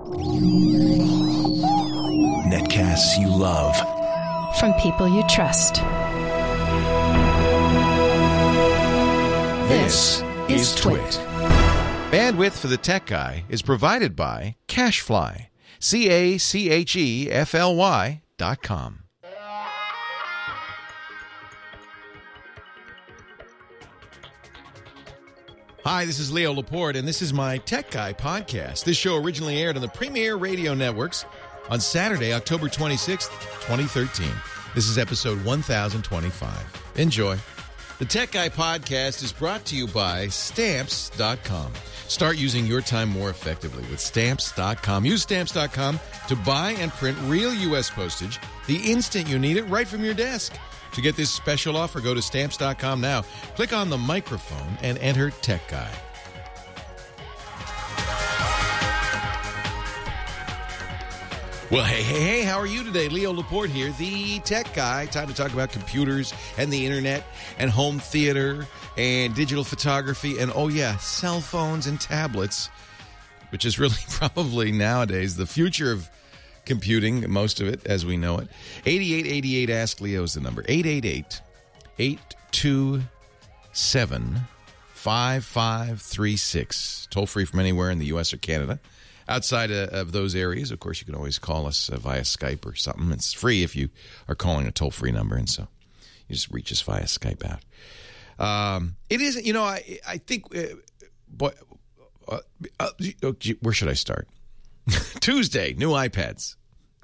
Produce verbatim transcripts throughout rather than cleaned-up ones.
Netcasts you love. From people you trust. This is Twit. Bandwidth for the Tech Guy is provided by CacheFly. C A C H E F L Y dot com. Hi, this is Leo Laporte, and this is my Tech Guy podcast. This show originally aired on the Premier Radio Networks on Saturday, October twenty-sixth, twenty thirteen. This is episode one thousand twenty-five. Enjoy. The Tech Guy podcast is brought to you by Stamps dot com. Start using your time more effectively with Stamps dot com. Use Stamps dot com to buy and print real U S postage the instant you need it right from your desk. To get this special offer, go to Stamps dot com now. Click on the microphone and enter Tech Guy. Well, hey, hey, hey, how are you today? Leo Laporte here, the Tech Guy. Time to talk about computers and the internet and home theater and digital photography and, oh yeah, cell phones and tablets, which is really probably nowadays the future of computing, most of it as we know it. eighty-eight eighty-eight Ask Leo is the number. eight eight eight, eight two seven, five five three six. Toll free from anywhere in the U S or Canada. Outside uh, of those areas, of course, you can always call us uh, via Skype or something. It's free if you are calling a toll-free number, and so you just reach us via Skype out. Um, it isn't, you know, I I think, uh, boy, uh, uh, where should I start? Tuesday, new iPads.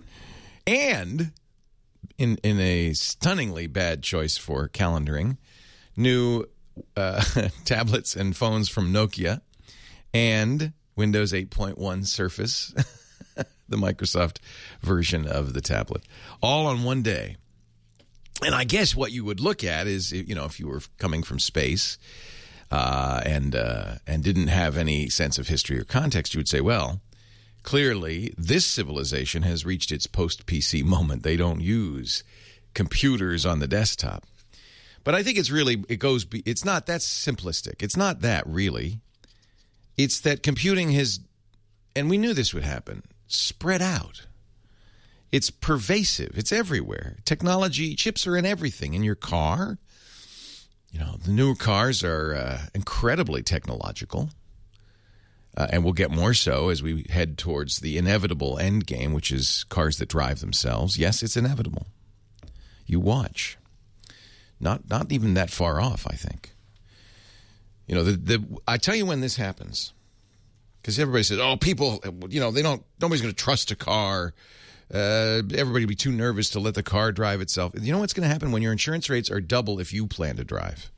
And, in in a stunningly bad choice for calendaring, new uh, tablets and phones from Nokia and Windows eight point one Surface, the Microsoft version of the tablet, all on one day. And I guess what you would look at is, you know, if you were coming from space uh, and uh, and didn't have any sense of history or context, you would say, well, clearly this civilization has reached its post-P C moment. They don't use computers on the desktop. But I think it's really, it goes, it's not that simplistic. It's not that really. It's that computing has, and we knew this would happen, spread out. It's pervasive. It's everywhere. Technology, chips are in everything. In your car. You know, the newer cars are uh, incredibly technological. Uh, and we'll get more so as we head towards the inevitable end game, which is cars that drive themselves. Yes, it's inevitable. You watch. Not not even that far off, I think. You know, the the I tell you when this happens, because everybody says, "Oh, people, you know, they don't. Nobody's going to trust a car. Uh, everybody will be too nervous to let the car drive itself." You know what's going to happen when your insurance rates are double if you plan to drive?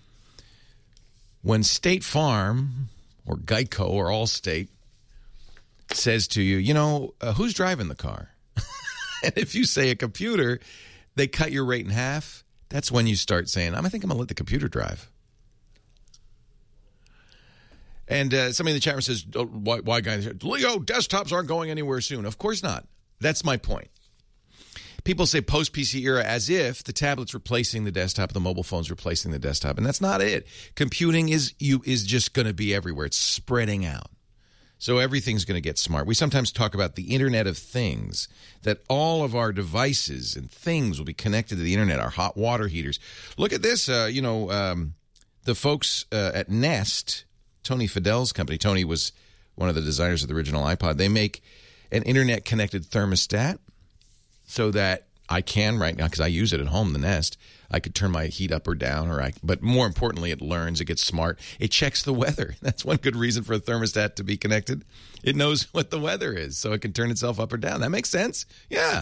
When State Farm or Geico or Allstate says to you, you know, uh, who's driving the car? And if you say a computer, they cut your rate in half. That's when you start saying, I think I'm going to let the computer drive. And uh, somebody in the chat room says, oh, why, why guys, Leo, desktops aren't going anywhere soon. Of course not. That's my point. People say post-P C era as if the tablet's replacing the desktop, the mobile phone's replacing the desktop, and that's not it. Computing is you is just going to be everywhere. It's spreading out. So everything's going to get smart. We sometimes talk about the Internet of Things, that all of our devices and things will be connected to the Internet, our hot water heaters. Look at this. Uh, you know, um, the folks uh, at Nest, Tony Fidel's company, Tony was one of the designers of the original iPod, they make an Internet-connected thermostat so that I can right now, because I use it at home, the Nest, I could turn my heat up or down, or I. But more importantly, it learns, it gets smart. It checks the weather. That's one good reason for a thermostat to be connected. It knows what the weather is, so it can turn itself up or down. That makes sense? Yeah.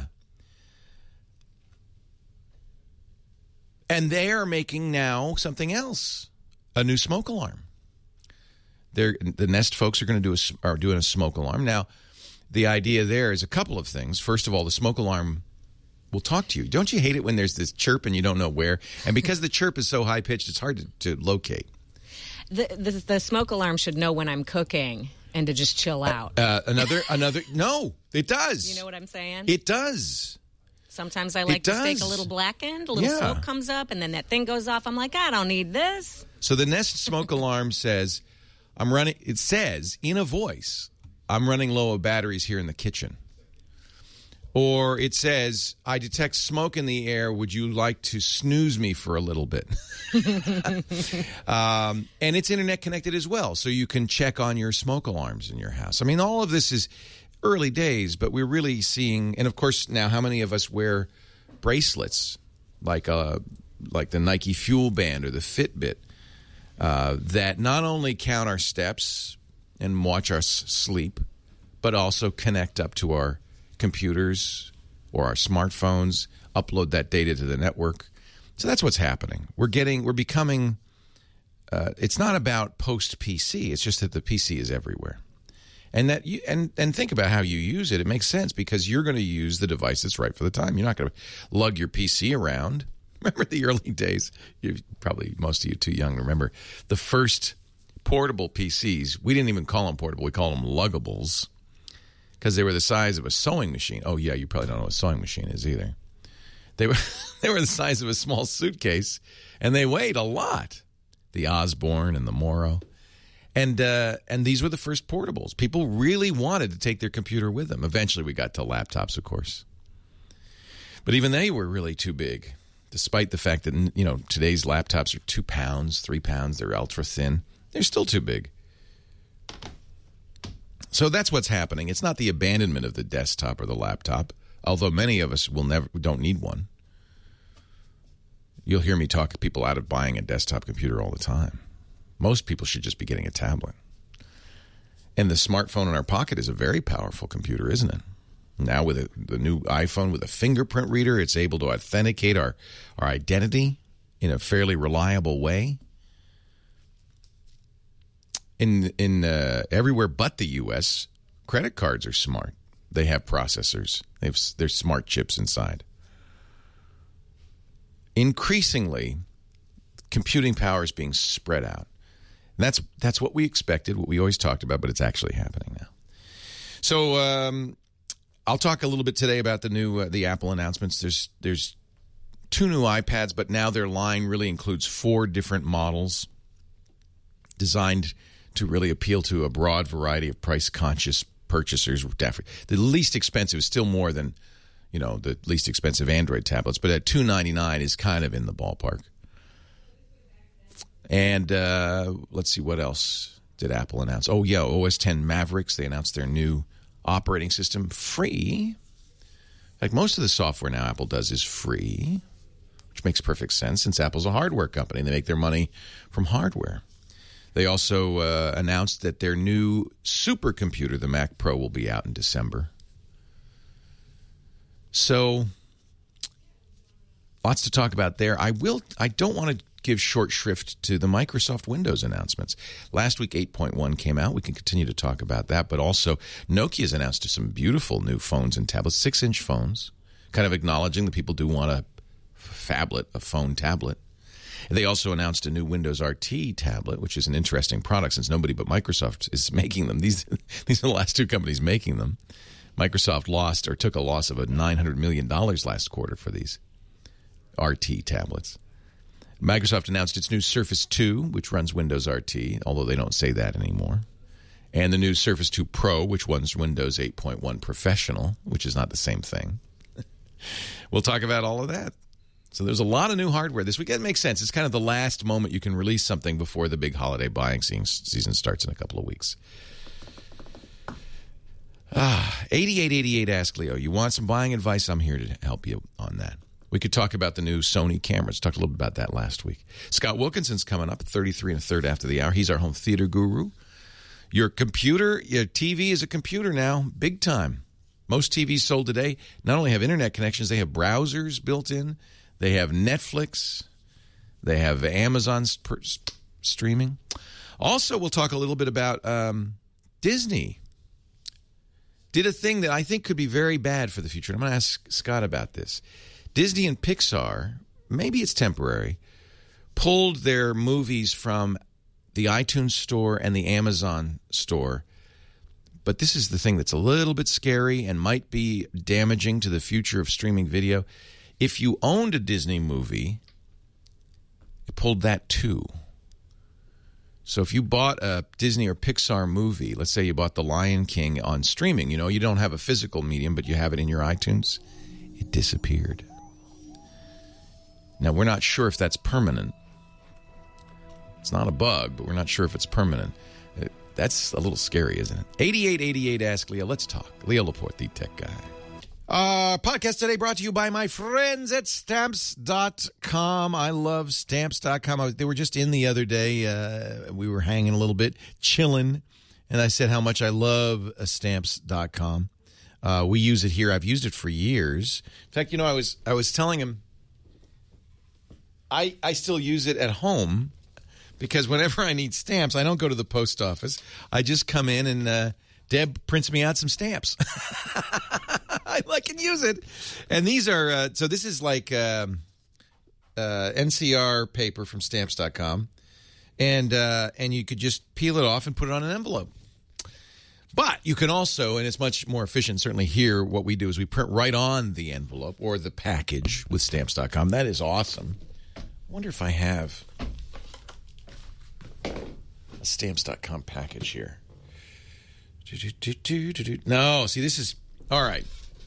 And they are making now something else, a new smoke alarm. They're, the Nest folks are going to do a, are doing a smoke alarm. Now, the idea there is a couple of things. First of all, the smoke alarm will talk to you. Don't you hate it when there's this chirp and you don't know where? And because the chirp is so high-pitched, it's hard to, to locate. The, the the smoke alarm should know when I'm cooking and to just chill out. Uh, uh, another, another, no, it does. You know what I'm saying? It does. Sometimes I like to steak a little blackened, a little yeah. smoke comes up, and then that thing goes off. I'm like, I don't need this. So the Nest smoke alarm says, I'm running, it says in a voice, I'm running low of batteries here in the kitchen. Or it says, I detect smoke in the air. Would you like to snooze me for a little bit? um, and it's internet connected as well, so you can check on your smoke alarms in your house. I mean, all of this is early days, but we're really seeing, and of course now how many of us wear bracelets like uh, like the Nike Fuel Band or the Fitbit uh, that not only count our steps and watch us sleep, but also connect up to our computers or our smartphones, upload that data to the network. So that's what's happening. We're getting, we're becoming, uh, it's not about post-P C. It's just that the P C is everywhere. And that you, and, and think about how you use it. It makes sense because you're going to use the device that's right for the time. You're not going to lug your P C around. Remember the early days? You probably, most of you too young to remember. The first portable P Cs, we didn't even call them portable. We called them luggables. Because they were the size of a sewing machine. Oh, yeah, you probably don't know what a sewing machine is either. They were they were the size of a small suitcase, and they weighed a lot. The Osborne and the Morrow. And uh, and these were the first portables. People really wanted to take their computer with them. Eventually, we got to laptops, of course. But even they were really too big, despite the fact that, you know, today's laptops are two pounds, three pounds. They're ultra thin. They're still too big. So that's what's happening. It's not the abandonment of the desktop or the laptop, although many of us will never don't need one. You'll hear me talk people out of buying a desktop computer all the time. Most people should just be getting a tablet. And the smartphone in our pocket is a very powerful computer, isn't it? Now with a, the new iPhone with a fingerprint reader, it's able to authenticate our, our identity in a fairly reliable way. In in uh, everywhere but the U S, credit cards are smart. They have processors. They have there's smart chips inside. Increasingly, computing power is being spread out. And that's that's what we expected, what we always talked about, but it's actually happening now. So um, I'll talk a little bit today about the new uh, the Apple announcements. There's there's two new iPads, but now their line really includes four different models designed to really appeal to a broad variety of price-conscious purchasers. The least expensive is still more than, you know, the least expensive Android tablets, but at two ninety-nine is kind of in the ballpark. And uh, let's see, what else did Apple announce? Oh, yeah, O S ten Mavericks. They announced their new operating system, free. Like most of the software now Apple does is free, which makes perfect sense since Apple's a hardware company. They make their money from hardware. They also uh, announced that their new supercomputer, the Mac Pro, will be out in December. So, lots to talk about there. I will. I don't want to give short shrift to the Microsoft Windows announcements. Last week, eight point one came out. We can continue to talk about that. But also, Nokia's announced some beautiful new phones and tablets, six-inch phones, kind of acknowledging that people do want a phablet, a phone tablet. They also announced a new Windows R T tablet, which is an interesting product since nobody but Microsoft is making them. These these are the last two companies making them. Microsoft lost or took a loss of a nine hundred million dollars last quarter for these R T tablets. Microsoft announced its new Surface two, which runs Windows R T, although they don't say that anymore. And the new Surface two Pro, which runs Windows eight point one Professional, which is not the same thing. We'll talk about all of that. So there's a lot of new hardware this week. It makes sense. It's kind of the last moment you can release something before the big holiday buying season starts in a couple of weeks. Ah, eighty-eight eighty-eight Ask Leo. You want some buying advice? I'm here to help you on that. We could talk about the new Sony cameras. Talked a little bit about that last week. Scott Wilkinson's coming up at thirty-three and a third after the hour. He's our home theater guru. Your computer, your T V is a computer now, big time. Most T Vs sold today not only have internet connections, they have browsers built in. They have Netflix. They have Amazon streaming. Also, we'll talk a little bit about um, Disney. Did a thing that I think could be very bad for the future. I'm going to ask Scott about this. Disney and Pixar, maybe it's temporary, pulled their movies from the iTunes store and the Amazon store. But this is the thing that's a little bit scary and might be damaging to the future of streaming video. If you owned a Disney movie, it pulled that too. So if you bought a Disney or Pixar movie, let's say you bought The Lion King on streaming, you know, you don't have a physical medium, but you have it in your iTunes, it disappeared. Now, we're not sure if that's permanent. It's not a bug, but we're not sure if it's permanent. That's a little scary, isn't it? eighty-eight eighty-eight Ask Leo. Let's talk. Leo Laporte, the tech guy. Uh, podcast today brought to you by my friends at Stamps dot com. I love Stamps dot com. I was, they were just in the other day. Uh, we were hanging a little bit, chilling, and I said how much I love uh, Stamps dot com. Uh, we use it here. I've used it for years. In fact, you know, I was I was telling him I I still use it at home because whenever I need stamps, I don't go to the post office. I just come in and uh, Deb prints me out some stamps. I, I can use it. And these are, uh, so this is like um, uh, N C R paper from Stamps dot com. And, uh, and you could just peel it off and put it on an envelope. But you can also, and it's much more efficient, certainly here, what we do is we print right on the envelope or the package with Stamps dot com. That is awesome. I wonder if I have a Stamps dot com package here. No, see, this is, all right.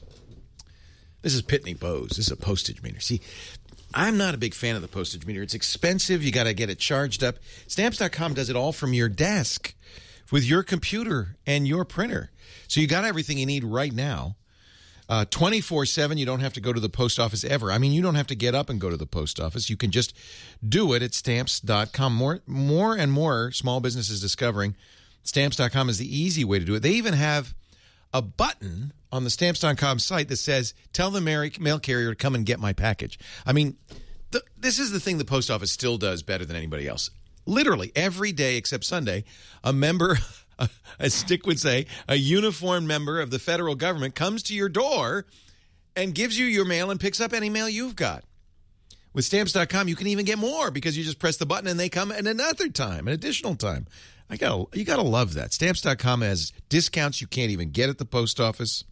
This is Pitney Bowes. This is a postage meter. See, I'm not a big fan of the postage meter. It's expensive. You got to get it charged up. Stamps dot com does it all from your desk with your computer and your printer. So you got everything you need right now. Uh, twenty-four seven, you don't have to go to the post office ever. I mean, you don't have to get up and go to the post office. You can just do it at Stamps dot com. More, more and more small businesses discovering Stamps dot com is the easy way to do it. They even have a button on the Stamps dot com site that says, tell the mail carrier to come and get my package. I mean, the, this is the thing the post office still does better than anybody else. Literally every day except Sunday, a member, as Stick would say, a uniformed member of the federal government comes to your door and gives you your mail and picks up any mail you've got. With Stamps dot com, you can even get more because you just press the button and they come at another time, an additional time. I gotta, you got to love that. Stamps dot com has discounts you can't even get at the post office.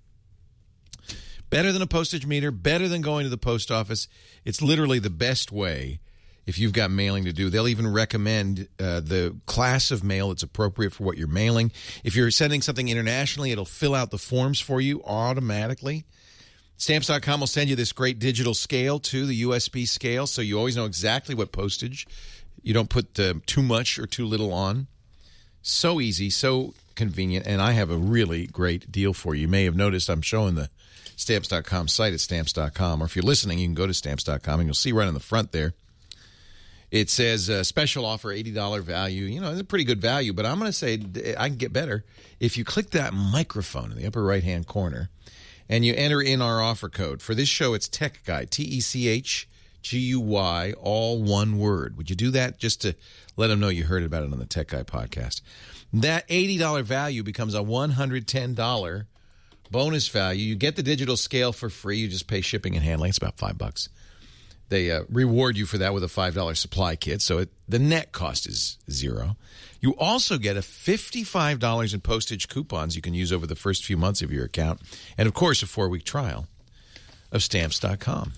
Better than a postage meter, better than going to the post office. It's literally the best way if you've got mailing to do. They'll even recommend uh, the class of mail that's appropriate for what you're mailing. If you're sending something internationally, it'll fill out the forms for you automatically. Stamps dot com will send you this great digital scale, too, the U S B scale, so you always know exactly what postage. You don't put uh, too much or too little on. So easy, so convenient, and I have a really great deal for you. You may have noticed I'm showing the Stamps dot com site at Stamps dot com, or if you're listening, you can go to Stamps dot com, and you'll see right on the front there, it says uh, special offer, eighty dollars value. You know, it's a pretty good value, but I'm going to say I can get better. If you click that microphone in the upper right-hand corner, and you enter in our offer code. For this show, it's Tech Guy, T E C H G U Y, all one word. Would you do that just to let them know you heard about it on the Tech Guy podcast? That eighty dollars value becomes a one hundred ten dollars bonus value. You get the digital scale for free. You just pay shipping and handling. It's about five bucks. They uh, reward you for that with a five dollars supply kit, so it, the net cost is zero. You also get a fifty-five dollars in postage coupons you can use over the first few months of your account, and, of course, a four-week trial of Stamps dot com.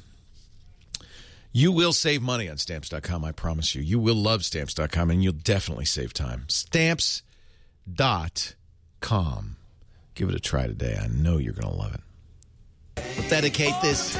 You will save money on Stamps dot com, I promise you. You will love Stamps dot com, and you'll definitely save time. Stamps dot com. Give it a try today. I know you're going to love it. We'll dedicate this.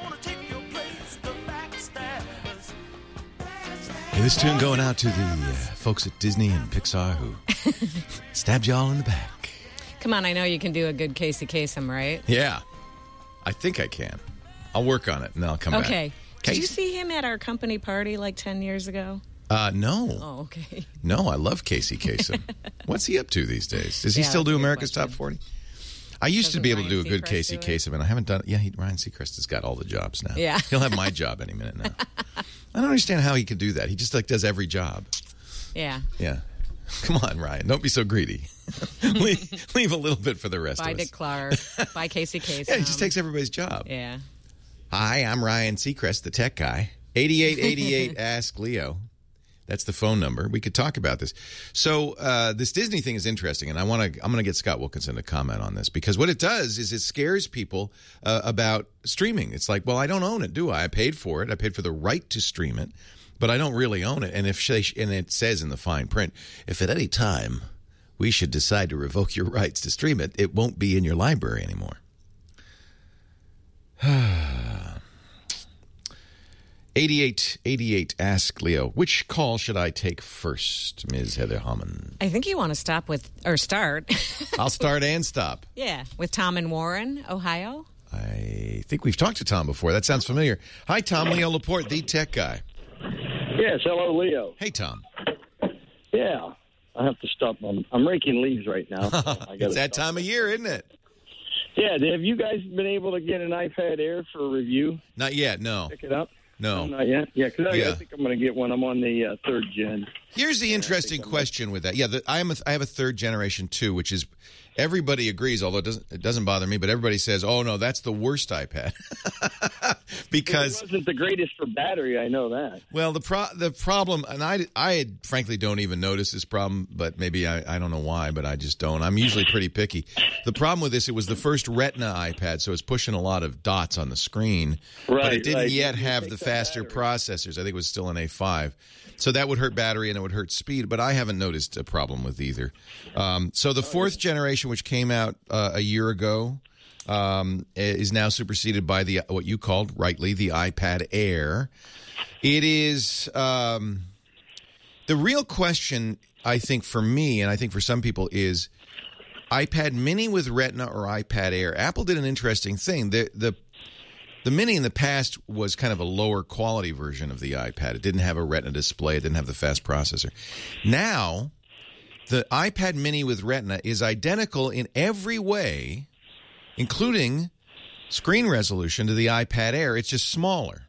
Hey, this tune going out to the uh, folks at Disney and Pixar who stabbed y'all in the back. Come on, I know you can do a good Casey Kasem, right? Yeah, I think I can. I'll work on it, and then I'll come back. Okay. Did you see him at our company party like ten years ago? Uh, no. Oh, okay. No, I love Casey Kasem. What's he up to these days? Does he Yeah, still that's do a good America's question. Top forty? I used Doesn't to be able Ryan to do a good Seacrest Casey do it? Kasem, and I haven't done it. Yeah, he, Ryan Seacrest has got all the jobs now. Yeah. He'll have my job any minute now. I don't understand how he can do that. He just like does every job. Yeah. Yeah. Come on, Ryan. Don't be so greedy. leave, leave a little bit for the rest By of us. Dick Clark. By Casey Kasem. Yeah, he just takes everybody's job. Yeah. Hi, I'm Ryan Seacrest, the tech guy. eighty-eight eighty-eight Ask Leo. That's the phone number. We could talk about this. So uh, this Disney thing is interesting, and I want to. I'm going to get Scott Wilkinson to comment on this because what it does is it scares people uh, about streaming. It's like, well, I don't own it, do I? I paid for it. I paid for the right to stream it, but I don't really own it. And if they, and it says in the fine print, if at any time we should decide to revoke your rights to stream it, it won't be in your library anymore. eighty-eight eighty-eight, ask Leo, which call should I take first, Miz Heather Hammond? I think you want to stop with, or start. I'll start and stop. Yeah, with Tom in Warren, Ohio. I think we've talked to Tom before. That sounds familiar. Hi, Tom. Leo Laporte, the tech guy. Yes, hello, Leo. Hey, Tom. Yeah, I have to stop. I'm, I'm raking leaves right now. So I It's that stop. time of year, isn't it? Yeah, have you guys been able to get an iPad Air for a review? Not yet, no. Pick it up? No. Not yet? Yeah, because I, Yeah. I think I'm going to get one. I'm on the uh, third gen. Here's the interesting question with that. Yeah, the, I am a, I have a third generation too, which is everybody agrees, although it doesn't it doesn't bother me, but everybody says, "Oh no, that's the worst iPad." Because it wasn't the greatest for battery, I know that. well, the pro, the problem, and I I frankly don't even notice this problem, but maybe I, I don't know why, but I just don't. I'm usually pretty picky. The problem with this, it was the first Retina iPad, so it's pushing a lot of dots on the screen, Right, but it didn't right. yet You have take the that faster battery. processors. I think it was still an A five. So that would hurt battery and it would hurt speed, but I haven't noticed a problem with either. Um, so the fourth generation, which came out uh, a year ago, um, is now superseded by the what you called, rightly, the iPad Air. It is um, the real question, I think, for me, and I think for some people, is iPad Mini with Retina or iPad Air. Apple did an interesting thing. The the The Mini in the past was kind of a lower quality version of the iPad. It didn't have a Retina display. It didn't have the fast processor. Now, the iPad Mini with Retina is identical in every way, including screen resolution, to the iPad Air. It's just smaller.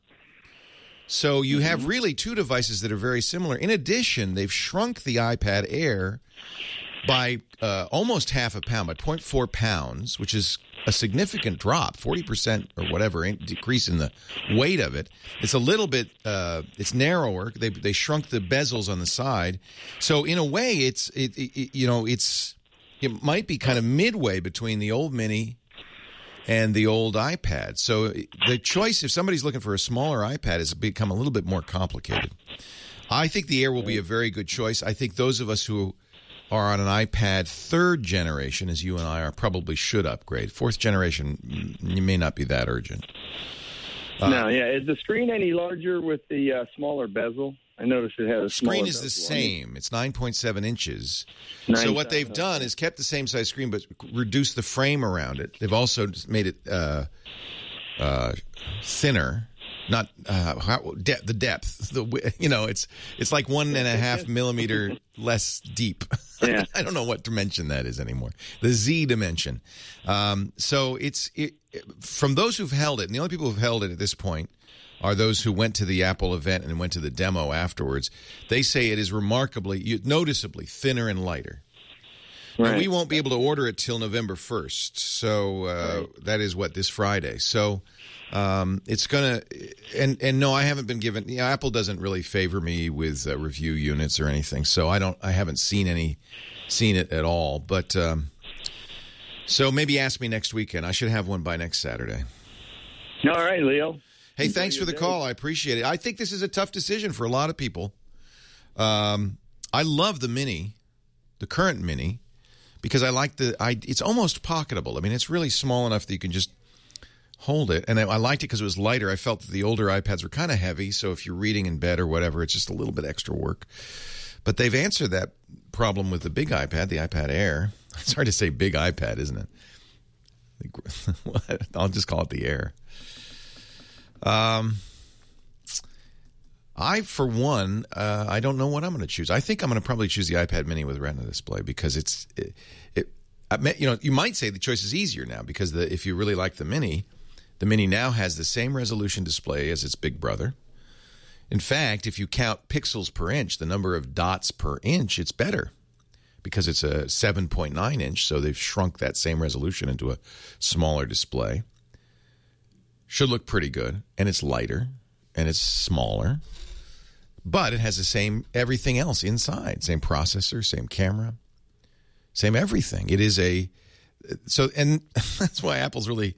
So you have really two devices that are very similar. In addition, they've shrunk the iPad Air by uh, almost half a pound, by zero point four pounds, which is a significant drop, forty percent or whatever, in- decrease in the weight of it. It's a little bit, uh, it's narrower. They they shrunk the bezels on the side. So in a way, it's, it, it, it you know, it's, it might be kind of midway between the old Mini and the old iPad. So the choice, if somebody's looking for a smaller iPad, has become a little bit more complicated. I think the Air will be a very good choice. I think those of us who are on an iPad third generation, as you and I are, probably should upgrade. Fourth generation, you may not be that urgent. Uh, no, yeah. Is the screen any larger with the uh, smaller bezel? I noticed it had a smaller Screen is the bezel on it. same. It's nine point seven inches. Nine So what they've seven, done okay. is kept the same size screen, but reduced the frame around it. They've also just made it uh, uh, thinner. Not uh, how, de- the depth. The wi- you know, it's it's like one and a half millimeter less deep. Yeah. I don't know what dimension that is anymore. The Z dimension. Um, so it's it, from those who've held it, and the only people who've held it at this point are those who went to the Apple event and went to the demo afterwards. They say it is remarkably, noticeably thinner and lighter. Right. And we won't be able to order it till November first. So uh, Right. that is what, this Friday. So um, it's going to, and, and no, I haven't been given, you know, Apple doesn't really favor me with uh, review units or anything. So I don't, I haven't seen any, seen it at all. But um, so maybe ask me next weekend. I should have one by next Saturday. All right, Leo. Hey, Enjoy thanks your for the day. call. I appreciate it. I think this is a tough decision for a lot of people. Um, I love the Mini, the current Mini, because I like the, I, it's almost pocketable. I mean, it's really small enough that you can just hold it. And I, I liked it because it was lighter. I felt that the older iPads were kind of heavy, so if you're reading in bed or whatever, it's just a little bit extra work. But they've answered that problem with the big iPad, the iPad Air. It's hard to say big iPad, isn't it? I'll just call it the Air. Um, I, for one, uh, I don't know what I'm going to choose. I think I'm going to probably choose the iPad Mini with Retina display because it's, it, it I mean, you know, you might say the choice is easier now because the, if you really like the Mini, the Mini now has the same resolution display as its big brother. In fact, if you count pixels per inch, the number of dots per inch, it's better because it's a seven point nine inch, so they've shrunk that same resolution into a smaller display. Should look pretty good, and it's lighter, and it's smaller, but it has the same everything else inside. Same processor, same camera, same everything. It is a, so, and that's why Apple's really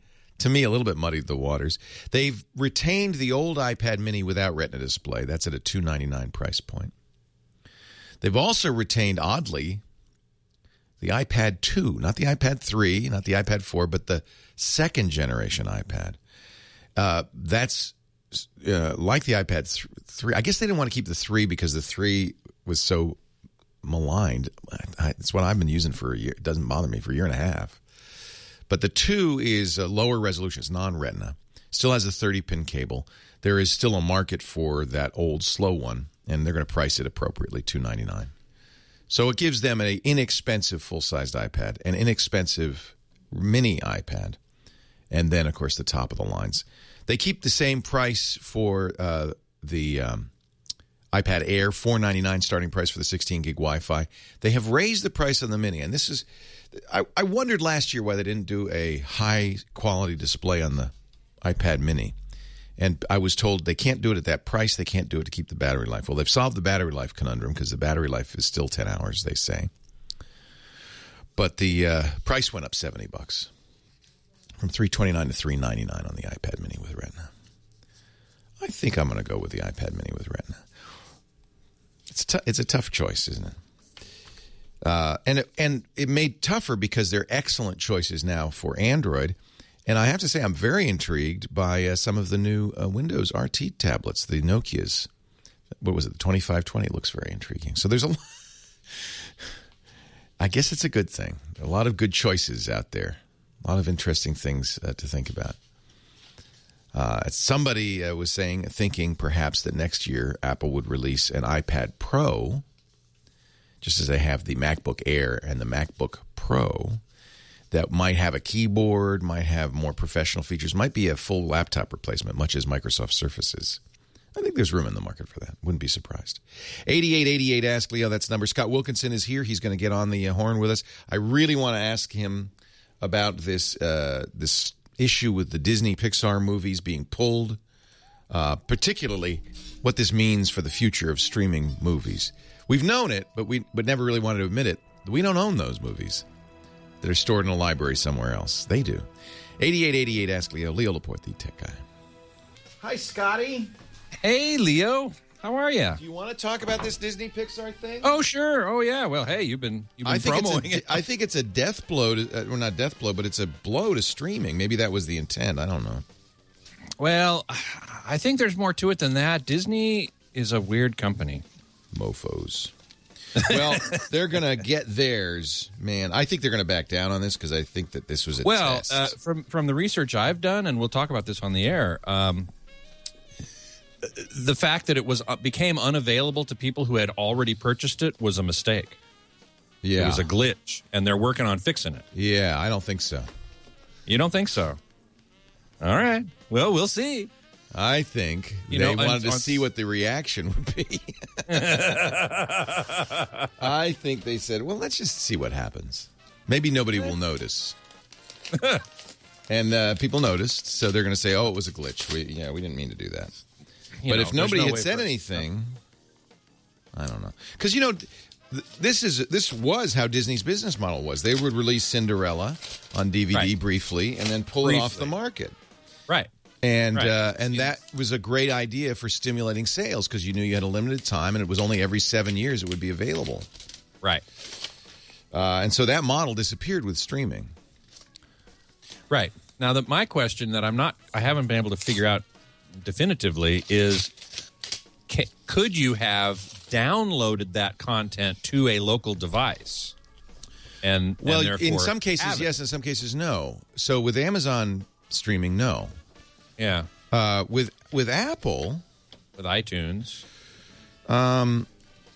to me, a little bit muddied the waters. They've retained the old iPad mini without Retina display. That's at a two ninety-nine price point. They've also retained, oddly, the iPad two, not the iPad three, not the iPad four, but the second generation iPad. Uh, that's uh, like the iPad th- three. I guess they didn't want to keep the three because the three was so maligned. I, it's what I've been using for a year. It doesn't bother me for a year and a half. But the two is a lower resolution. It's non-Retina. Still has a thirty-pin cable. There is still a market for that old slow one, and they're going to price it appropriately, two ninety-nine. So it gives them an inexpensive full-sized iPad, an inexpensive mini iPad, and then, of course, the top of the lines. They keep the same price for uh, the um, iPad Air, four ninety-nine starting price for the sixteen gig Wi-Fi. They have raised the price on the mini, and this is I, I wondered last year why they didn't do a high-quality display on the iPad mini. And I was told they can't do it at that price. They can't do it to keep the battery life. Well, they've solved the battery life conundrum because the battery life is still ten hours, they say. But the uh, price went up seventy bucks from three twenty-nine to three ninety-nine on the iPad mini with Retina. I think I'm going to go with the iPad mini with Retina. It's, t- it's a tough choice, isn't it? Uh, and it, and it made tougher because they're excellent choices now for Android. And I have to say, I'm very intrigued by uh, some of the new uh, Windows R T tablets, the Nokias. What was it, the twenty-five twenty? It looks very intriguing. So there's a lot. I guess it's a good thing. A lot of good choices out there. A lot of interesting things uh, to think about. Uh, somebody uh, was saying, thinking perhaps that next year Apple would release an iPad Pro, just as they have the MacBook Air and the MacBook Pro, that might have a keyboard, might have more professional features, might be a full laptop replacement, much as Microsoft Surface is. I think there's room in the market for that. Wouldn't be surprised. eighty-eight eighty-eight, ask Leo. That's the number. Scott Wilkinson is here. He's going to get on the horn with us. I really want to ask him about this uh, this issue with the Disney Pixar movies being pulled, uh, particularly what this means for the future of streaming movies. We've known it, but we but never really wanted to admit it. We don't own those movies that are stored in a library somewhere else. They do. eighty-eight eighty-eight, ask Leo. Leo Laporte, the tech guy. Hi, Scotty. Hey, Leo. How are you? Do you want to talk about this Disney Pixar thing? Oh, sure. Oh, yeah. Well, hey, you've been you've been I think promoting it's a, it. I think it's a death blow. To, uh, well, not death blow, but it's a blow to streaming. Maybe that was the intent. I don't know. Well, I think there's more to it than that. Disney is a weird company. Mofos. Well, they're going to get theirs, man. I think they're going to back down on this because I think that this was a well, test. uh, from from the research I've done, and we'll talk about this on the air. Um, the fact that it was uh, became unavailable to people who had already purchased it was a mistake. Yeah, it was a glitch, and they're working on fixing it. Yeah, I don't think so. You don't think so? All right. Well, we'll see. I think you they know, wanted on, to on, see what the reaction would be. I think they said, well, let's just see what happens. Maybe nobody will notice. And uh, people noticed, so they're going to say, oh, it was a glitch. We, yeah, we didn't mean to do that. You but know, if nobody no had said anything, I don't know. Because, you know, th- this is this was how Disney's business model was. They would release Cinderella on D V D right. briefly and then pull briefly. it off the market. Right. And right. uh, and that was a great idea for stimulating sales because you knew you had a limited time and it was only every seven years it would be available. Right. Uh, and so that model disappeared with streaming. Right. Now, that my question that I'm not, I haven't been able to figure out definitively is, ca- could you have downloaded that content to a local device? And well, and in some cases, yes. In some cases, no. So with Amazon streaming, no. Yeah. Uh, with with Apple, with iTunes, um,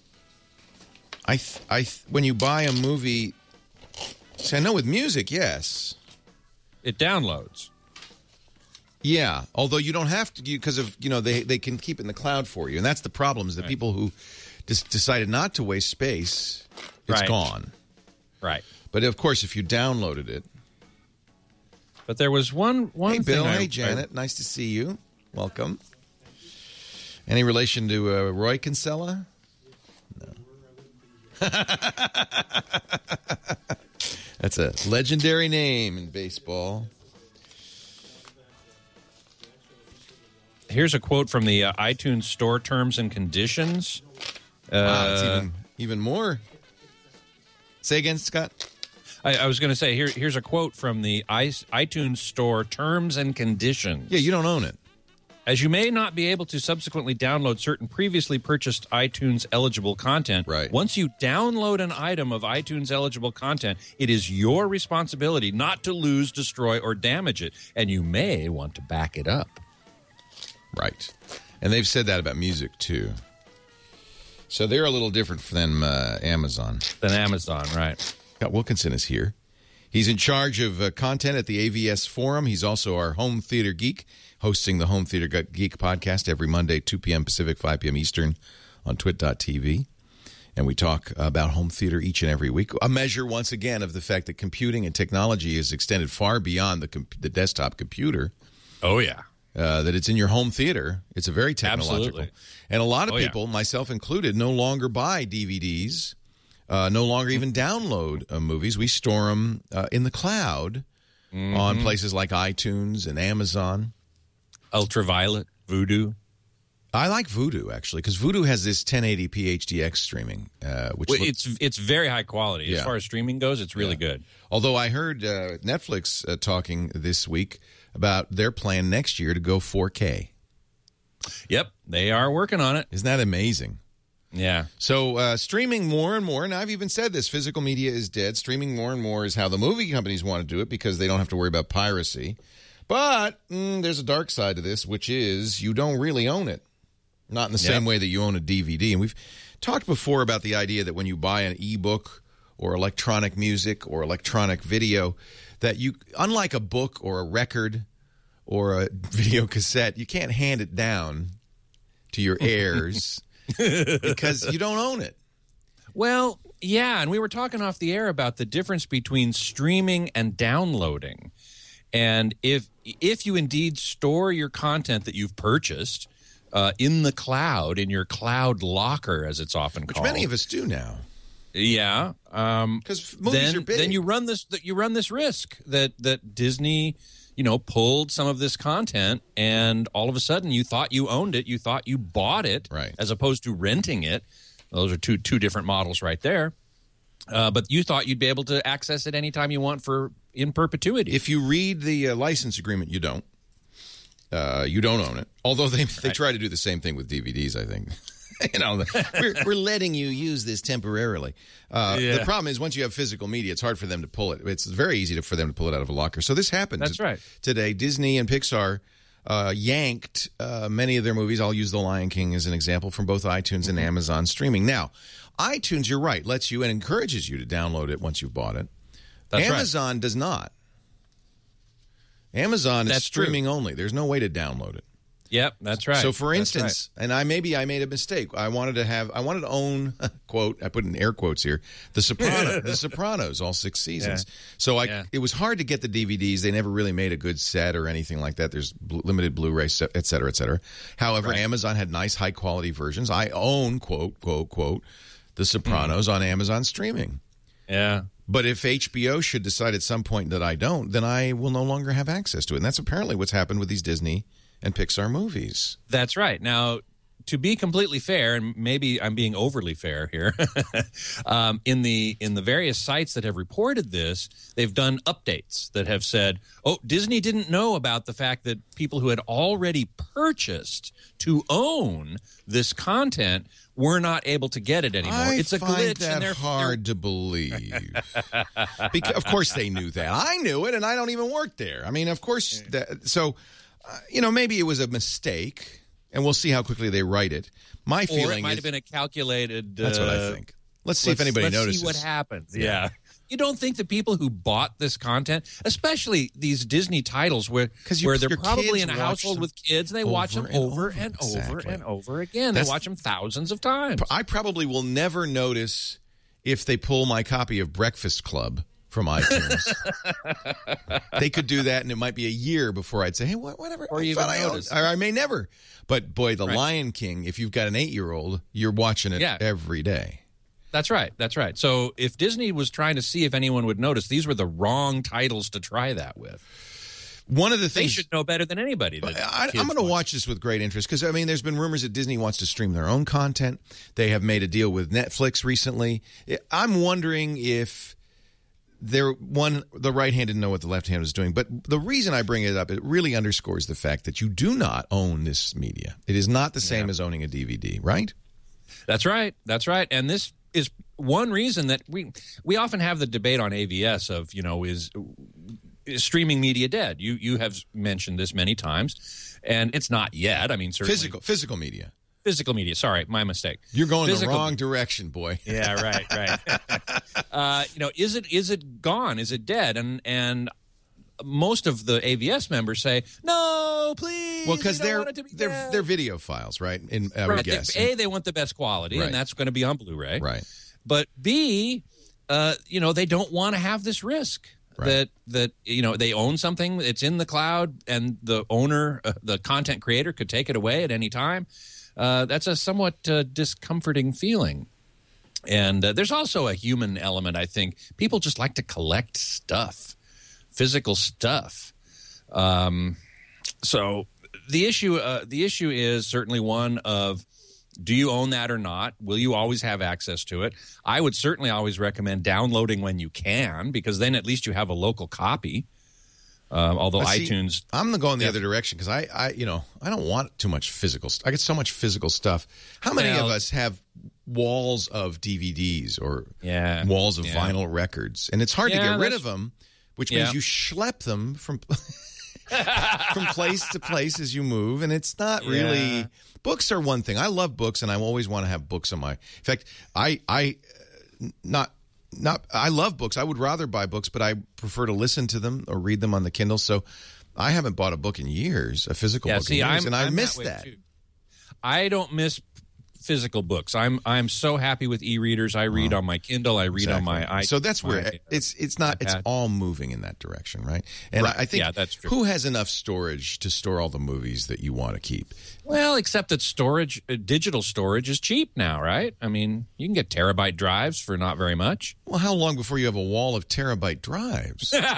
I th- I th- when you buy a movie, see, I know with music, yes, it downloads. Yeah, although you don't have to because of you know they they can keep it in the cloud for you, and that's the problem. Is the right. people who just decided not to waste space, it's right. gone. Right. But of course, if you downloaded it. But there was one one. Hey, Bill. Thing hey, I, Janet. I, nice to see you. Welcome. Any relation to uh, Roy Kinsella? No. That's a legendary name in baseball. here's a quote from the uh, iTunes Store terms and conditions. Uh, Wow, it's even, even more. Say again, Scott. I, I was going to say, here, here's a quote from the I, iTunes Store terms and conditions. Yeah, you don't own it. As you may not be able to subsequently download certain previously purchased iTunes-eligible content, Right. once you download an item of iTunes-eligible content, it is your responsibility not to lose, destroy, or damage it, and you may want to back it up. Right. And they've said that about music, too. So they're a little different than uh, Amazon. Than Amazon, right. Scott Wilkinson is here. He's in charge of uh, content at the A V S Forum. He's also our home theater geek, hosting the Home Theater Geek podcast every Monday, two p.m. Pacific, five p.m. Eastern on twit dot t v. And we talk about home theater each and every week. A measure, once again, of the fact that computing and technology is extended far beyond the, comp- the desktop computer. Oh, yeah. Uh, that it's in your home theater. It's a very technological. Absolutely. And a lot of Oh, yeah. people, myself included, no longer buy D V Ds, uh, no longer even download uh, movies. We store them uh, in the cloud Mm-hmm. on places like iTunes and Amazon. Ultraviolet, Voodoo. I like Vudu, actually, because Vudu has this ten eighty p H D X streaming, uh, which Well, look- it's it's very high quality. Yeah. As far as streaming goes, it's really Yeah. good. although I heard uh, Netflix uh, talking this week about their plan next year to go four K. Yep, they are working on it. Isn't that amazing? Yeah. So uh, streaming more and more, and I've even said this, physical media is dead. Streaming more and more is how the movie companies want to do it because they don't have to worry about piracy. But mm, there's a dark side to this, which is you don't really own it. Not in the same Yep. way that you own a D V D. And we've talked before about the idea that when you buy an ebook or electronic music or electronic video, that you, unlike a book or a record or a video cassette, you can't hand it down to your heirs because you don't own it. Well, yeah, and we were talking off the air about the difference between streaming and downloading. And if if you indeed store your content that you've purchased uh, in the cloud, in your cloud locker, as it's often Which called, many of us do now. yeah, um, Because movies then are big. then you run this you run this risk that that Disney, you know, pulled some of this content, and all of a sudden you thought you owned it, you thought you bought it, Right. as opposed to renting it. Those are two two different models right there. Uh, but you thought you'd be able to access it anytime you want for in perpetuity. If you read the uh, license agreement, you don't. Uh, you don't own it. Although they they try to do the same thing with D V Ds, I think. you know, we're, we're letting you use this temporarily. Uh, Yeah. The problem is once you have physical media, it's hard for them to pull it. It's very easy to, for them to pull it out of a locker. So this happened That's t- right. today. Disney and Pixar uh, yanked uh, many of their movies. I'll use The Lion King as an example from both iTunes Mm-hmm. and Amazon streaming. Now, iTunes, you're right, lets you and encourages you to download it once you've bought it. That's right. Amazon does not. Amazon is That's true. streaming only. There's no way to download it. Yep, that's right. So, for That's instance, and I maybe I made a mistake. I wanted to have, I wanted to own, quote, I put in air quotes here, The Sopranos, The Sopranos, all six seasons. Yeah. So I, Yeah. it was hard to get the D V Ds. They never really made a good set or anything like that. There's bl- limited Blu-ray, se- et cetera, et cetera. However, Right. Amazon had nice, high quality versions. I own, quote, quote, quote, The Sopranos on Amazon streaming. yeah. But if H B O should decide at some point that I don't, then I will no longer have access to it. And that's apparently what's happened with these Disney and Pixar movies. That's right. Now, to be completely fair, and maybe I'm being overly fair here, um, in the in the various sites that have reported this, they've done updates that have said, "Oh, Disney didn't know about the fact that people who had already purchased to own this content were not able to get it anymore." I It's a find glitch, that and they're hard to believe. Because, of course, they knew that. I knew it, and I don't even work there. I mean, of course. That, so, uh, you know, maybe it was a mistake, and we'll see how quickly they write it. My Or feeling it might is have been a calculated. that's what I uh, think. Let's see if Let's- anybody let's notices. see what happens. Yeah. Yeah. You don't think the people who bought this content, especially these Disney titles where, 'Cause you- where they're your probably kids in a watch household them with kids, and they watch them over and over over. and over Exactly. and over again. That's- they watch them thousands of times. I probably will never notice if they pull my copy of Breakfast Club from iTunes. They could do that, and it might be a year before I'd say, hey, what, whatever. Or I you thought even I owned- notice. Or I may never. But, boy, The Right. Lion King, if you've got an eight-year-old, you're watching it Yeah. every day. That's right. That's right. So if Disney was trying to see if anyone would notice, these were the wrong titles to try that with. One of the They things should know better than anybody. that I, kids I'm going to watch. watch this with great interest because I mean, there's been rumors that Disney wants to stream their own content. They have made a deal with Netflix recently. I'm wondering if they're one the right hand didn't know what the left hand was doing. But the reason I bring it up, it really underscores the fact that you do not own this media. It is not the same Yeah. as owning a D V D, right? That's right. That's right. And this is one reason that we we often have the debate on A V S of, you know, is, is streaming media dead? You you have mentioned this many times, and it's not yet. I mean, certainly Physical physical media. physical media. Sorry, my mistake. You're going Physical- the wrong direction, boy. Yeah, right, right. uh, you know, is it is it gone? Is it dead? And and most of the A V S members say, no, please. Well, because we don't they're want it to be they're dead." they're video files, right? In I would Right. guess. They- A, they want the best quality, Right. and that's going to be on Blu-ray. Right. But B, uh, you know, they don't want to have this risk Right. that that you know they own something, it's in the cloud, and the owner, uh, the content creator, could take it away at any time. Uh, that's a somewhat uh, discomforting feeling. And uh, there's also a human element, I think. People just like to collect stuff, physical stuff. Um, so the issue, uh, the issue is certainly one of, do you own that or not? Will you always have access to it? I would certainly always recommend downloading when you can, because then at least you have a local copy. Um, although But see, iTunes, I'm going the Yeah. other direction because I, I, you know, I don't want too much physical. St- I get so much physical stuff. How many Well- of us have walls of D V Ds or Yeah. walls of Yeah. vinyl records, and it's hard to Yeah, get rid that's- of them, which Yeah. means you schlep them from from place to place as you move, and it's not really. Yeah. Books are one thing. I love books, and I always want to have books on my. In fact, I, I, uh, not. Not, I love books. I would rather buy books, but I prefer to listen to them or read them on the Kindle. So, I haven't bought a book in years, a physical yeah, book see, in years, I'm, and I I'm miss that. way, that. too. I don't miss physical books. I'm I'm so happy with e-readers. I read on my Kindle. I read on my Exactly. iPad. So that's where my, it's it's not it's iPad. all moving in that direction, right? And Right. I think Yeah, that's true. who has enough storage to store all the movies that you want to keep? Well, except that storage, uh, digital storage, is cheap now, right? I mean, you can get terabyte drives for not very much. Well, how long before you have a wall of terabyte drives? I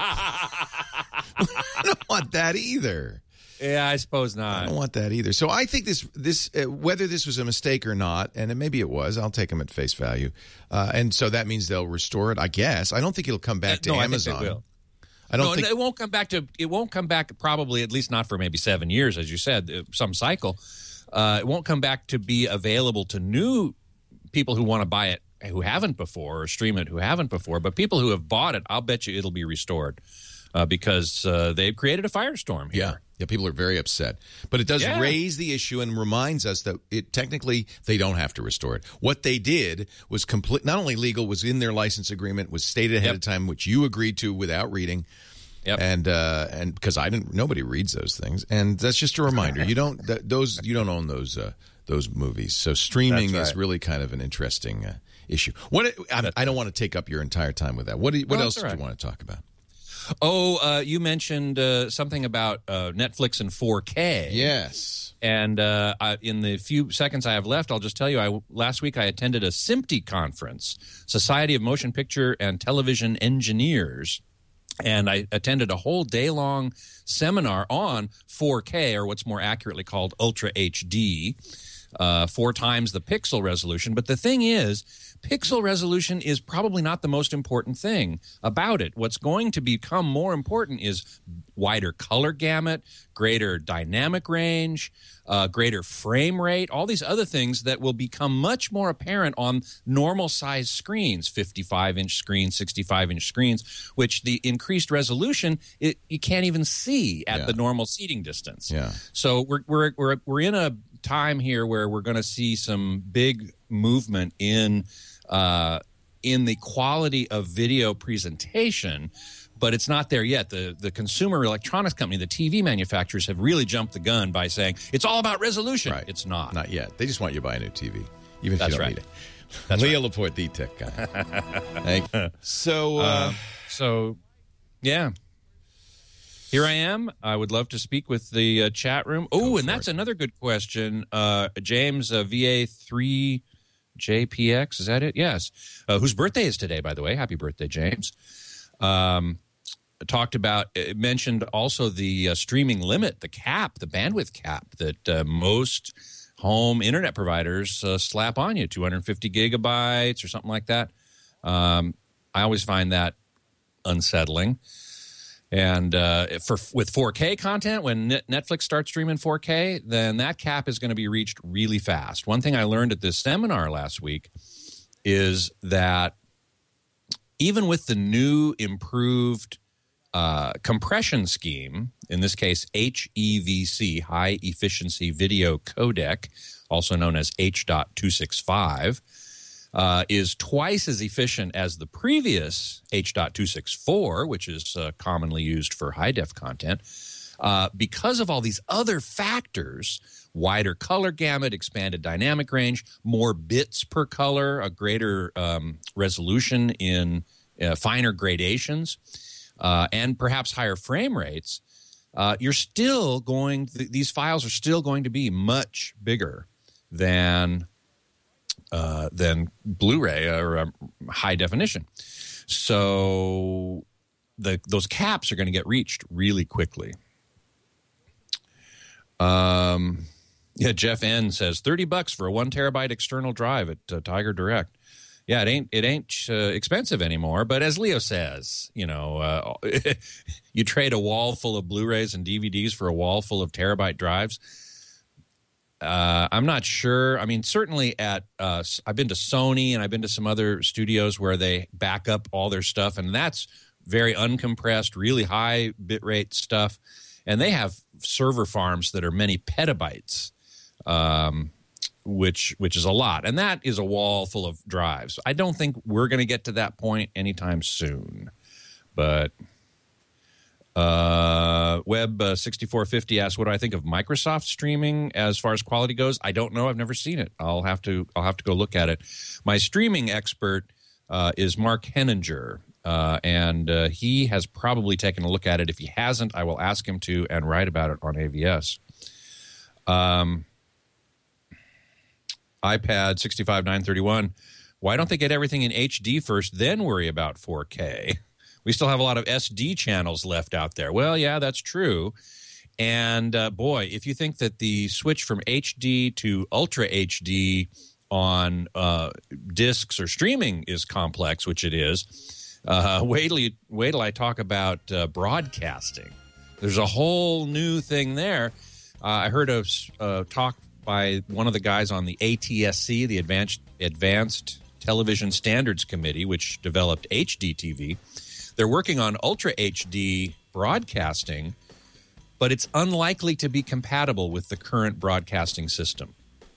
don't want that either. Yeah, I suppose I not. don't want that either. So I think this this uh, whether this was a mistake or not, and it, maybe it was, I'll take them at face value. Uh, and so that means they'll restore it, I guess. I don't think it'll come back to no, Amazon. I think they will. I don't no, think it won't come back to. It won't come back. Probably, at least not for maybe seven years, as you said, uh, some cycle. Uh, it won't come back to be available to new people who want to buy it, who haven't before, or stream it, who haven't before. But people who have bought it, I'll bet you it'll be restored uh, because uh, they've created a firestorm here. Yeah. Yeah, people are very upset. But it does Yeah. raise the issue and reminds us that it technically they don't have to restore it. What they did was complete not only legal, was in their license agreement, was stated ahead Yep. of time, which you agreed to without reading. Yep. And uh, and because I didn't, nobody reads those things, and that's just a reminder. You don't th- those you don't own those uh, those movies. So streaming That's is right. really kind of an interesting uh, issue. What I, I don't want to take up your entire time with that. What do you, what No, else that's do all you right. want to talk about? Oh, uh, you mentioned uh, something about uh, Netflix and four K. Yes. And uh, I, in the few seconds I have left, I'll just tell you, I, last week I attended a S M P T E conference, Society of Motion Picture and Television Engineers. And I attended a whole day-long seminar on four K, or what's more accurately called Ultra H D, uh, four times the pixel resolution. But the thing is, pixel resolution is probably not the most important thing about it. What's going to become more important is wider color gamut, greater dynamic range, uh, greater frame rate, all these other things that will become much more apparent on normal size screens, fifty-five inch screens, sixty-five inch screens, which the increased resolution, it, you can't even see at Yeah. the normal seating distance. Yeah. So we're, we're, we're, we're in a time here where we're going to see some big movement in uh, in the quality of video presentation, but it's not there yet. The the consumer electronics company, the T V manufacturers, have really jumped the gun by saying it's all about resolution. Right. It's not. Not yet. They just want you to buy a new T V, even if That's you don't right. need it. That's Leo Laporte, the tech guy. Thank you. So, uh, Um, so, yeah. Here I am. I would love to speak with the uh, chat room. Oh, and for that's it. another good question. Uh, James, uh, V A three J P X, is that it? Yes. Uh, whose birthday is today, by the way. Happy birthday, James. Um, talked about, it mentioned also the uh, streaming limit, the cap, the bandwidth cap that uh, most home internet providers uh, slap on you, two hundred fifty gigabytes or something like that. Um, I always find that unsettling. And uh, for with four K content, when Netflix starts streaming four K, then that cap is going to be reached really fast. One thing I learned at this seminar last week is that even with the new improved uh, compression scheme, in this case H E V C, High Efficiency Video Codec, also known as H two sixty-five, Uh, is twice as efficient as the previous H two sixty-four, which is uh, commonly used for high-def content. Uh, because of all these other factors, wider color gamut, expanded dynamic range, more bits per color, a greater um, resolution in uh, finer gradations, uh, and perhaps higher frame rates, uh, you're still going, th- these files are still going to be much bigger than Uh, than Blu-ray or um, high definition. So the those caps are going to get reached really quickly. Um, yeah, Jeff N says thirty bucks for a one terabyte external drive at uh, Tiger Direct. Yeah, it ain't it ain't uh, expensive anymore. But as Leo says, you know, uh, you trade a wall full of Blu-rays and D V Ds for a wall full of terabyte drives. Uh, I'm not sure. I mean, certainly at uh, I've been to Sony and I've been to some other studios where they back up all their stuff, and that's very uncompressed, really high bitrate stuff. And they have server farms that are many petabytes, um, which which is a lot. And that is a wall full of drives. I don't think we're going to get to that point anytime soon. But Uh, Web uh, sixty-four fifty asks, "What do I think of Microsoft streaming as far as quality goes?" I don't know. I've never seen it. I'll have to. I'll have to go look at it. My streaming expert uh, is Mark Henninger, uh, and uh, he has probably taken a look at it. If he hasn't, I will ask him to and write about it on A V S. Um, iPad sixty-five nine thirty-one. Why don't they get everything in H D first, then worry about four K? We still have a lot of S D channels left out there. Well, yeah, that's true. And, uh, boy, if you think that the switch from H D to Ultra H D on uh, discs or streaming is complex, which it is, uh, wait, till you, wait till I talk about uh, broadcasting. There's a whole new thing there. Uh, I heard a uh, talk by one of the guys on the A T S C, the Advanced, Advanced Television Standards Committee, which developed H D T V. They're working on Ultra H D broadcasting, but it's unlikely to be compatible with the current broadcasting system.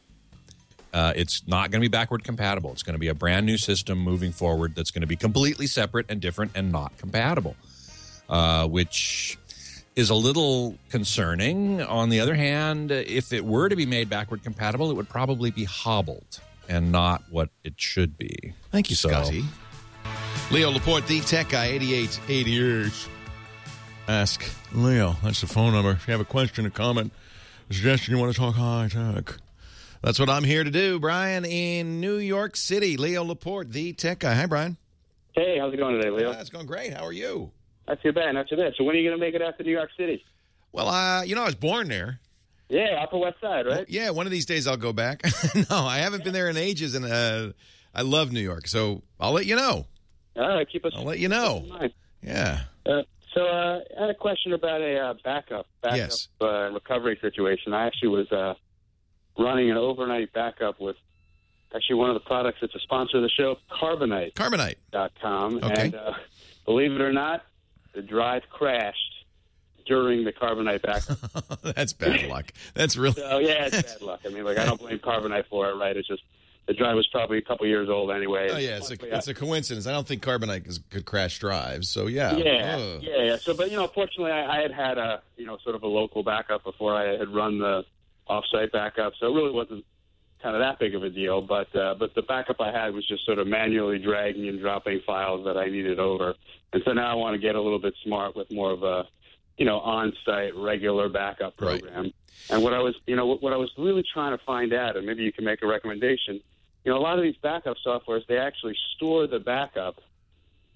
Uh, it's not going to be backward compatible. It's going to be a brand new system moving forward that's going to be completely separate and different and not compatible, uh, which is a little concerning. On the other hand, if it were to be made backward compatible, it would probably be hobbled and not what it should be. Thank you, So- Scotty. Leo Laporte, the tech guy, eighty-eight eighty-eight. Ask Leo. That's the phone number. If you have a question, a comment, a suggestion, you want to talk high tech. That's what I'm here to do. Brian in New York City. Leo Laporte, the tech guy. Hi, Brian. Hey, how's it going today, Leo? Uh, it's going great. How are you? Not too bad, not too bad. So when are you going to make it out to New York City? Well, uh, you know, I was born there. Yeah, Upper West Side, right? Yeah, one of these days I'll go back. No, I haven't been there in ages, and uh, I love New York, so I'll let you know. All right, keep us. I'll let you know. Yeah. Uh, so uh, I had a question about a uh, backup, backup Yes. uh, recovery situation. I actually was uh, running an overnight backup with actually one of the products that's a sponsor of the show, Carbonite Carbonite. dot com. Okay. And uh, believe it or not, the drive crashed during the Carbonite backup. That's bad luck. That's really. So, yeah, it's bad luck. I mean, like, I don't blame Carbonite for it, right? It's just the drive was probably a couple years old anyway. Oh, yeah, it's a, it's a coincidence. I don't think Carbonite is, could crash drives, so yeah. Yeah, Ugh. yeah, yeah. So, but, you know, fortunately, I, I had had a, you know, sort of a local backup before I had run the off-site backup, so it really wasn't kind of that big of a deal. But, uh, but the backup I had was just sort of manually dragging and dropping files that I needed over. And so now I want to get a little bit smart with more of a, you know, on-site regular backup program. Right. And what I was, you know, what, what I was really trying to find out, and maybe you can make a recommendation, you know, a lot of these backup softwares, they actually store the backup, you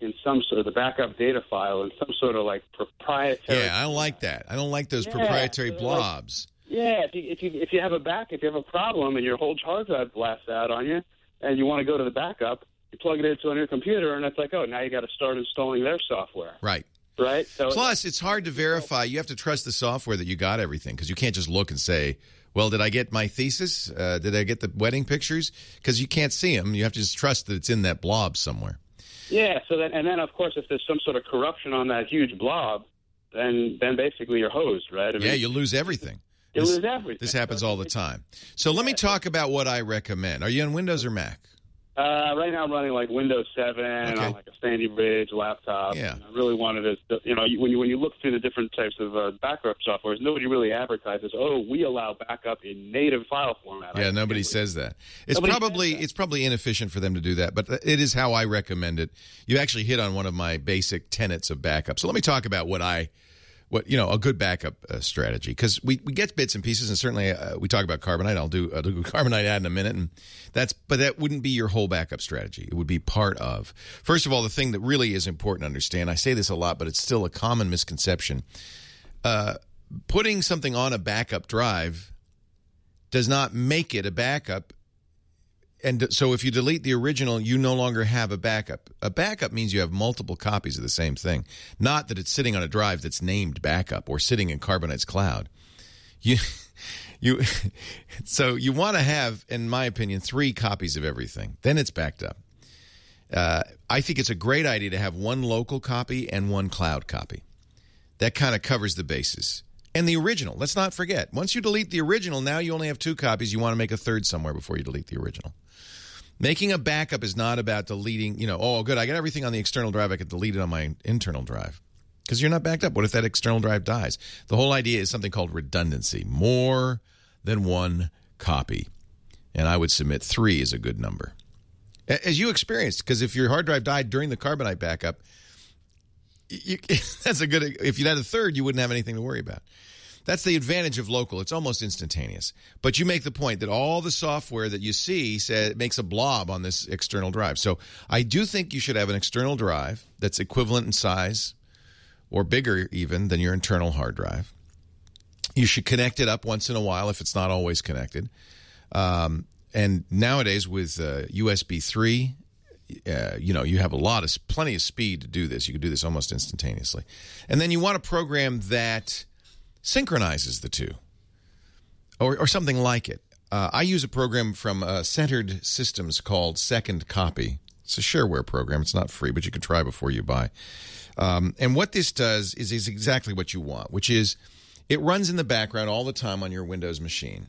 in some sort of the backup data file in some sort of like proprietary. Yeah, I don't like that. I don't like those Yeah, proprietary so like- blobs. Yeah, if you, if you if you have a back, if you have a problem and your whole hard drive blasts out on you, and you want to go to the backup, you plug it into a new computer, and it's like, oh, now you got to start installing their software. Right. Right. So Plus, it's hard to verify. You have to trust the software that you got everything, because you can't just look and say, well, did I get my thesis? Uh, did I get the wedding pictures? Because you can't see them. You have to just trust that it's in that blob somewhere. Yeah. So then, and then of course, if there's some sort of corruption on that huge blob, then then basically you're hosed, right? I mean, Yeah, you lose everything. you This- lose everything. This happens So all the it's- time. So let me talk about what I recommend. Are you on Windows or Mac? Uh, right now I'm running like Windows seven Okay. on like a Sandy Bridge laptop. Yeah. And I really wanted to, you know, you- when you when you look through the different types of uh, backup softwares, nobody really advertises, oh, we allow backup in native file format. Yeah, I- nobody says that. It's Nobody says probably that. it's probably inefficient for them to do that, but it is how I recommend it. You actually hit on one of my basic tenets of backup. So let me talk about what I what you know a good backup uh, strategy, because we, we get bits and pieces, and certainly uh, we talk about Carbonite. I'll do, I'll do Carbonite ad in a minute, and that's but that wouldn't be your whole backup strategy. It would be part of. First of all, the thing that really is important to understand. I say this a lot, but it's still a common misconception. Uh, putting something on a backup drive does not make it a backup. And so if you delete the original, you no longer have a backup. A backup means you have multiple copies of the same thing, not that it's sitting on a drive that's named backup or sitting in Carbonite's cloud. You, you, so you want to have, in my opinion, three copies of everything. Then it's backed up. Uh, I think it's a great idea to have one local copy and one cloud copy. That kind of covers the bases. And the original, let's not forget, once you delete the original, now you only have two copies. You want to make a third somewhere before you delete the original. Making a backup is not about deleting, you know, oh, good, I got everything on the external drive. I could delete it on my internal drive. Because you're not backed up. What if that external drive dies? The whole idea is something called redundancy. More than one copy. And I would submit three is a good number. As you experienced, because if your hard drive died during the Carbonite backup, you, that's a good, if you had a third, you wouldn't have anything to worry about. That's the advantage of local. It's almost instantaneous. But you make the point that all the software that you see says, makes a blob on this external drive. So I do think you should have an external drive that's equivalent in size or bigger even than your internal hard drive. You should connect it up once in a while if it's not always connected. Um, and nowadays with uh, U S B three, uh, you know, you have a lot of plenty of speed to do this. You can do this almost instantaneously. And then you want a program that synchronizes the two, or, or something like it. Uh, I use a program from uh, Centered Systems called Second Copy. It's a shareware program. It's not free, but you can try before you buy. Um, and what this does is, is exactly what you want, which is it runs in the background all the time on your Windows machine.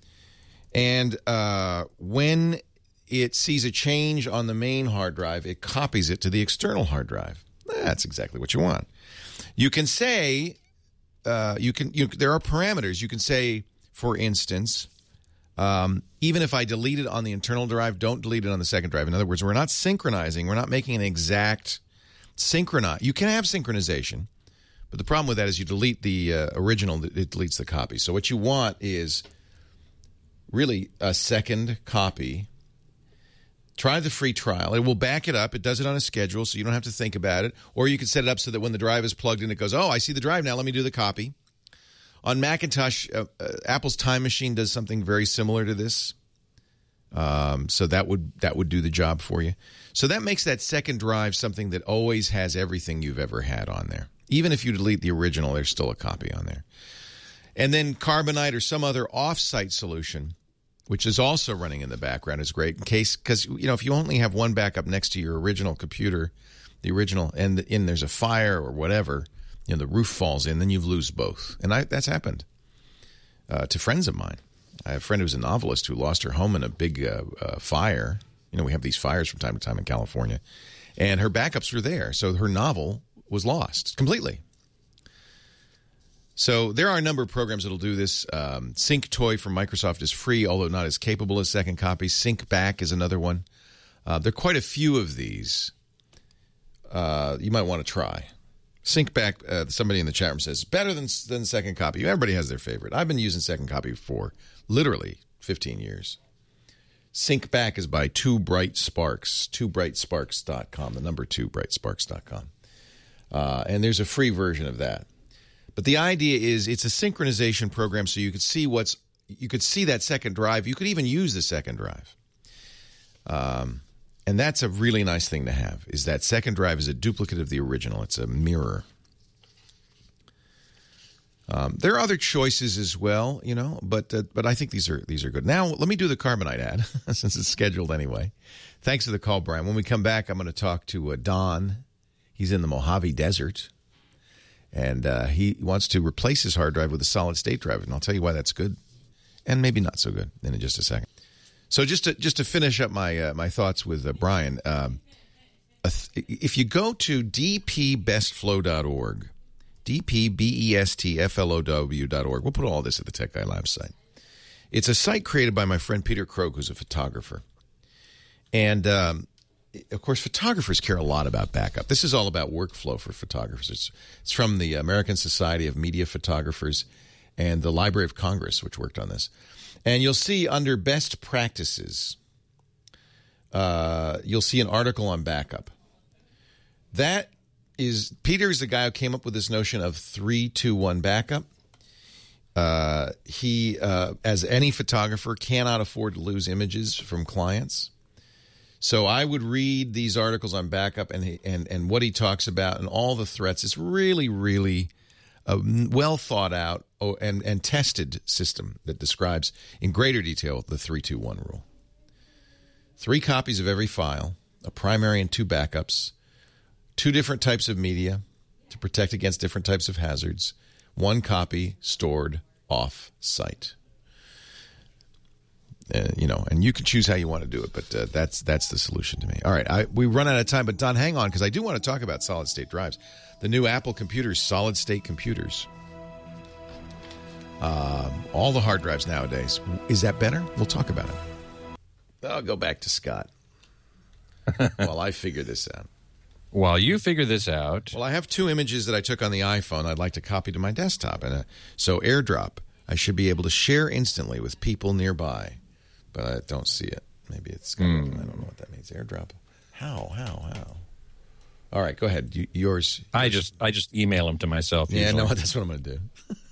And uh, when it sees a change on the main hard drive, it copies it to the external hard drive. That's exactly what you want. You can say... Uh, you can. You, there are parameters. You can say, for instance, um, even if I delete it on the internal drive, don't delete it on the second drive. In other words, we're not synchronizing. We're not making an exact synchronize. You can have synchronization, but the problem with that is you delete the uh, original, it deletes the copy. So what you want is really a second copy. Try the free trial. It will back it up. It does it on a schedule, so you don't have to think about it. Or you can set it up so that when the drive is plugged in, it goes, oh, I see the drive now. Let me do the copy. On Macintosh, uh, uh, Apple's Time Machine does something very similar to this. Um, so that would that would do the job for you. So that makes that second drive something that always has everything you've ever had on there. Even if you delete the original, there's still a copy on there. And then Carbonite or some other off-site solution, which is also running in the background, is great in case, because, you know, if you only have one backup next to your original computer, the original, and, and there's a fire or whatever, you know, the roof falls in, then you lose both. And I, that's happened uh, to friends of mine. I have a friend who's a novelist who lost her home in a big uh, uh, fire. You know, we have these fires from time to time in California. And her backups were there, so her novel was lost completely. So there are a number of programs that will do this. Um, SyncToy from Microsoft is free, although not as capable as Second Copy. SyncBack is another one. Uh, there are quite a few of these uh, you might want to try. SyncBack, uh, somebody in the chat room says, better than, than Second Copy. Everybody has their favorite. I've been using Second Copy for literally fifteen years. Sync Back is by Two Bright Sparks, two bright sparks dot com, the number two bright sparks dot com. Uh, and there's a free version of that. But the idea is it's a synchronization program so you could see what's you could see that second drive. You could even use the second drive. Um, and that's a really nice thing to have, is that second drive is a duplicate of the original. It's a mirror. Um, there are other choices as well, you know, but uh, but I think these are these are good. Now, let me do the Carbonite ad, since it's scheduled anyway. Thanks for the call, Brian. When we come back, I'm going to talk to uh, Don. He's in the Mojave Desert. And uh, he wants to replace his hard drive with a solid-state drive, and I'll tell you why that's good, and maybe not so good in just a second. So just to just to finish up my uh, my thoughts with uh, Brian, um, th- if you go to d p best flow dot org, d p best flow dot org, we'll put all this at the Tech Guy Lab site. It's a site created by my friend Peter Krogh, who's a photographer, and um, of course, photographers care a lot about backup. This is all about workflow for photographers. It's, it's from the American Society of Media Photographers and the Library of Congress, which worked on this. And you'll see under best practices, uh, you'll see an article on backup. That is, Peter is the guy who came up with this notion of three two one backup. Uh, he, uh, as any photographer, cannot afford to lose images from clients. So I would read these articles on backup and and and what he talks about and all the threats. It's really, really a well thought out and, and tested system that describes in greater detail the three two one rule. Three copies of every file, a primary and two backups, two different types of media to protect against different types of hazards, one copy stored off-site. Uh, you know, and you can choose how you want to do it, but uh, that's that's the solution to me. All right, I, we run out of time, but Don, hang on, because I do want to talk about solid-state drives. The new Apple computers, solid-state computers. Um, all the hard drives nowadays. Is that better? We'll talk about it. I'll go back to Scott while I figure this out. While you figure this out. Well, I have two images that I took on the iPhone I'd like to copy to my desktop. and uh, So AirDrop, I should be able to share instantly with people nearby. But I don't see it. Maybe it's mm. I don't know what that means. AirDrop. How? How? How? All right, go ahead. You, yours, yours. I just I just email them to myself. Yeah, usually. no, that's what I'm going to do.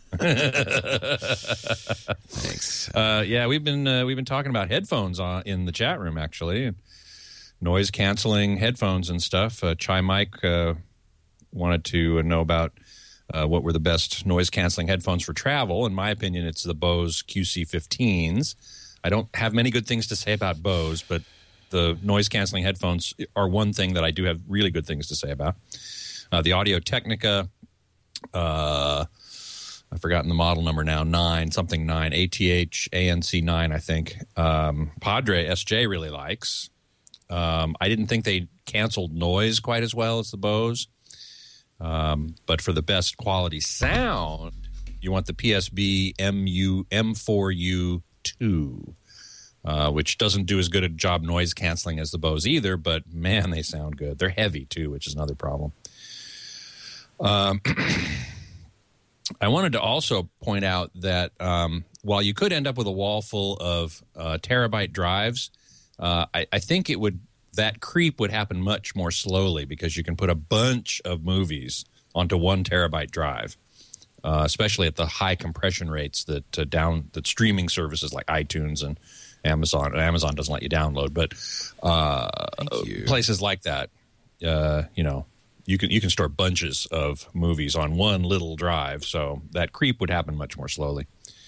Thanks. Uh, yeah, we've been uh, we've been talking about headphones on, in the chat room actually, noise canceling headphones and stuff. Uh, Chai Mike uh, wanted to know about uh, what were the best noise canceling headphones for travel. In my opinion, it's the Bose Q C fifteens. I don't have many good things to say about Bose, but the noise-canceling headphones are one thing that I do have really good things to say about. Uh, the Audio-Technica, uh, I've forgotten the model number now, nine, something nine, A T H A N C nine, I think. Um, Padre S J really likes. Um, I didn't think they canceled noise quite as well as the Bose. Um, but for the best quality sound, you want the P S B M U M four U two, uh, which doesn't do as good a job noise canceling as the Bose either, but man, they sound good. They're heavy too, which is another problem. Um, I wanted to also point out that um, while you could end up with a wall full of uh, terabyte drives, uh, I, I think it would that creep would happen much more slowly because you can put a bunch of movies onto one terabyte drive. Uh, especially at the high compression rates that uh, down that streaming services like iTunes and Amazon. Amazon doesn't let you download, but uh, you. places like that, uh, you know, you can you can store bunches of movies on one little drive. So that creep would happen much more slowly.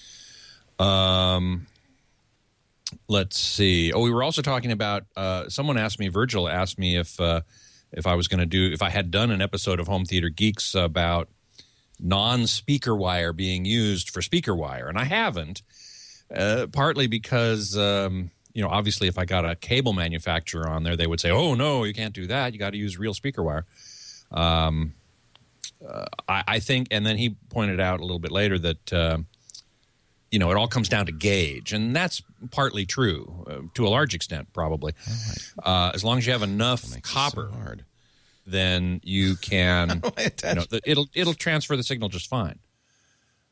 Um, let's see. Oh, we were also talking about. Uh, someone asked me. Virgil asked me if uh, if I was going to do if I had done an episode of Home Theater Geeks about non-speaker wire being used for speaker wire, and I haven't, uh, partly because, um, you know, obviously if I got a cable manufacturer on there, they would say, oh, no, you can't do that. You got to use real speaker wire. Um, uh, I, I think, and then he pointed out a little bit later that, uh, you know, it all comes down to gauge, and that's partly true, uh, to a large extent, probably. Uh, as long as you have enough copper. So hard. Then you can, you know, it'll it'll transfer the signal just fine.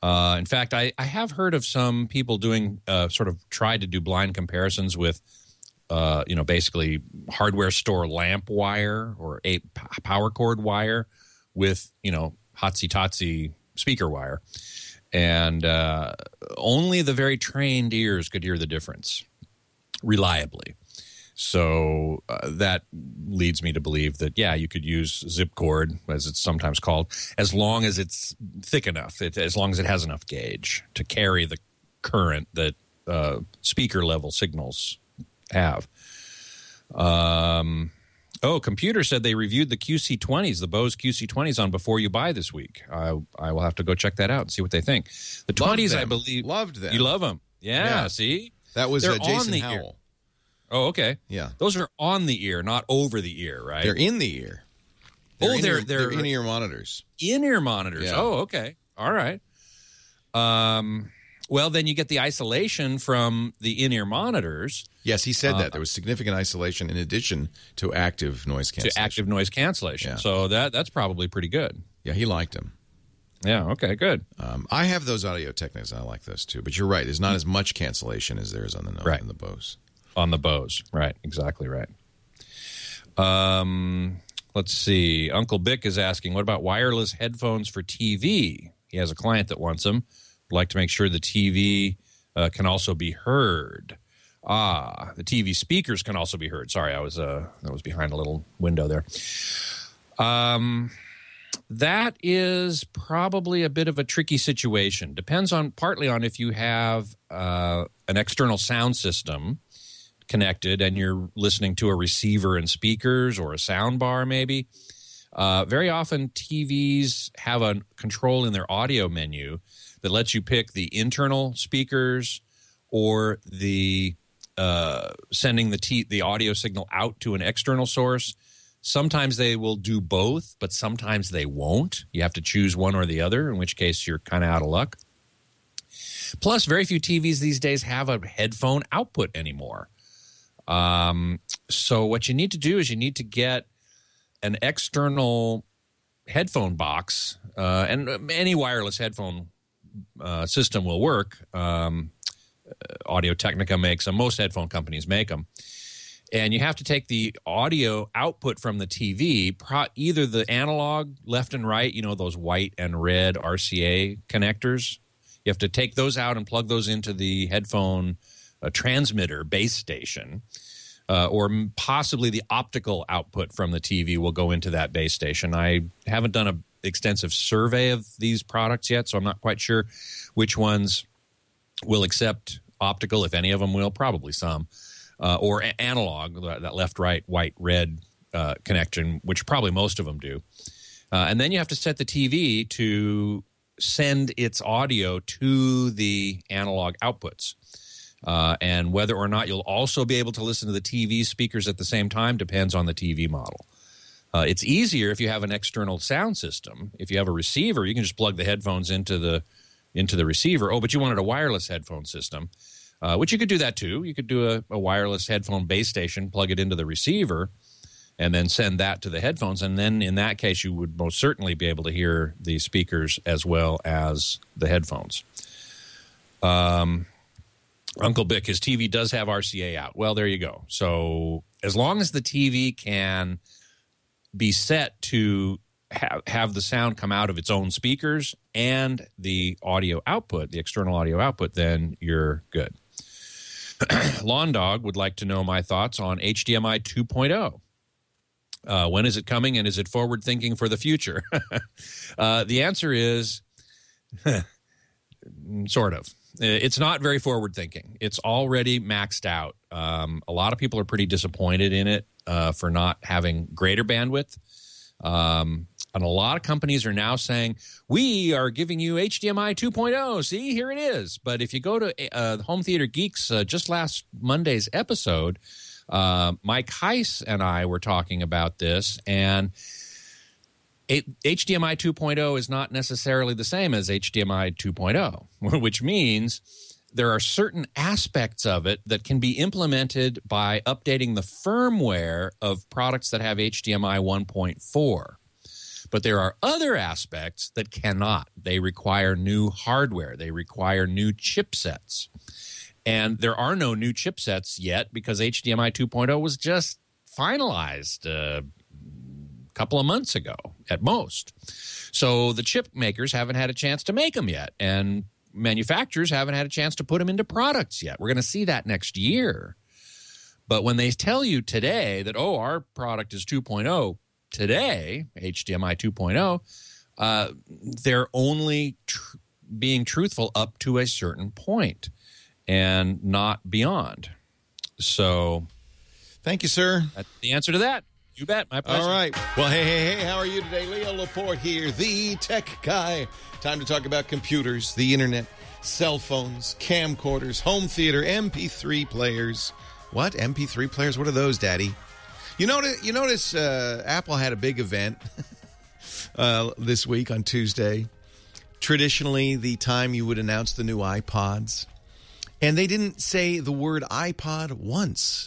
Uh, in fact, I, I have heard of some people doing uh, sort of tried to do blind comparisons with, uh, you know, basically hardware store lamp wire or a p- power cord wire with, you know, hotsy-totsy speaker wire. And uh, only the very trained ears could hear the difference reliably. So uh, that leads me to believe that, yeah, you could use zip cord, as it's sometimes called, as long as it's thick enough, it, as long as it has enough gauge to carry the current that uh, speaker-level signals have. Um, oh, Computer said they reviewed the Q C twenties, the Bose Q C twenties on Before You Buy this week. I, I will have to go check that out and see what they think. The twenties, I believe. Loved them. You love them. Yeah, Yeah. see? That was They're uh, Jason on the Howell. ear. Oh, okay. Yeah. Those are on the ear, not over the ear, right? They're in the ear. Oh, in they're- ear- they're- in-ear monitors. In-ear monitors. Yeah. Oh, okay. All right. Um, well, then you get the isolation from the in-ear monitors Yes, he said Uh, that. There was significant isolation in addition to active noise cancellation. to active noise cancellation. Yeah. So that that's probably pretty good. Yeah, he liked them. Yeah, okay, good. Um, I have those Audio Technicas. I like those too. But you're right. There's not as much cancellation as there is on the Right. on the Bose. On the Bose. Right, exactly right. Um, let's see. Uncle Bick is asking, what about wireless headphones for T V? He has a client that wants them. Would like to make sure the T V uh, can also be heard. Ah, the T V speakers can also be heard. Sorry, I was uh, I was behind a little window there. Um, that is probably a bit of a tricky situation. Depends on partly on if you have uh, an external sound system connected and you're listening to a receiver and speakers or a sound bar maybe. Uh, very often T Vs have a control in their audio menu that lets you pick the internal speakers or the uh, sending the t- the audio signal out to an external source. Sometimes they will do both, but sometimes they won't. You have to choose one or the other, in which case you're kind of out of luck. Plus, very few T Vs these days have a headphone output anymore. Um, so what you need to do is you need to get an external headphone box, uh, and any wireless headphone uh, system will work. Um, Audio Technica makes them. Most headphone companies make them. And you have to take the audio output from the T V, pro- either the analog left and right, you know, those white and red R C A connectors. You have to take those out and plug those into the headphone uh, transmitter base station. Uh, or possibly the optical output from the T V will go into that base station. I haven't done an extensive survey of these products yet, so I'm not quite sure which ones will accept optical, if any of them will, probably some, uh, or a- analog, that left, right, white, red uh, connection, which probably most of them do. Uh, and then you have to set the T V to send its audio to the analog outputs. Uh, and whether or not you'll also be able to listen to the T V speakers at the same time depends on the T V model. Uh, it's easier if you have an external sound system. If you have a receiver, you can just plug the headphones into the into the receiver. Oh, but you wanted a wireless headphone system, uh, which you could do that too. You could do a, a wireless headphone base station, plug it into the receiver, and then send that to the headphones. And then in that case, you would most certainly be able to hear the speakers as well as the headphones. Um. Uncle Bick, his T V does have R C A out. Well, there you go. So as long as the T V can be set to have, have the sound come out of its own speakers and the audio output, the external audio output, then you're good. Lawn Dog would like to know my thoughts on H D M I two point oh. Uh, when is it coming, and is it forward-thinking for the future? uh, the answer is sort of. It's not very forward-thinking. It's already maxed out. Um, a lot of people are pretty disappointed in it uh, for not having greater bandwidth. Um, and a lot of companies are now saying, we are giving you H D M I two point oh. See, here it is. But if you go to uh, Home Theater Geeks, uh, just last Monday's episode, uh, Mike Heiss and I were talking about this, and H D M I two point oh is not necessarily the same as H D M I two point oh, which means there are certain aspects of it that can be implemented by updating the firmware of products that have H D M I one point four. But there are other aspects that cannot. They require new hardware. They require new chipsets. And there are no new chipsets yet because H D M I two point oh was just finalized uh, a couple of months ago at most. So the chip makers haven't had a chance to make them yet, and manufacturers haven't had a chance to put them into products yet. We're going to see that next year. But when they tell you today that, oh, our product is two point oh today, H D M I two point oh, uh, they're only tr- being truthful up to a certain point and not beyond. So thank you, sir. That's the answer to that. You bet. My pleasure. All right. Well, hey, hey, hey, how are you today? Leo Laporte here, the tech guy. Time to talk about computers, the internet, cell phones, camcorders, home theater, M P three players. What? M P three players? What are those, Daddy? You notice, you notice uh, Apple had a big event uh, this week on Tuesday. Traditionally, the time you would announce the new iPods. And they didn't say the word iPod once.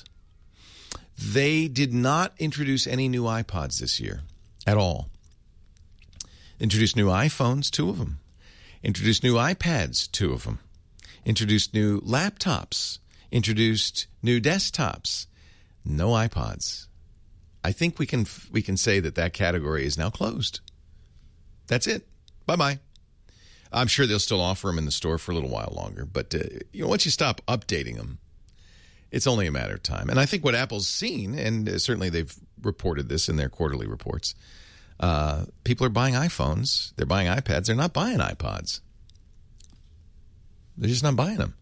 They did not introduce any new iPods this year at all. Introduced new iPhones, two of them. Introduced new iPads, two of them. Introduced new laptops. Introduced new desktops. No iPods. I think we can we can say that that category is now closed. That's it. Bye-bye. I'm sure they'll still offer them in the store for a little while longer, but uh, you know, once you stop updating them, it's only a matter of time. And I think what Apple's seen, and uh, certainly they've reported this in their quarterly reports, uh, people are buying iPhones, they're buying iPads, they're not buying iPods. They're just not buying them.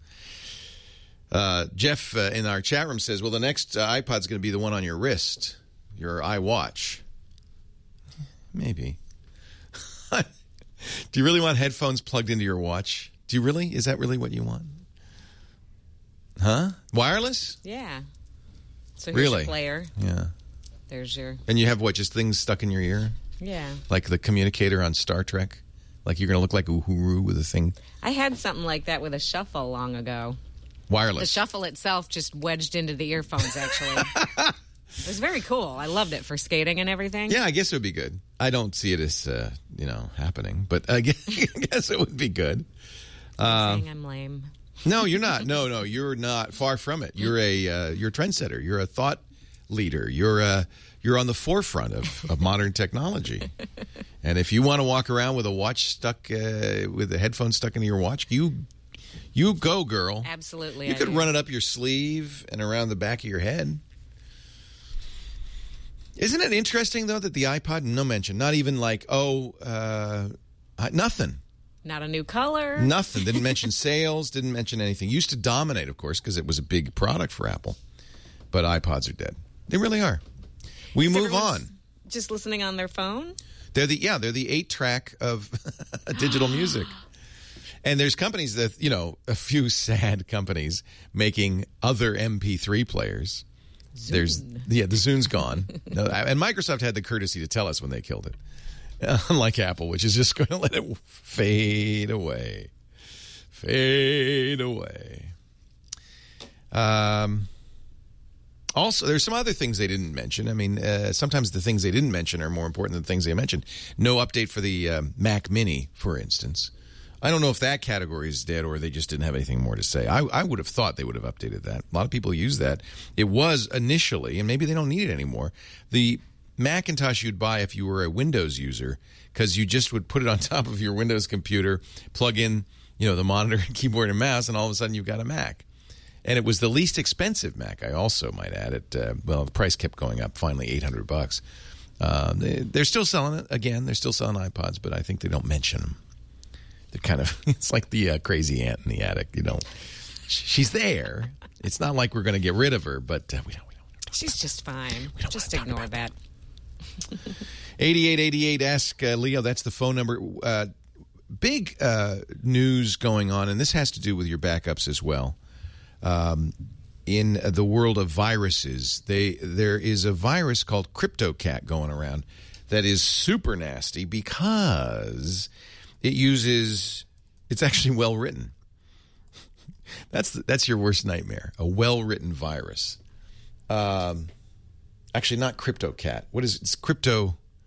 Uh, Jeff uh, in our chat room says, well, the next uh, iPod's going to be the one on your wrist, your iWatch. Maybe. Do you really want headphones plugged into your watch? Do you really? Is that really what you want? Huh? Wireless? Yeah. So here's Really? your player. Yeah. There's your... And you have what, just things stuck in your ear? Yeah. Like the communicator on Star Trek? Like you're going to look like Uhuru with a thing? I had something like that with a shuffle long ago. Wireless. The shuffle itself just wedged into the earphones, actually. It was very cool. I loved it for skating and everything. Yeah, I guess it would be good. I don't see it as, uh, you know, happening, but I guess, I guess it would be good. I'm saying I'm lame. No, you're not. No, no, you're not. Far from it. You're a uh, you're a trendsetter. You're a thought leader. You're a you're on the forefront of, of modern technology. And if you want to walk around with a watch stuck uh, with the headphones stuck into your watch, you you go, girl. Absolutely. You I could do. run it up your sleeve and around the back of your head. Isn't it interesting, though, that the iPod, no mention, not even like, oh, uh, nothing. Not a new color. Nothing. Didn't mention sales, didn't mention anything. Used to dominate, of course, because it was a big product for Apple. But iPods are dead. They really are. We move Everyone's on. Just listening on their phone? They're the yeah, they're the eight track of digital music. And there's companies that, you know, a few sad companies making other M P three players. Zune. There's yeah, the Zune's gone. No, and Microsoft had the courtesy to tell us when they killed it. Unlike Apple, which is just going to let it fade away. Fade away. Um Also, there's some other things they didn't mention. I mean, uh, sometimes the things they didn't mention are more important than the things they mentioned. No update for the uh, Mac Mini, for instance. I don't know if that category is dead or they just didn't have anything more to say. I, I would have thought they would have updated that. A lot of people use that. It was initially, and maybe they don't need it anymore, the Macintosh you'd buy if you were a Windows user, because you just would put it on top of your Windows computer, plug in, you know, the monitor, keyboard, and mouse, and all of a sudden you've got a Mac. And it was the least expensive Mac, I also might add. It uh, well, the price kept going up, finally eight hundred bucks. Uh, they, they're still selling it. Again, they're still selling iPods, but I think they don't mention them. They're kind of, it's like the uh, crazy aunt in the attic. You know, she's there. It's not like we're going to get rid of her, but uh, we don't. We don't She's just fine. Just ignore that. eighty-eight eighty-eight, ask uh, Leo. That's the phone number. Uh, big uh, news going on, and this has to do with your backups as well. Um, in the world of viruses, they there is a virus called CryptoCat going around that is super nasty because it uses, it's actually well written. That's that's your worst nightmare, a well written virus. Um, actually, not CryptoCat. What is it? It's crypto?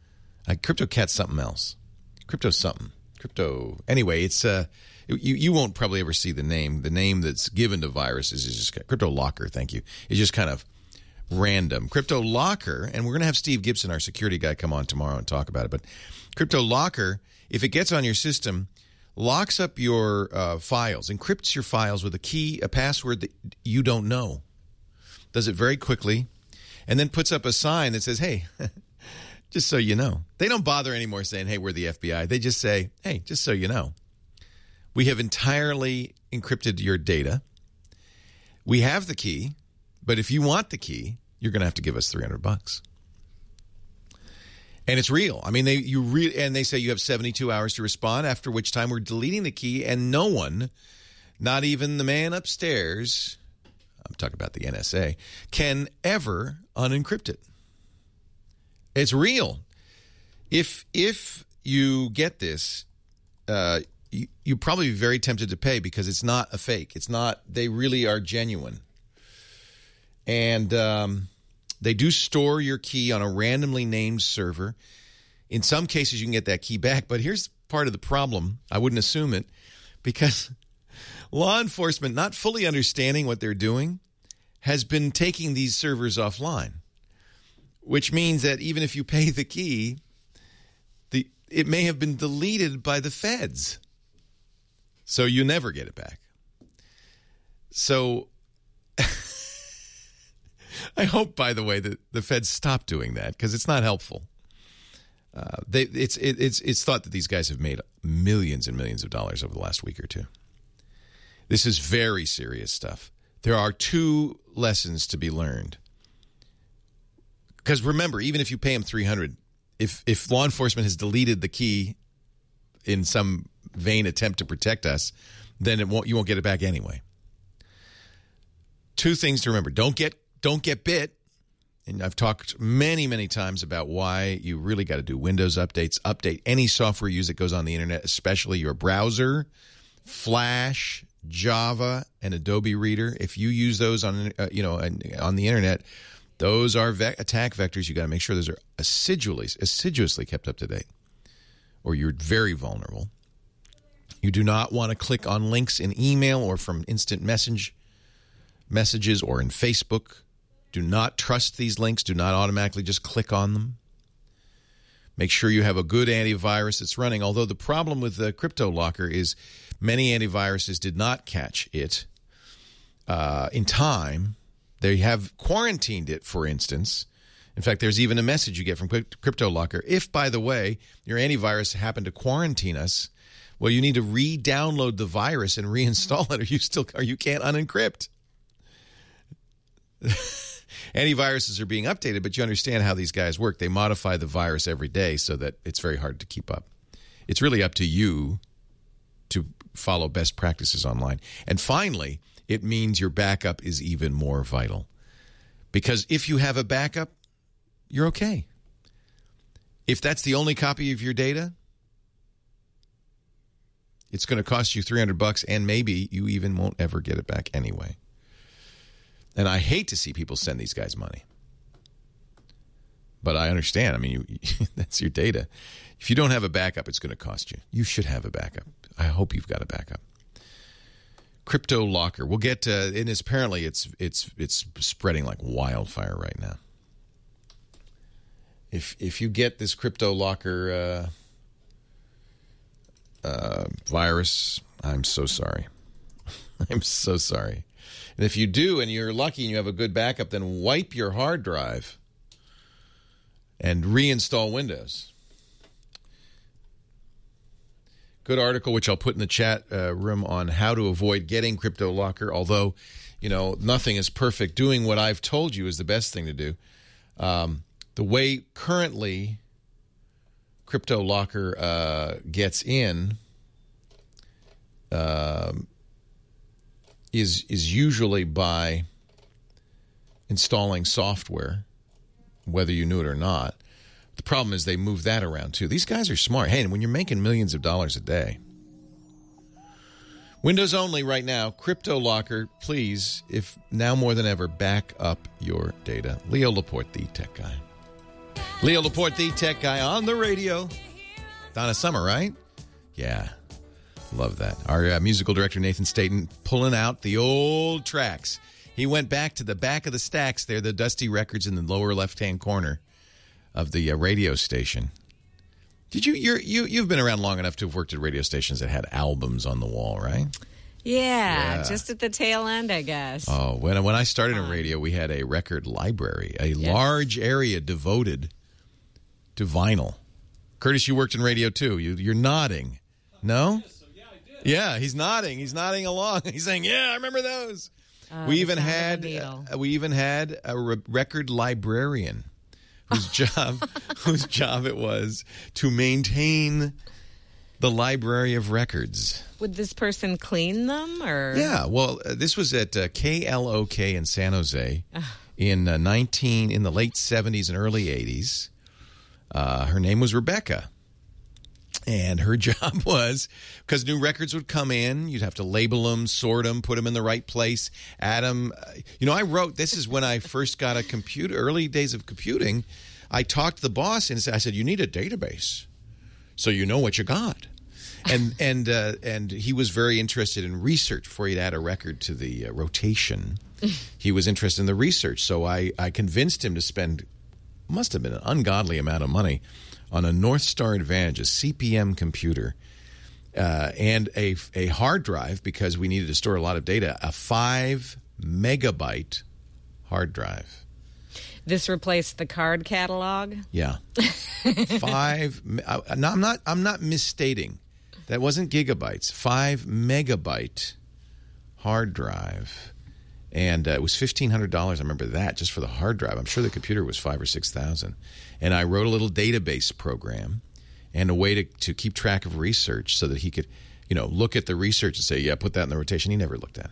Uh, CryptoCat's something else. Crypto something. Crypto. Anyway, it's uh, you. You won't probably ever see the name. The name that's given to viruses is just CryptoLocker. Thank you. It's just kind of random. CryptoLocker, and we're going to have Steve Gibson, our security guy, come on tomorrow and talk about it. But CryptoLocker, if it gets on your system, locks up your uh, files, encrypts your files with a key, a password that you don't know. Does it very quickly, and then puts up a sign that says, hey, just so you know. They don't bother anymore saying, hey, we're the F B I. They just say, hey, just so you know. We have entirely encrypted your data. We have the key, but if you want the key, you're going to have to give us three hundred bucks. And it's real. I mean, they you re- and they say you have seventy-two hours to respond, after which time we're deleting the key, and no one, not even the man upstairs, I'm talking about the N S A, can ever unencrypt it. It's real. If if you get this, uh, you, you'll probably be very tempted to pay because it's not a fake. It's not. They really are genuine. And um, they do store your key on a randomly named server. In some cases, you can get that key back. But here's part of the problem. I wouldn't assume it because law enforcement, not fully understanding what they're doing, has been taking these servers offline. Which means that even if you pay the key, the it may have been deleted by the feds. So you never get it back. So I hope, by the way, that the feds stop doing that because it's not helpful. Uh, they, it's it, it's it's thought that these guys have made millions and millions of dollars over the last week or two. This is very serious stuff. There are two lessons to be learned. Because remember, even if you pay them three hundred dollars, if if law enforcement has deleted the key in some vain attempt to protect us, then it won't you won't get it back anyway. Two things to remember: don't get don't get bit. And I've talked many many times about why you really got to do Windows updates. Update any software you use that goes on the internet, especially your browser, Flash, Java, and Adobe Reader. If you use those on uh, you know on the internet. Those are ve- attack vectors. You got to make sure those are assiduously, assiduously kept up to date, or you're very vulnerable. You do not want to click on links in email or from instant message messages or in Facebook. Do not trust these links. Do not automatically just click on them. Make sure you have a good antivirus that's running. Although the problem with the CryptoLocker is many antiviruses did not catch it uh, in time. They have quarantined it, for instance. In fact, there's even a message you get from CryptoLocker. If, by the way, your antivirus happened to quarantine us, well, you need to re-download the virus and reinstall it, or you still or you can't unencrypt. Antiviruses are being updated, but you understand how these guys work. They modify the virus every day so that it's very hard to keep up. It's really up to you to follow best practices online. And finally, it means your backup is even more vital. Because if you have a backup, you're okay. If that's the only copy of your data, it's going to cost you three hundred bucks, and maybe you even won't ever get it back anyway. And I hate to see people send these guys money. But I understand. I mean, you, that's your data. If you don't have a backup, it's going to cost you. You should have a backup. I hope you've got a backup. CryptoLocker. We'll get to, and it's apparently it's it's it's spreading like wildfire right now. If if you get this CryptoLocker uh, uh, virus, I'm so sorry. I'm so sorry. And if you do, and you're lucky and you have a good backup, then wipe your hard drive and reinstall Windows. Good article, which I'll put in the chat uh, room on how to avoid getting CryptoLocker. Although, you know, nothing is perfect. Doing what I've told you is the best thing to do. Um, the way currently CryptoLocker uh, gets in uh, is is usually by installing software, whether you knew it or not. The problem is they move that around, too. These guys are smart. Hey, and when you're making millions of dollars a day. Windows only right now. CryptoLocker, please, if now more than ever, back up your data. Leo Laporte, the tech guy. Leo Laporte, the tech guy on the radio. Donna Summer, right? Yeah. Love that. Our uh, musical director, Nathan Staten, pulling out the old tracks. He went back to the back of the stacks there, the dusty records in the lower left-hand corner of the uh, radio station. Did you, you're, you, you've been around long enough to have worked at radio stations that had albums on the wall, right? Yeah, Yeah. just at the tail end, I guess. Oh, when, when I started in radio, we had a record library, a Yes. large area devoted to vinyl. Curtis, you worked in radio too. You, you're nodding. No? Yeah, he's nodding. He's nodding along. He's saying, "Yeah, I remember those." Uh, we the even sound of had a needle. uh, we even had a re- record librarian whose job whose job it was to maintain the library of records. Would this person clean them, or Yeah, well, uh, this was at uh, K L O K in San Jose in uh, nineteen in the late seventies and early eighties. Uh, her name was Rebecca. And her job was, because new records would come in, you'd have to label them, sort them, put them in the right place, add them. You know, I wrote, this is when I first got a computer, early days of computing. I talked to the boss and I said, you need a database so you know what you got. And and uh, and he was very interested in research before he'd add a record to the uh, rotation. He was interested in the research. So I, I convinced him to spend, must have been an ungodly amount of money, on a North Star Advantage, a C P M computer, uh, and a, a hard drive, because we needed to store a lot of data, a five megabyte hard drive. this replaced the card catalog? Yeah. Five. I, no, I'm not. I'm not misstating. That wasn't gigabytes. Five megabyte hard drive, and uh, it was fifteen hundred dollars. I remember that just for the hard drive. I'm sure the computer was five or six thousand. And I wrote a little database program and a way to, to keep track of research so that he could, you know, look at the research and say, yeah, put that in the rotation. He never looked at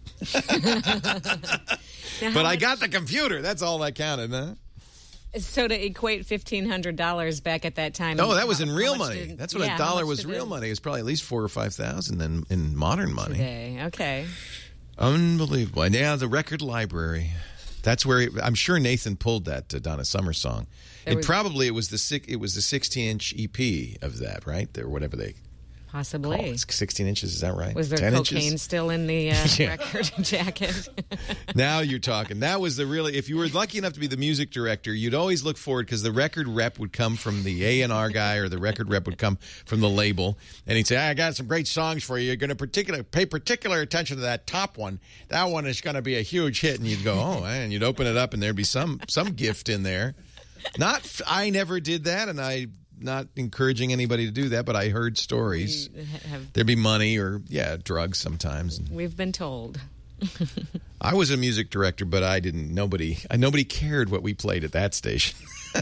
it. But I got the computer. That's all that counted, huh? So to equate fifteen hundred dollars back at that time. Oh, that was in how real much money. did- That's when yeah, a how dollar much was did real it money. It was probably at least four or five thousand in, in modern money. Today. Okay. Unbelievable. And yeah, the record library. That's where it, I'm sure Nathan pulled that uh, Donna Summer song. There It was- probably it was the six, it was the sixteen inch E P of that, right? Or whatever they Possibly. call it. sixteen inches, is that right? Was there ten cocaine inches? still in the uh, Yeah. record jacket? Now you're talking. That was the really, if you were lucky enough to be the music director, you'd always look forward because the record rep would come from the A and R guy, or the record rep would come from the label, and he'd say, I got some great songs for you. You're going to particular pay particular attention to that top one. That one is going to be a huge hit. And you'd go, oh, and you'd open it up and there'd be some some gift in there. Not, I never did that, and I not encouraging anybody to do that, but I heard stories. We have- There'd be money or, yeah, drugs sometimes. We've been told. I was a music director, but I didn't. Nobody, I, nobody cared what we played at that station.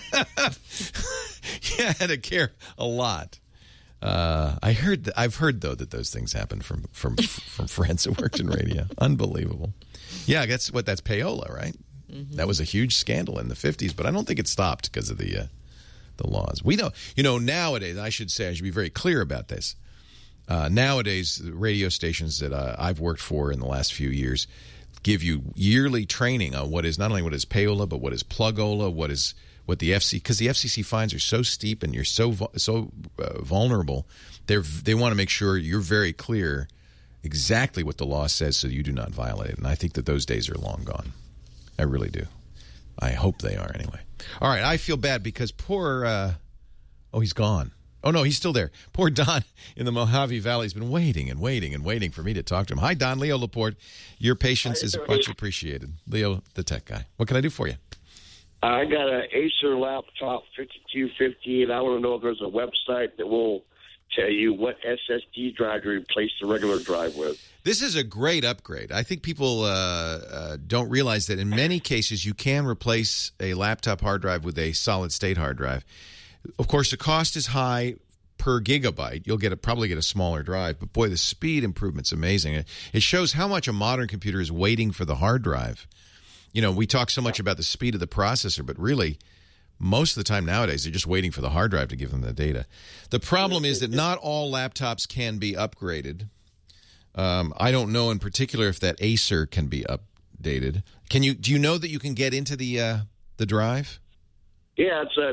Yeah, I had to care a lot. Uh, I heard. Th- I've heard though that those things happen from from from friends who worked in radio. Unbelievable. Yeah, that's what that's payola, right? Mm-hmm. That was a huge scandal in the fifties, but I don't think it stopped because of the uh, the laws. We know, you know, nowadays. I should say, I should be very clear about this. Uh, nowadays, the radio stations that uh, I've worked for in the last few years give you yearly training on what is not only what is payola, but what is plugola, what is what the F C C, because the F C C fines are so steep and you're so so uh, vulnerable. They they want to make sure you're very clear exactly what the law says, so you do not violate it. And I think that those days are long gone. I really do. I hope they are anyway. All right, I feel bad because poor. Uh, oh, he's gone. Oh, no, he's still there. Poor Don in the Mojave Valley has been waiting and waiting and waiting for me to talk to him. Hi, Don. Leo Laporte. Your patience is much appreciated. Leo, the tech guy. What can I do for you? I got an Acer laptop, fifty-two fifty, and I want to know if there's a website that will tell you what S S D drive to replace the regular drive with. This is a great upgrade. I think people uh, uh, don't realize that in many cases you can replace a laptop hard drive with a solid-state hard drive. Of course, the cost is high per gigabyte. You'll get a, probably get a smaller drive, but boy, the speed improvement's amazing. It, it shows how much a modern computer is waiting for the hard drive. You know, we talk so much about the speed of the processor, but really, most of the time nowadays, they're just waiting for the hard drive to give them the data. The problem is that not all laptops can be upgraded. Um, I don't know in particular if that Acer can be updated. Can you? Do you know that you can get into the uh, the drive? Yeah, it's, uh, it's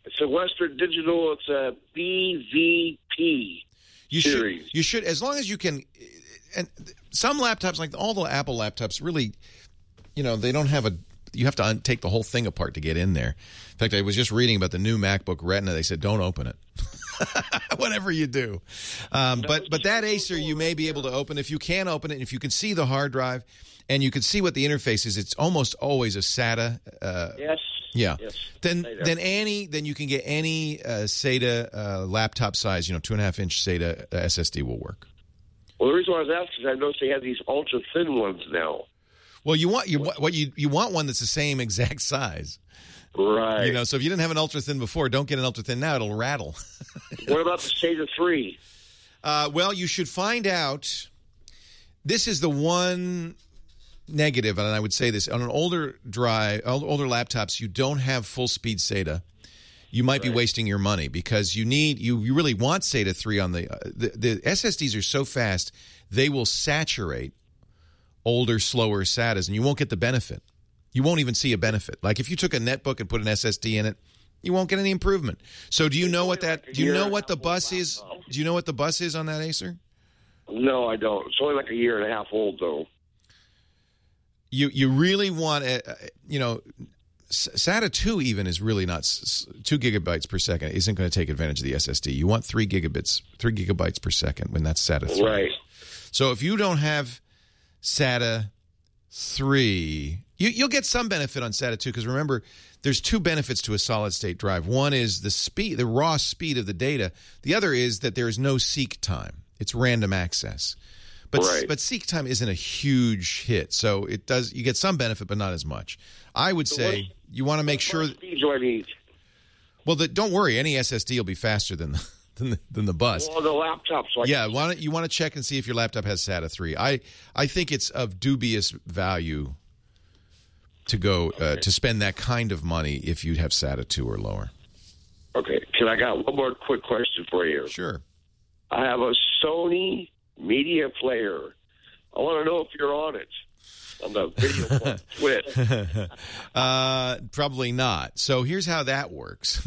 It's a Western Digital. It's a B V P You series. should, you should, as long as you can. And some laptops, like all the Apple laptops, really, you know, they don't have a. You have to un- take the whole thing apart to get in there. In fact, I was just reading about the new MacBook Retina. They said don't open it. Whatever you do, um, but but that Acer you may be able to open if you can open it. And if you can see the hard drive, and you can see what the interface is, it's almost always a SATA. Uh, Yes. Yeah. Yes. Then SATA. then any then you can get any uh, SATA uh, laptop size. You know, two and a half inch SATA uh, S S D will work. Well, the reason why I was asking is I noticed they have these ultra thin ones now. Well, you want you what you you want one that's the same exact size. Right. You know, so if you didn't have an ultra thin before, don't get an ultra thin now. It'll rattle. What about the SATA three? Uh, well, you should find out. This is the one negative, and I would say this on an older drive, older laptops, you don't have full speed SATA. You might Right. be wasting your money because you need you, you really want SATA three on the, uh, the the S S Ds are so fast they will saturate older, slower SATAs, and you won't get the benefit. You won't even see a benefit. Like if you took a netbook and put an S S D in it, you won't get any improvement. So do you know what that? Do you know what the bus is? Do you know what the bus is on that Acer? No, I don't. It's only like a year and a half old, though. You you really want a, you know, SATA two even is really not two gigabytes per second. Isn't going to take advantage of the S S D. You want three gigabits, three gigabytes per second when that's SATA three. Right. So if you don't have SATA three, you, you'll get some benefit on SATA two because remember, there's two benefits to a solid state drive. One is the speed, the raw speed of the data. The other is that there is no seek time. It's random access. But Right. but seek time isn't a huge hit, so it does. You get some benefit, but not as much. I would say what's- you want to make sure. What speed do I need? Well, the, don't worry. Any S S D will be faster than the, than the, than the bus. Well, the laptop. So I Yeah, why don't, you want to check and see if your laptop has SATA three. I, I think it's of dubious value to go uh, to spend that kind of money if you have SATA two or lower. Okay. Can I got one more quick question for you? Sure. I have a Sony media player. I want to know if you're on it on the video Twit. Uh, probably not. So here's how that works.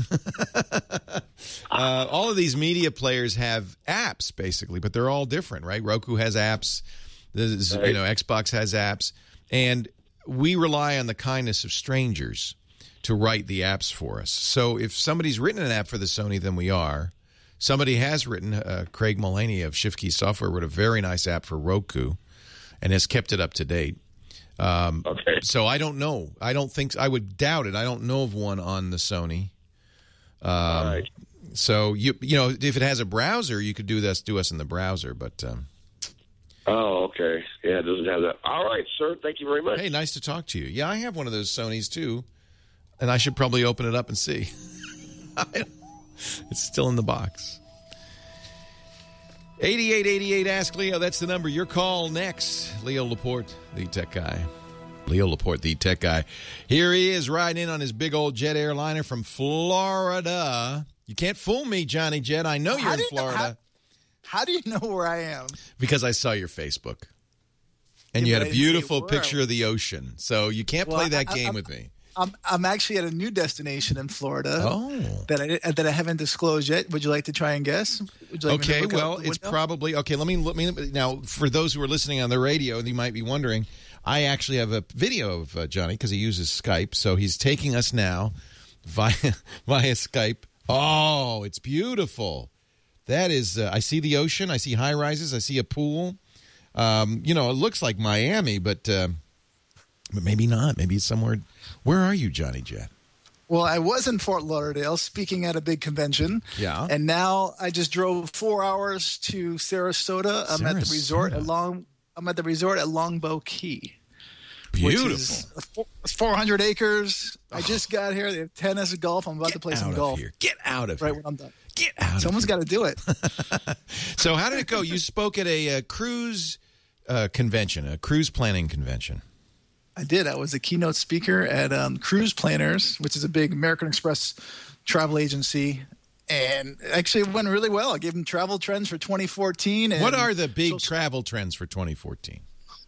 uh, all of these media players have apps, basically, but they're all different, right? Roku has apps. There's, you know, Xbox has apps. And we rely on the kindness of strangers to write the apps for us. So if somebody's written an app for the Sony, then we are. Somebody has written, uh, Craig Mullaney of Shift Key Software wrote a very nice app for Roku and has kept it up to date. Um, Okay. So I don't know. I don't think I would doubt it. I don't know of one on the Sony. Um, All right. So you you know if it has a browser, you could do this do us in the browser. But um, Oh, okay. Yeah, it doesn't have that. All right, sir. Thank you very much. hey, nice to talk to you. Yeah, I have one of those Sonys too, and I should probably open it up and see. It's still in the box. eighty-eight eighty-eight Ask Leo. That's the number. Your call next. Leo Laporte, the tech guy. Leo Laporte, the tech guy. Here he is riding in on his big old jet airliner from Florida. You can't fool me, Johnny Jet. I know you're How in do you know- Florida How do you know where I am? because I saw your Facebook. And Yeah, you had but a I didn't see beautiful where. picture of the ocean. So you can't play Well, that I- game I'm- with me. I'm I'm actually at a new destination in Florida Oh. that I that I haven't disclosed yet. Would you like to try and guess? Would you like me to Okay, look out well, the it's window? probably okay. Let me let me now for those who are listening on the radio, you might be wondering. I actually have a video of uh, Johnny because he uses Skype, so he's taking us now via via Skype. Oh, it's beautiful. That is, uh, I see the ocean, I see high rises, I see a pool. Um, you know, it looks like Miami, but uh, but maybe not. Maybe it's somewhere. Where are you, Johnny Jet? Well, I was in Fort Lauderdale speaking at a big convention. Yeah. And now I just drove four hours to Sarasota. I'm at the resort Sarasota. at Long. I'm at the resort at Longbow Key. Beautiful. Which is four- four hundred acres. I just got here. They have tennis, golf. I'm about to play Get some out of golf here. Get out of right here. when I'm done. Get out Someone's of got to do it. here. So how did it go? You spoke at a, uh cruise uh, convention, a cruise planning convention. I did. I was a keynote speaker at um, Cruise Planners, which is a big American Express travel agency. And actually it went really well. I gave them travel trends for twenty fourteen. And What are the big so- travel trends for twenty fourteen?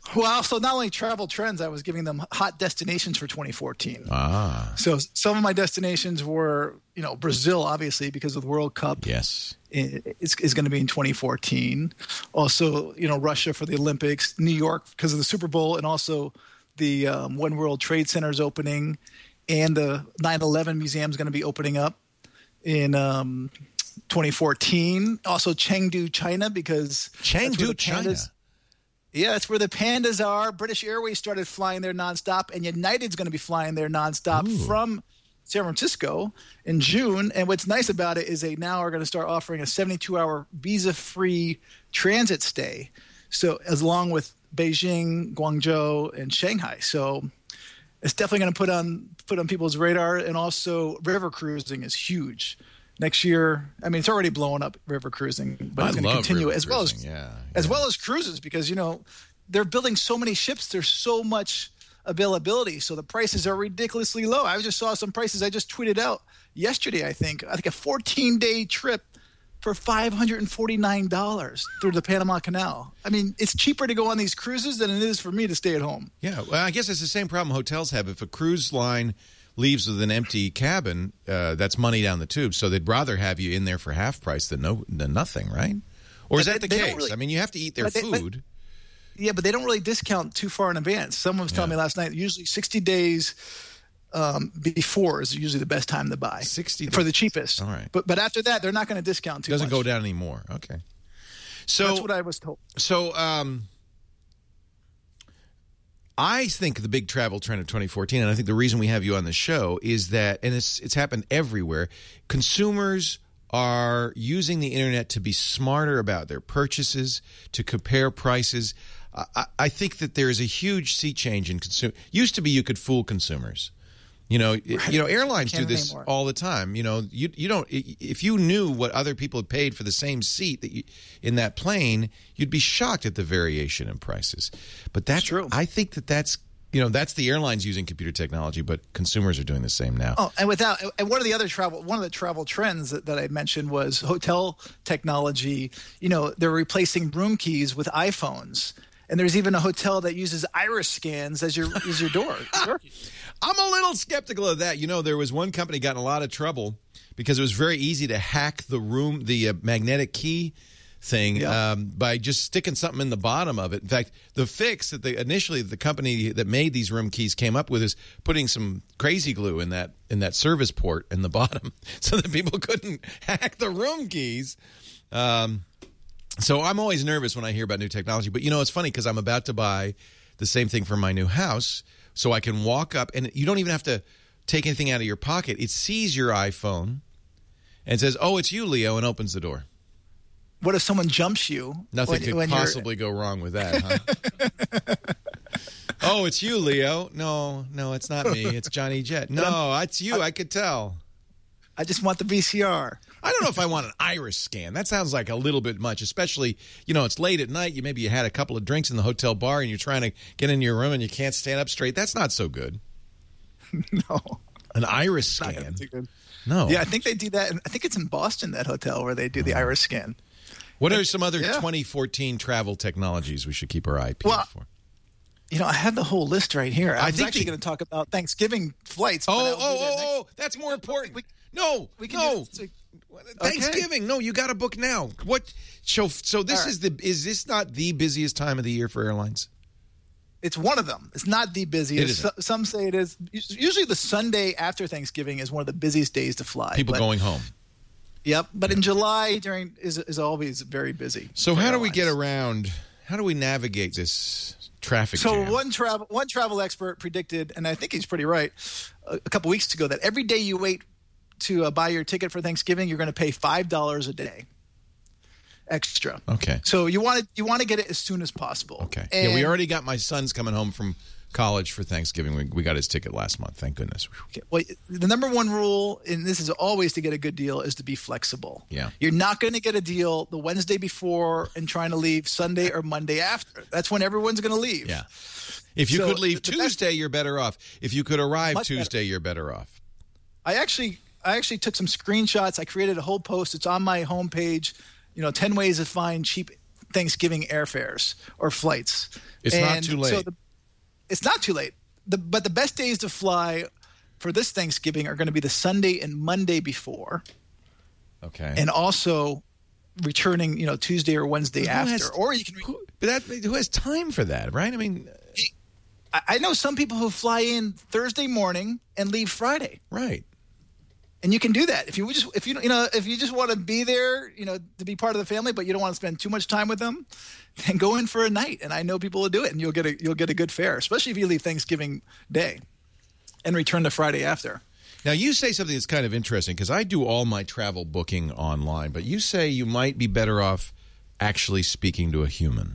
Well, so not only travel trends, I was giving them hot destinations for twenty fourteen. Ah. So some of my destinations were, you know, Brazil, obviously, because of the World Cup. Yes. Is, is going to be in twenty fourteen. Also, you know, Russia for the Olympics, New York because of the Super Bowl, and also the um, One World Trade Center is opening, and the nine eleven Museum is going to be opening up in um, twenty fourteen. Also, Chengdu, China, because Chengdu, China. Yeah, that's where the pandas are. British Airways started flying there nonstop, and United's going to be flying there nonstop Ooh. from San Francisco in June. And what's nice about it is they now are going to start offering a seventy-two hour visa-free transit stay, so as along with Beijing, Guangzhou, and Shanghai. So it's definitely going to put on put on people's radar. And also, river cruising is huge. Next year, I mean, it's already blowing up river cruising, but I it's going to continue as well as yeah, yeah. as well as cruises because you know they're building so many ships. There's so much availability, so the prices are ridiculously low. I just saw some prices I just tweeted out yesterday. I think I think a fourteen day trip for five hundred and forty nine dollars through the Panama Canal. I mean, it's cheaper to go on these cruises than it is for me to stay at home. Yeah, well, I guess it's the same problem hotels have. If a cruise line leaves with an empty cabin, uh, that's money down the tube. So they'd rather have you in there for half price than no than nothing, right? Or is but that they, the they case? really, I mean, you have to eat their they, food. But, yeah, but they don't really discount too far in advance. Someone was telling yeah. me last night, usually sixty days um, before is usually the best time to buy. sixty for the cheapest. All right. But but after that, they're not going to discount too Doesn't much. go down anymore. Okay. So that's what I was told. So um, I think the big travel trend of twenty fourteen, and I think the reason we have you on the show is that, and it's it's happened everywhere, consumers are using the internet to be smarter about their purchases, to compare prices. I, I think that there is a huge sea change in consumer. Used to be you could fool consumers. You know, right. you know, airlines do this anymore. all the time. You know, you you don't if you knew what other people had paid for the same seat that you, in that plane, you'd be shocked at the variation in prices. But that's true. I think that that's you know that's the airlines using computer technology, but consumers are doing the same now. Oh, and without and one of the other travel one of the travel trends that, that I mentioned was hotel technology. You know, they're replacing room keys with iPhones. And there's even a hotel that uses iris scans as your as your door. I'm a little skeptical of that. You know, there was one company got in a lot of trouble because it was very easy to hack the room, the uh, magnetic key thing yeah. um, by just sticking something in the bottom of it. In fact, the fix that they, initially the company that made these room keys came up with is putting some crazy glue in that in that service port in the bottom so that people couldn't hack the room keys. Um So I'm always nervous when I hear about new technology. But, you know, it's funny because I'm about to buy the same thing for my new house. So I can walk up, and you don't even have to take anything out of your pocket. It sees your iPhone and says, oh, it's you, Leo, and opens the door. What if someone jumps you? Nothing when, could when possibly go wrong with that, huh? Oh, it's you, Leo. No, no, it's not me. It's Johnny Jet. No, it's you. I could tell. I just want the V C R. I don't know if I want an iris scan. That sounds like a little bit much, especially, you know, it's late at night. You maybe you had a couple of drinks in the hotel bar and you're trying to get in your room and you can't stand up straight. That's not so good. No. An iris scan. No. Yeah, I think they do that. I think it's in Boston, that hotel, where they do the iris scan. What are some other yeah. twenty fourteen travel technologies we should keep our eye peeled well, for? You know, I have the whole list right here. I, I was think actually the... going to talk about Thanksgiving flights. Oh, oh, oh, oh, that's more important. We, no, we can no. Do Thanksgiving. Okay. No, you got to book now. What? So, so this right. is the is this not the busiest time of the year for airlines? It's one of them. It's not the busiest. It Some say it is. Usually the Sunday after Thanksgiving is one of the busiest days to fly. People but, going home. Yep. But in July during is is always very busy. So how do we get around, how do we navigate this traffic so jam? one travel one travel expert predicted, and I think he's pretty right, a, a couple weeks ago, that every day you wait to uh, buy your ticket for Thanksgiving, you're going to pay five dollars a day extra. Okay. So you want to you want to get it as soon as possible. Okay. And yeah, we already got my son's coming home from college for Thanksgiving. We, we got his ticket last month. Thank goodness. Okay. Well, the number one rule, and this is always to get a good deal, is to be flexible. Yeah. You're not going to get a deal the Wednesday before and trying to leave Sunday or Monday after. That's when everyone's going to leave. Yeah. If you so could leave the, the Tuesday, best, you're better off. If you could arrive Tuesday, better. you're better off. I actually I actually took some screenshots. I created a whole post. It's on my homepage. You know, ten ways to find cheap Thanksgiving airfares or flights. It's and not too late. So the, it's not too late. The, but the best days to fly for this Thanksgiving are going to be the Sunday and Monday before. Okay. And also returning, you know, Tuesday or Wednesday Who after. has- or you can. Re- Who, but that, who has time for that, right? I mean, I, I know some people who fly in Thursday morning and leave Friday. right. And you can do that if you just if you you know if you just want to be there, you know, to be part of the family, but you don't want to spend too much time with them, then go in for a night. And I know people will do it, and you'll get a you'll get a good fare, especially if you leave Thanksgiving Day and return the Friday after. Now, you say something that's kind of interesting because I do all my travel booking online, but you say you might be better off actually speaking to a human.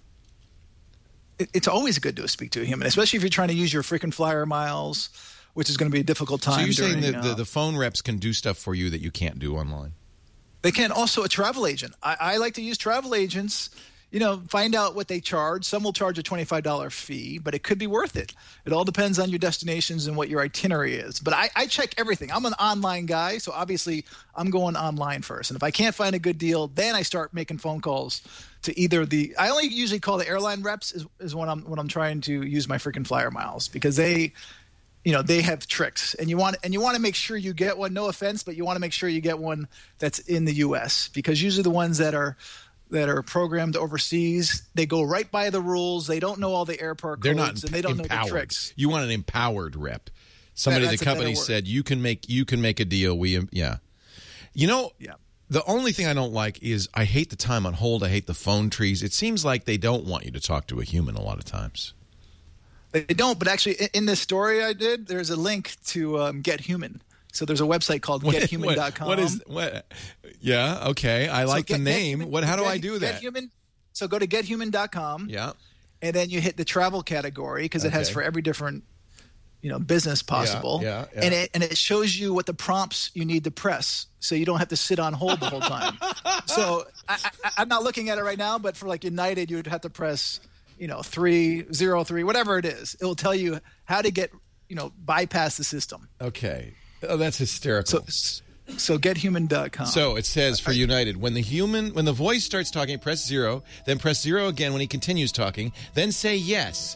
It, it's always good to speak to a human, especially if you're trying to use your frequent flyer miles, which is going to be a difficult time. So you're during, saying that uh, the, the phone reps can do stuff for you that you can't do online? They can. Also a travel agent. I, I like to use travel agents, you know, find out what they charge. Some will charge a twenty-five dollars fee, but it could be worth it. It all depends on your destinations and what your itinerary is. But I, I check everything. I'm an online guy, so obviously I'm going online first. And if I can't find a good deal, then I start making phone calls to either the – I only usually call the airline reps is, is when I'm when I'm trying to use my freaking flyer miles because they – you know, they have tricks, and you want and you want to make sure you get one. No offense, but you want to make sure you get one that's in the U S because usually the ones that are that are programmed overseas, they go right by the rules. They don't know all the airport They're codes, not and they don't empowered. know the tricks. You want an empowered rep. Somebody That- the that's a company better word. said you can make you can make a deal. We yeah. You know, Yeah. the only thing I don't like is I hate the time on hold. I hate the phone trees. It seems like they don't want you to talk to a human a lot of times. They don't, but actually, in, in this story I did, there's a link to um, Get Human. So there's a website called What- get human dot com. What, what is what? Yeah, okay. I like So the Get- Get name. Human- what? How do Get- I do that? Get Human, so go to get human dot com. Yeah. And then you hit the travel category because it has Okay. for every different, you know, business possible. yeah, yeah. And it and it shows you what the prompts you need to press, so you don't have to sit on hold the whole time. So I, I, I'm not looking at it right now, but for like United, you would have to press, you know, three zero three, whatever it is. It will tell you how to get, you know, bypass the system. Okay. Oh, that's hysterical. So so get human dot com. So it says for United, when the human, when the voice starts talking, press zero, then press zero again when he continues talking, then say yes.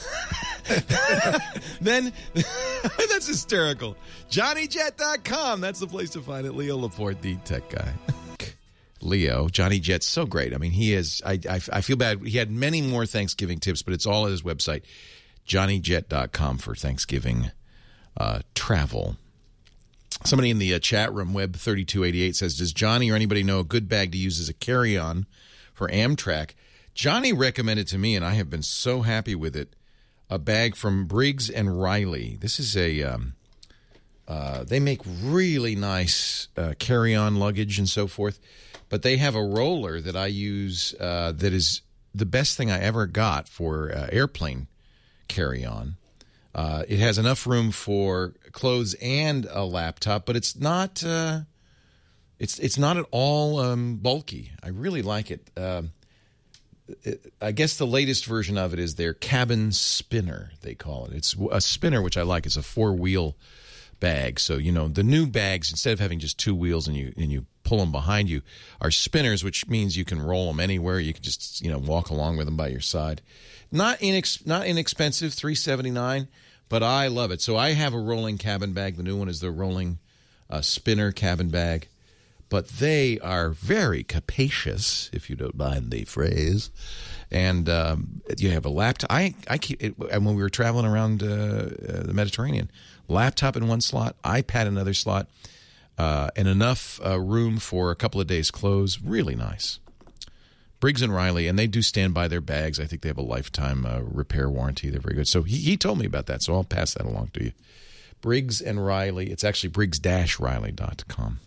then that's hysterical. Johnny Jet dot com. That's the place to find it. Leo Laporte, the tech guy. Leo, Johnny Jet's so great. I mean, he is, I, I, I feel bad. He had many more Thanksgiving tips, but it's all at his website, Johnny Jet dot com for Thanksgiving uh, travel. Somebody in the uh, chat room, Web thirty-two eighty-eight, says, does Johnny or anybody know a good bag to use as a carry-on for Amtrak? Johnny recommended to me, and I have been so happy with it, a bag from Briggs and Riley. This is a, um, uh, they make really nice uh, carry-on luggage and so forth, but they have a roller that I use uh, that is the best thing I ever got for uh, airplane carry-on. Uh, it has enough room for clothes and a laptop, but it's not uh, it's it's not at all um, bulky. I really like it. Um, it. I guess the latest version of it is their cabin spinner, they call it. It's a spinner, which I like. It's a four-wheel bag. So, you know, the new bags, instead of having just two wheels and you and you pull them behind you, are spinners, which means you can roll them anywhere. You can just, you know, walk along with them by your side. Not inex- not inexpensive, three seventy-nine. But I love it. So I have a rolling cabin bag. The new one is the rolling uh, spinner cabin bag. But they are very capacious, if you don't mind the phrase. And um, you have a laptop. I, I keep it, and when we were traveling around uh, uh, the Mediterranean, laptop in one slot, iPad in another slot, uh, and enough uh, room for a couple of days' clothes. Really nice. Briggs and Riley, and they do stand by their bags. I think they have a lifetime uh, repair warranty. They're very good. So he, he told me about that, so I'll pass that along to you. Briggs and Riley. It's actually briggs dash riley dot com.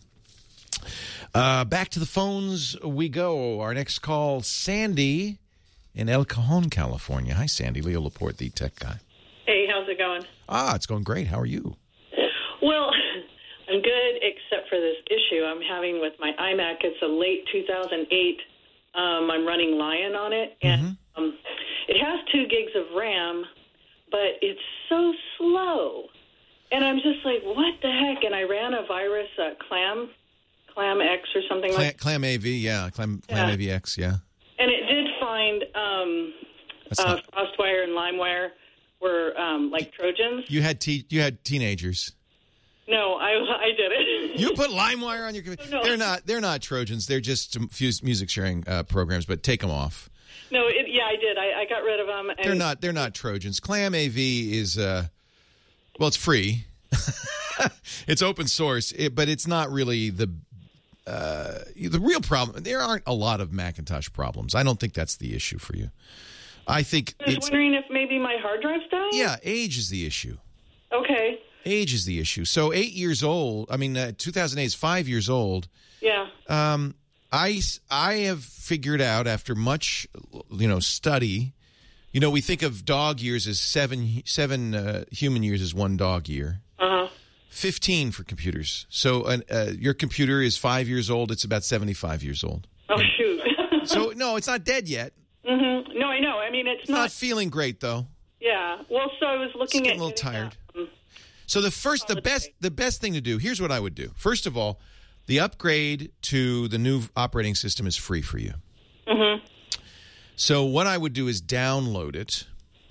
Uh, back to the phones we go. Our next call, Sandy in El Cajon, California. Hi, Sandy. Leo Laporte, the tech guy. Hey, how's it going? Ah, it's going great. How are you? Well, I'm good, except for this issue I'm having with my iMac. It's a late two thousand eight. Um, I'm running Lion on it, and mm-hmm. um, it has two gigs of RAM, but it's so slow. And I'm just like, what the heck? And I ran a virus, uh, Clam, Clam X or something Clam, like that. Clam A V, yeah. Clam, Clam Yeah. A V X, yeah. And it did find um, uh, not... FrostWire and LimeWire were um, like Trojans. You had te- you had teenagers. No, I, I did it. You put LimeWire on your computer. No. They're not. They're not Trojans. They're just some few music sharing uh, programs. But take them off. No, it, yeah, I did. I, I got rid of them. And They're not. They're not Trojans. Clam A V is uh, well, it's free. It's open source, it, but it's not really the uh, the real problem. There aren't a lot of Macintosh problems. I don't think that's the issue for you. I think I was it's, wondering if maybe my hard drive's dying. yeah, age is the issue. Okay. Age is the issue. So eight years old. I mean, uh, two thousand eight is five years old. Yeah. Um, I I have figured out after much, you know, study. You know, we think of dog years as seven seven uh, human years as one dog year. Uh huh. Fifteen for computers. So uh, uh, your computer is five years old. It's about seventy-five years old. Oh shoot. So no, it's not dead yet. Mm-hmm. No, I know. I mean, it's, It's not. not feeling great though. Yeah. Well, so I was looking It's at getting a little getting, tired. um, So the first, the best, the best thing to do. Here's what I would do. First of all, the upgrade to the new operating system is free for you. Mm-hmm. So what I would do is download it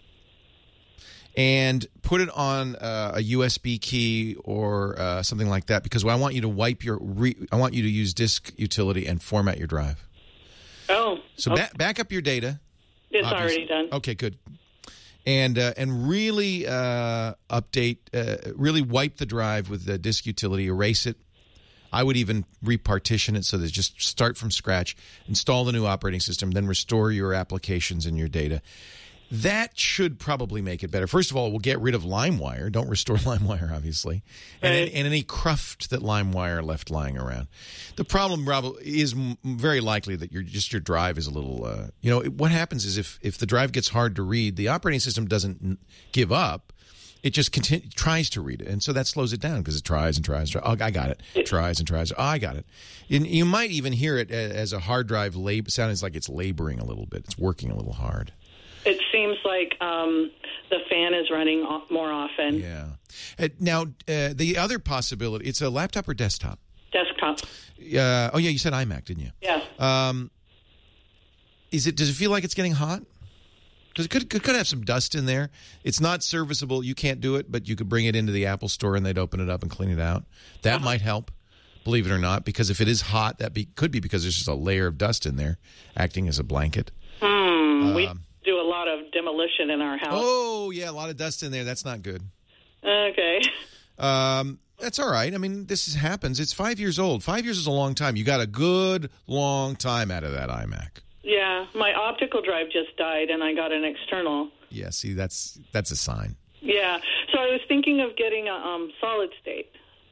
and put it on uh, a U S B key or uh, something like that, because I want you to wipe your. Re- I want you to use disk utility and format your drive. Oh. So okay. ba- back up your data. It's obviously. already done. Okay, good. And uh, and really uh, update, uh, really wipe the drive with the disk utility, erase it. I would even repartition it so that just start from scratch, install the new operating system, then restore your applications and your data. That should probably make it better. First of all, we'll get rid of LimeWire. Don't restore LimeWire, obviously. And, Right. and any cruft that LimeWire left lying around. The problem, Rob, is m- very likely that your just your drive is a little, uh, you know, what happens is if, if the drive gets hard to read, the operating system doesn't n- give up. It just continue, tries to read it. And so that slows it down because it tries and tries. And tries. Oh, I got it. It tries and tries. Oh, I got it. And you might even hear it as a hard drive lab- sounds like it's laboring a little bit. It's working a little hard. It seems like um, the fan is running off more often. Yeah. Uh, now, uh, the other possibility, it's a laptop or desktop? Desktop. Uh, oh, yeah, you said iMac, didn't you? Yeah. Um, is it? Does it feel like it's getting hot? Because it could, could, could have some dust in there. It's not serviceable. You can't do it, but you could bring it into the Apple store and they'd open it up and clean it out. That uh-huh. might help, believe it or not, because if it is hot, that be, could be because there's just a layer of dust in there acting as a blanket. Hmm. Um, we do a lot of demolition in our house. Oh, yeah, a lot of dust in there. That's not good. Okay. Um, that's all right. I mean, this is, happens. It's five years old. Five years is a long time. You got a good long time out of that iMac. Yeah, my optical drive just died, and I got an external. Yeah, see, that's that's a sign. Yeah, so I was thinking of getting a um, solid state.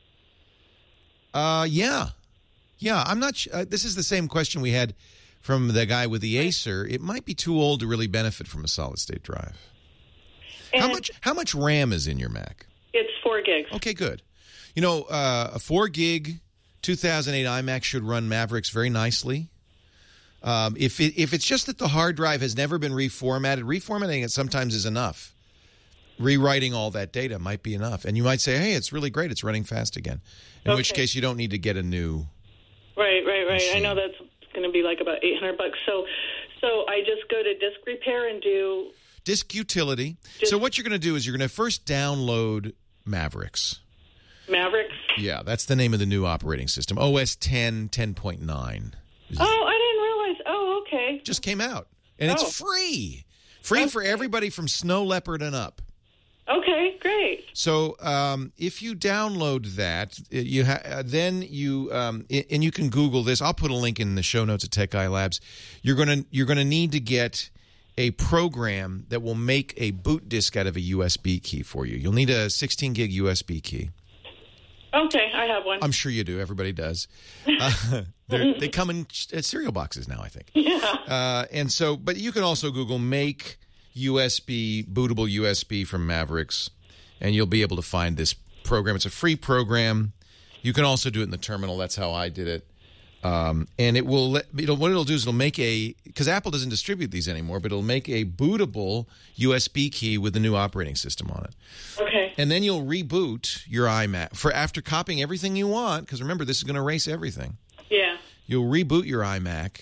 Uh, yeah, yeah. I'm not. Sh- uh, this is the same question we had from the guy with the Acer. It might be too old to really benefit from a solid state drive. And how much? How much RAM is in your Mac? It's four gigs. Okay, good. You know, uh, a four gig two thousand eight iMac should run Mavericks very nicely. Um, if it, if it's just that the hard drive has never been reformatted, reformatting it sometimes is enough. Rewriting all that data might be enough, and you might say, "Hey, it's really great; it's running fast again." In okay. which case, you don't need to get a new. Right, right, right. machine. I know that's going to be like about eight hundred bucks. So, so I just go to disk repair and do disk utility. Disk- so what you're going to do is you're going to first download Mavericks. Mavericks. Yeah, that's the name of the new operating system. O S ten, ten point nine. Oh, I didn't realize. Oh, okay. Just came out, and oh. it's free. Free okay. for everybody from Snow Leopard and up. Okay, great. So um, if you download that, you ha- uh, then you um, and you can Google this. I'll put a link in the show notes at Tech Guy Labs. You're gonna you're gonna need to get a program that will make a boot disk out of a U S B key for you. You'll need a sixteen gig U S B key. Okay, I have one. I'm sure you do. Everybody does. Uh, they come in cereal boxes now, I think. Yeah. Uh, and so, but you can also Google make U S B, bootable U S B from Mavericks, and you'll be able to find this program. It's a free program. You can also do it in the terminal. That's how I did it. Um, and it will let, it'll, what it'll do is it'll make a, because Apple doesn't distribute these anymore, but it'll make a bootable U S B key with the new operating system on it. Okay. And then you'll reboot your iMac for after copying everything you want, because remember, this is going to erase everything. Yeah. You'll reboot your iMac,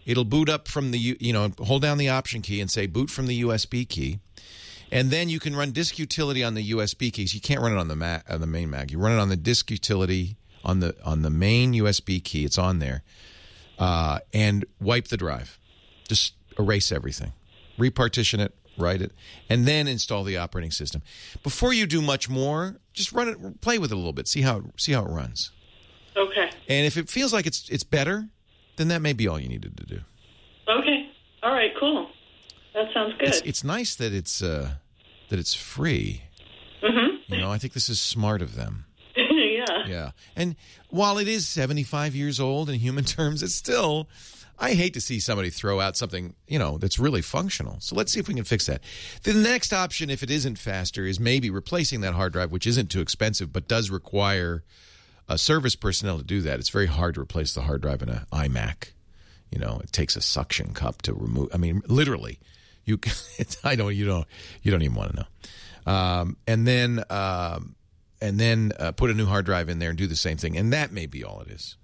It'll boot up from the, U- you know, hold down the option key and say boot from the U S B key. And then you can run disk utility on the U S B keys. You can't run it on the Mac, on the main Mac. You run it on the disk utility on the on the main U S B key. It's on there. Uh, and wipe the drive. Just erase everything. Repartition it, write it, and then install the operating system. Before you do much more, just run it, play with it a little bit, see how it, see how it runs. Okay. And if it feels like it's it's better, then that may be all you needed to do. Okay. All right. Cool. That sounds good. It's, it's nice that it's uh, that it's free. Mm-hmm. You know, I think this is smart of them. Yeah. Yeah. And while it is seventy-five years old in human terms, it's still, I hate to see somebody throw out something, you know, that's really functional. So let's see if we can fix that. The next option, if it isn't faster, is maybe replacing that hard drive, which isn't too expensive, but does require a service personnel to do that. It's very hard to replace the hard drive in an iMac. You know, it takes a suction cup to remove. I mean, literally, you. It's, I don't. You don't. You don't even want to know. Um, and then. Um, And then uh, put a new hard drive in there and do the same thing. And that may be all it is.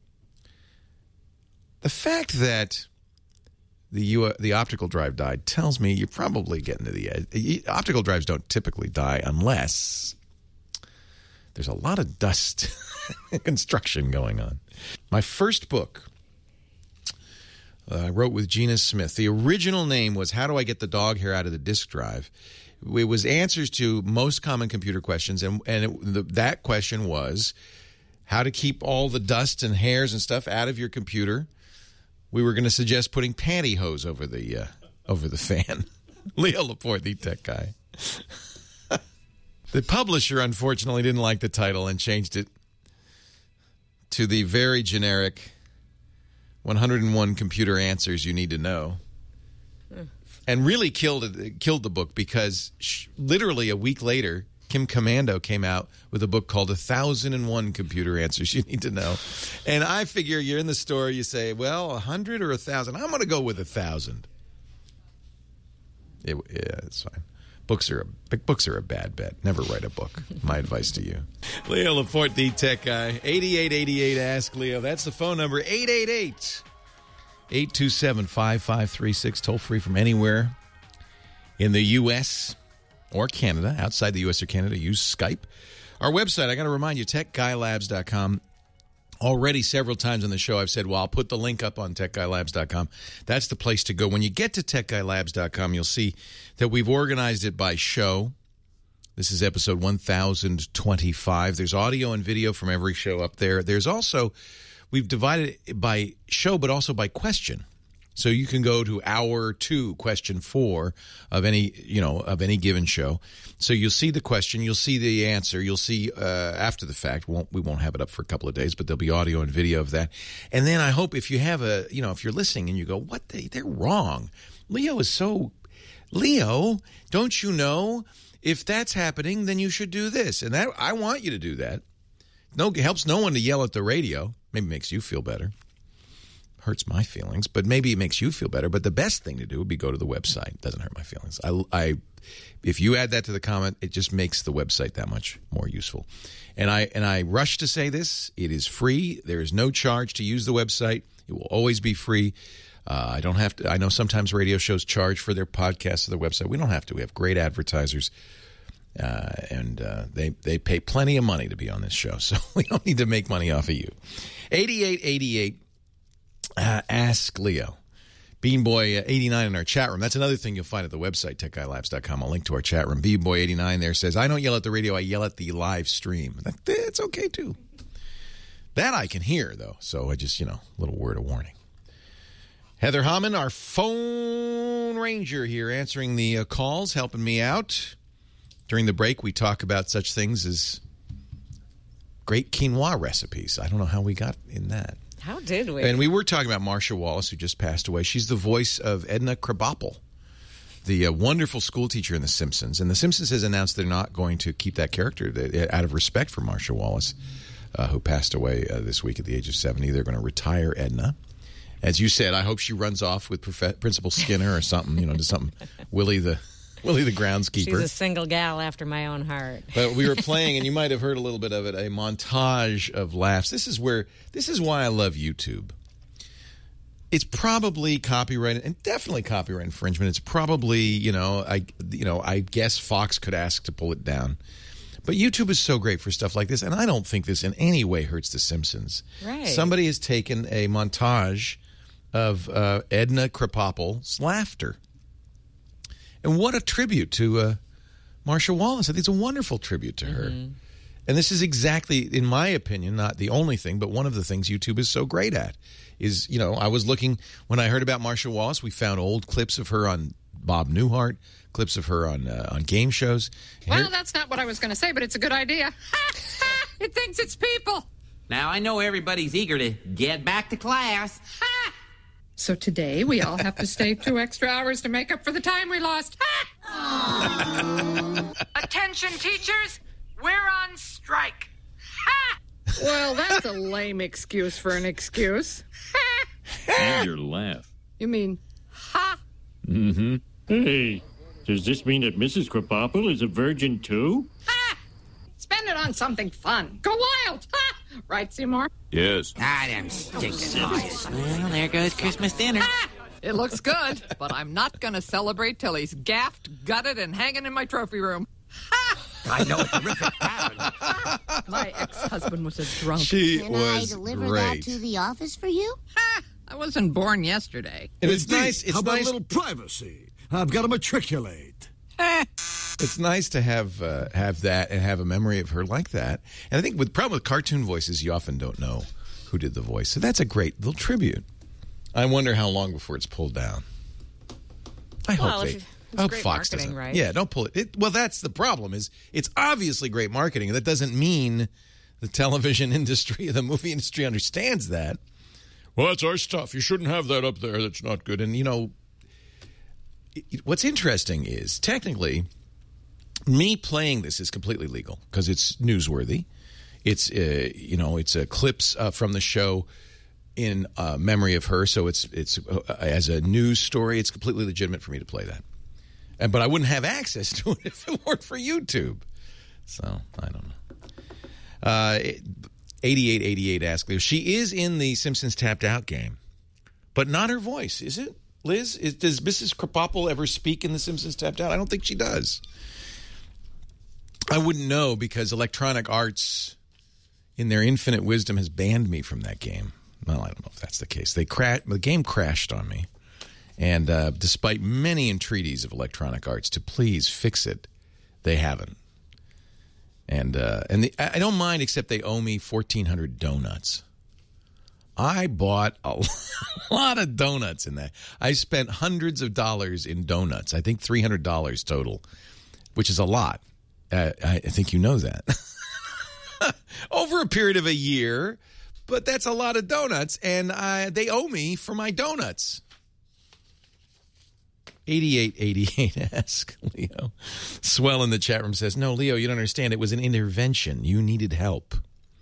The fact that the U- the optical drive died tells me you're probably getting to the edge. Optical drives don't typically die unless there's a lot of dust construction going on. My first book uh, I wrote with Gina Smith. The original name was How Do I Get the Dog Hair Out of the Disk Drive? It was answers to most common computer questions, and and it, the, that question was how to keep all the dust and hairs and stuff out of your computer. We were going to suggest putting pantyhose over the uh, over the fan. Leo Laporte, the tech guy. The publisher, unfortunately, didn't like the title and changed it to the very generic one hundred one computer answers you need to know. And really killed it, killed the book because sh- literally a week later, Kim Commando came out with a book called one thousand one Computer Answers You Need to Know. And I figure you're in the store, you say, well, one hundred or one thousand? I'm going to go with one thousand. It, yeah, it's fine. Books are, a, books are a bad bet. Never write a book. My advice to you. Leo Laporte, the tech guy. eighty-eight eighty-eight, Ask Leo. That's the phone number, eight eight eight, eight two seven, five five three six, toll free from anywhere in the U S or Canada. Outside the U S or Canada, use Skype. Our website, I got to remind you, tech guy labs dot com. Already several times on the show I've said, well, I'll put the link up on tech guy labs dot com. That's the place to go. When you get to tech guy labs dot com, you'll see that we've organized it by show. This is episode one thousand twenty-five. There's audio and video from every show up there. There's also... We've divided it by show, but also by question. So you can go to hour two, question four of any, you know, of any given show. So you'll see the question, you'll see the answer, you'll see uh, after the fact. We won't, we won't have it up for a couple of days, but there'll be audio and video of that. And then I hope if you have a, you know, if you're listening and you go, what, they, they're wrong. Leo is so, Leo, don't you know? If that's happening, then you should do this. And that I want you to do that. No, it helps no one to yell at the radio. Maybe it makes you feel better. Hurts my feelings, but maybe it makes you feel better. But the best thing to do would be go to the website. It doesn't hurt my feelings. I, I, if you add that to the comment, it just makes the website that much more useful. And I and I rush to say this. It is free. There is no charge to use the website. It will always be free. Uh, I don't have to. I know sometimes radio shows charge for their podcasts or their website. We don't have to. We have great advertisers. Uh, and uh, they, they pay plenty of money to be on this show, so we don't need to make money off of you. eighty-eight eighty-eight, uh, Ask Leo. Beanboy eighty-nine in our chat room. That's another thing you'll find at the website, tech guy labs dot com. I'll link to our chat room. Beanboy eighty-nine there says, I don't yell at the radio, I yell at the live stream. That, that's okay, too. That I can hear, though, so I just, you know, a little word of warning. Heather Hammond, our phone ranger here, answering the uh, calls, helping me out. During the break, we talk about such things as great quinoa recipes. I don't know how we got in that. How did we? And we were talking about Marsha Wallace, who just passed away. She's the voice of Edna Krabappel, the uh, wonderful school teacher in The Simpsons. And The Simpsons has announced they're not going to keep that character they, out of respect for Marsha Wallace, uh, who passed away uh, this week at the age of seventy. They're going to retire Edna. As you said, I hope she runs off with Prof- Principal Skinner or something, you know, to something. Willie the... Willie the groundskeeper. She's a single gal after my own heart. But we were playing, and you might have heard a little bit of it, a montage of laughs. This is where, this is why I love YouTube. It's probably copyright and definitely copyright infringement. It's probably, you know, I you know, I guess Fox could ask to pull it down. But YouTube is so great for stuff like this, and I don't think this in any way hurts The Simpsons. Right. Somebody has taken a montage of uh, Edna Krabappel's laughter. And what a tribute to uh, Marsha Wallace. I think it's a wonderful tribute to her. Mm-hmm. And this is exactly, in my opinion, not the only thing, but one of the things YouTube is so great at is, you know, I was looking, when I heard about Marsha Wallace, we found old clips of her on Bob Newhart, clips of her on uh, on game shows. Well, Here, that's not what I was going to say, but it's a good idea. It thinks it's people. Now, I know everybody's eager to get back to class. So today, we all have to stay two extra hours to make up for the time we lost. Attention, teachers. We're on strike. Well, that's a lame excuse for an excuse. And your laugh. You mean, ha? Mm-hmm. Hey, does this mean that Missus Krabappel is a virgin too? Ha! Spend it on something fun. Go wild. Ha! Right, Seymour? Yes. Ah, them stinking eyes. Well, there goes Christmas dinner. Ha! It looks good, but I'm not going to celebrate till he's gaffed, gutted, and hanging in my trophy room. Ha! I know a terrific pattern. My ex-husband was a drunk. She Can was I deliver great. that to the office for you? Ha! I wasn't born yesterday. And it's nice. It's How about nice. a little privacy? I've got to matriculate. It's nice to have uh, have that and have a memory of her like that. And I think with problem with cartoon voices, you often don't know who did the voice. So that's a great little tribute. I wonder how long before it's pulled down. I Well, hope they. it's I hope great Fox marketing, doesn't. right? Yeah, don't pull it. it. Well, that's the problem. Is it's obviously great marketing, and that doesn't mean the television industry, the movie industry understands that. Well, that's our stuff. You shouldn't have that up there. That's not good. And you know, it, what's interesting is technically, me playing this is completely legal because it's newsworthy. It's uh, you know, it's uh, clips uh, from the show in uh, memory of her. So it's it's uh, as a news story. It's completely legitimate for me to play that. And, but I wouldn't have access to it if it weren't for YouTube. So, I don't know. Uh, eighty-eight eighty-eight asked Leo. She is in the Simpsons Tapped Out game, but not her voice, is it? Liz, is, does Missus Krabappel ever speak in the Simpsons Tapped Out? I don't think she does. I wouldn't know because Electronic Arts, in their infinite wisdom, has banned me from that game. Well, I don't know if that's the case. They cra- The game crashed on me. And uh, despite many entreaties of Electronic Arts to please fix it, they haven't. And uh, and the, I don't mind, except they owe me fourteen hundred donuts. I bought a lot of donuts in that. I spent hundreds of dollars in donuts. I think three hundred dollars total, which is a lot. Uh, I think you know that. Over a period of a year, but that's a lot of donuts, and uh, they owe me for my donuts. eighty-eight eighty-eight ask Leo. Swell in the chat room says, no, Leo, you don't understand. It was an intervention. You needed help.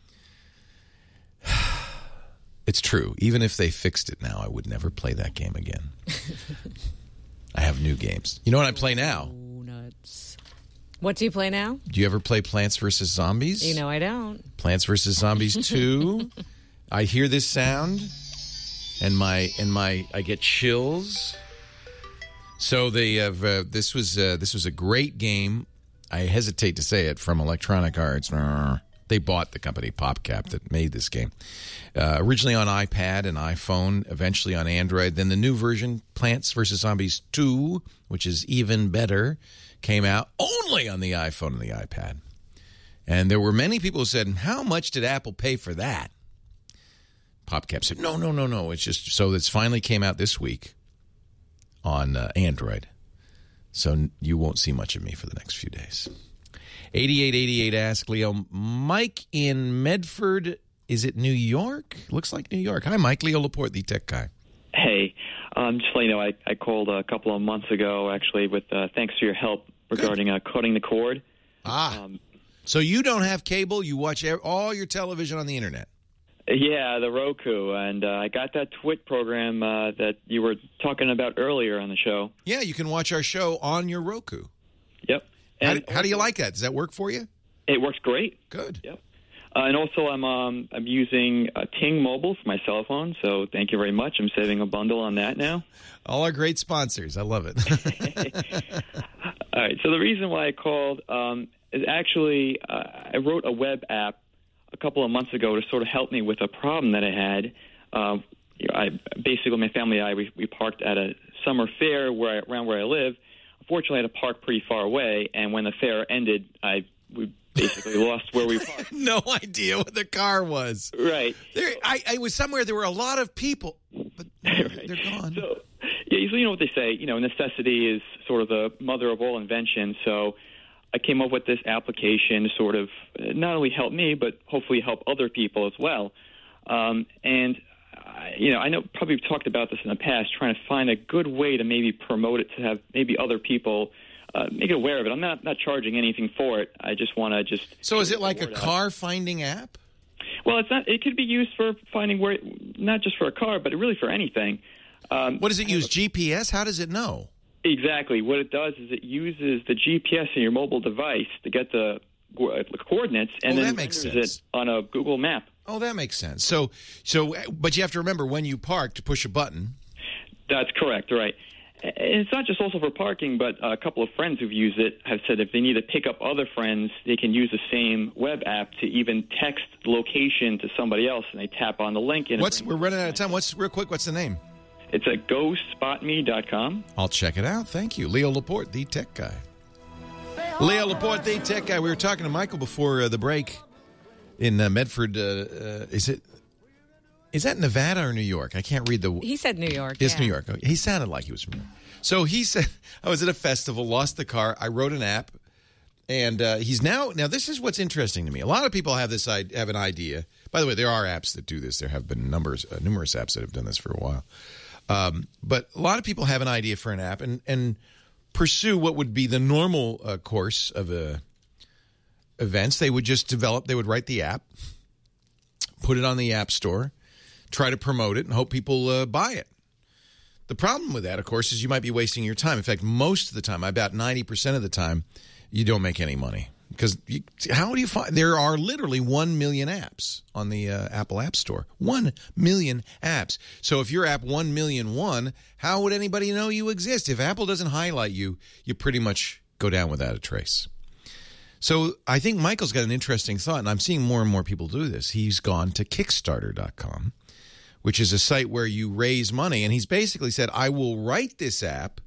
It's true. Even if they fixed it now, I would never play that game again. I have new games. You know what I play now? Donuts. What do you play now? Do you ever play Plants versus. Zombies? You know I don't. Plants versus. Zombies two. I hear this sound, and my and my I get chills. So they have. Uh, this was uh, this was a great game. I hesitate to say it, from Electronic Arts. They bought the company PopCap that made this game. Uh, originally on iPad and iPhone, eventually on Android. Then the new version, Plants versus. Zombies two, which is even better, came out only on the iPhone and the iPad. And there were many people who said, how much did Apple pay for that? PopCap said, no, no, no, no. It's just so it's finally came out this week on uh, Android. So you won't see much of me for the next few days. eighty-eight eighty-eight ask Leo. Mike in Medford, is it New York? Looks like New York. Hi, Mike. Leo Laporte, the tech guy. Hey, um, just to let you know, I, I called a couple of months ago, actually, with uh, thanks to your help regarding uh, cutting the cord. Ah, um, so you don't have cable? You watch all your television on the internet? Yeah, the Roku, and uh, I got that Twit program uh, that you were talking about earlier on the show. Yeah, you can watch our show on your Roku. Yep. How And do, how do you like that? Does that work for you? It works great. Good. Yep. Uh, and also, I'm um, I'm using uh, Ting Mobile for my cell phone, so thank you very much. I'm saving a bundle on that now. All our great sponsors. I love it. All right, so the reason why I called um, is actually uh, I wrote a web app a couple of months ago to sort of help me with a problem that I had. Uh, you know, I basically, my family and I, we, we parked at a summer fair where I, around where I live. Unfortunately, I had to park pretty far away, and when the fair ended, I we basically lost where we parked. No idea what the car was. Right. There, I, I was somewhere. There were a lot of people, but right. they're gone. So, yeah, so you know what they say. You know, necessity is sort of the mother of all invention. So, I came up with this application to sort of not only help me, but hopefully help other people as well. Um, and I, you know, I know probably we've talked about this in the past, trying to find a good way to maybe promote it to have maybe other people uh, make it aware of it. I'm not not charging anything for it. I just want to just. So is it like a car finding app? Well, it's not. It could be used for finding where, not just for a car, but really for anything. Um, what does it use? G P S? How does it know? Exactly. What it does is it uses the G P S in your mobile device to get the coordinates, and oh, then that makes renders sense. it on a Google map. Oh, that makes sense. So, so, but you have to remember when you park to push a button. That's correct. Right. And it's not just also for parking, but a couple of friends who've used it have said if they need to pick up other friends, they can use the same web app to even text the location to somebody else, and they tap on the link. And What's we're running out of time. What's real quick? What's the name? It's at go spot me dot com. I'll check it out. Thank you. Leo Laporte, the tech guy. Leo Laporte, the tech guy. We were talking to Michael before uh, the break in uh, Medford. Uh, uh, is it? Is that Nevada or New York? I can't read the... He said New York. It's yeah. New York. He sounded like he was from New York. So he said, I was at a festival, lost the car. I wrote an app, and uh, he's now... Now, this is what's interesting to me. A lot of people have this have an idea. By the way, there are apps that do this. There have been numbers, uh, numerous apps that have done this for a while. Um, but a lot of people have an idea for an app and, and pursue what would be the normal uh, course of uh, events. They would just develop, they would write the app, put it on the App Store, try to promote it, and hope people uh, buy it. The problem with that, of course, is you might be wasting your time. In fact, most of the time, about ninety percent of the time, you don't make any money. Because you, how do you find... There are literally one million apps on the uh, Apple App Store. one million apps. So if you're app one million one, how would anybody know you exist? If Apple doesn't highlight you, you pretty much go down without a trace. So I think Michael's got an interesting thought, and I'm seeing more and more people do this. He's gone to Kickstarter dot com, which is a site where you raise money, and he's basically said, I will write this app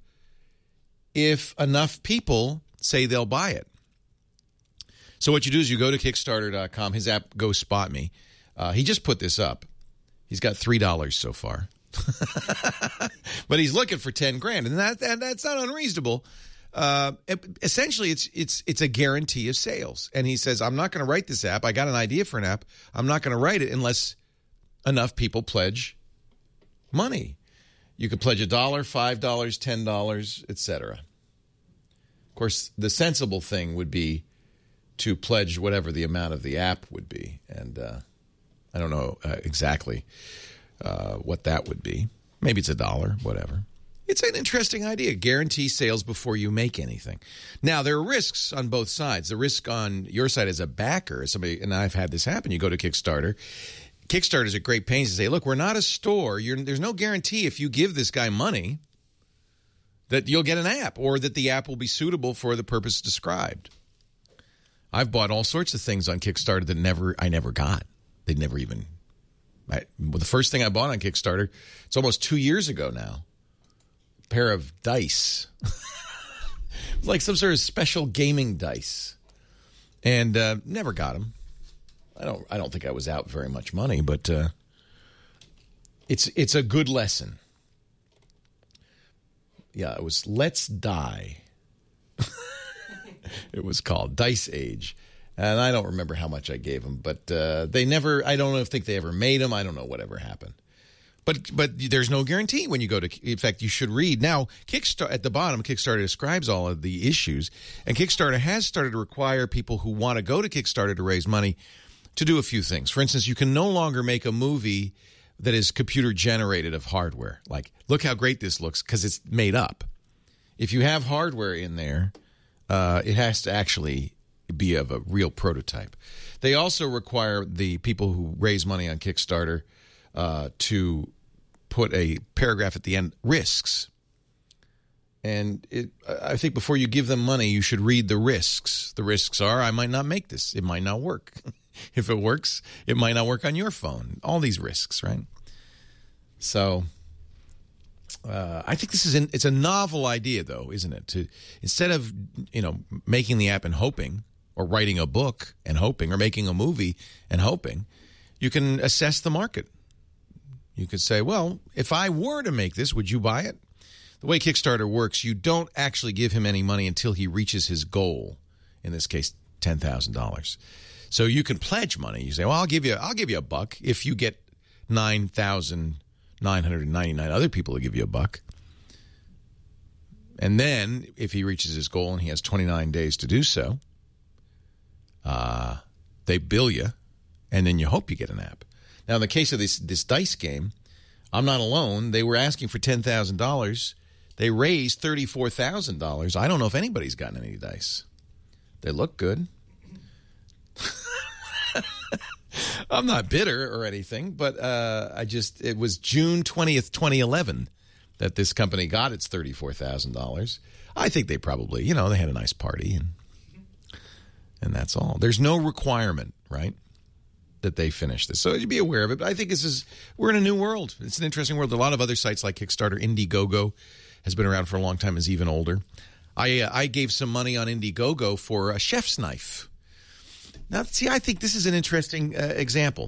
if enough people say they'll buy it. So what you do is you go to Kickstarter dot com, his app, Go Spot Me. Uh, he just put this up. He's got three dollars so far. But he's looking for ten grand, and that, that that's not unreasonable. Uh, essentially, it's it's it's a guarantee of sales. And he says, I'm not going to write this app. I got an idea for an app. I'm not going to write it unless enough people pledge money. You could pledge a dollar, five dollars, ten dollars, et cetera. Of course, the sensible thing would be to pledge whatever the amount of the app would be. And uh, I don't know uh, exactly uh, what that would be. Maybe it's a dollar, whatever. It's an interesting idea. Guarantee sales before you make anything. Now, there are risks on both sides. The risk on your side as a backer, as somebody, and I've had this happen. You go to Kickstarter. Kickstarter is at great pains to say, look, we're not a store. You're, there's no guarantee if you give this guy money that you'll get an app or that the app will be suitable for the purpose described. I've bought all sorts of things on Kickstarter that never I never got. They never even... I, well, the first thing I bought on Kickstarter, it's almost two years ago now. A pair of dice. Like some sort of special gaming dice. And uh, never got them. I don't I don't think I was out very much money, but uh, it's it's a good lesson. Yeah, it was Let's Die. It was called Dice Age. And I don't remember how much I gave them, but uh, they never, I don't know, think they ever made them. I don't know whatever happened. But but there's no guarantee when you go to, in fact, you should read. Now, Kickstarter, at the bottom, Kickstarter describes all of the issues. And Kickstarter has started to require people who want to go to Kickstarter to raise money to do a few things. For instance, you can no longer make a movie that is computer generated of hardware. Like, look how great this looks because it's made up. If you have hardware in there, uh, it has to actually be of a real prototype. They also require the people who raise money on Kickstarter uh, to put a paragraph at the end, risks. And it, I think before you give them money, you should read the risks. The risks are, I might not make this. It might not work. If it works, it might not work on your phone. All these risks, right? So uh, I think this is an, it's a novel idea, though, isn't it? To instead of you know making the app and hoping, or writing a book and hoping, or making a movie and hoping, you can assess the market. You could say, well, if I were to make this, would you buy it? The way Kickstarter works, you don't actually give him any money until he reaches his goal. In this case, ten thousand dollars. So you can pledge money. You say, "Well, I'll give you, I'll give you a buck if you get nine thousand nine hundred ninety-nine other people to give you a buck." And then, if he reaches his goal and he has twenty-nine days to do so, uh, they bill you, and then you hope you get an app. Now, in the case of this this dice game, I'm not alone. They were asking for ten thousand dollars. They raised thirty-four thousand dollars. I don't know if anybody's gotten any dice. They look good. I'm not bitter or anything, but uh, I just it was June twentieth, twenty eleven that this company got its thirty-four thousand dollars. I think they probably, you know, they had a nice party, and and that's all. There's no requirement, right, that they finish this. So you'd be aware of it. But I think this is, we're in a new world. It's an interesting world. A lot of other sites like Kickstarter, Indiegogo has been around for a long time, is even older. I uh, I gave some money on Indiegogo for a chef's knife. Now, see, I think this is an interesting uh, example.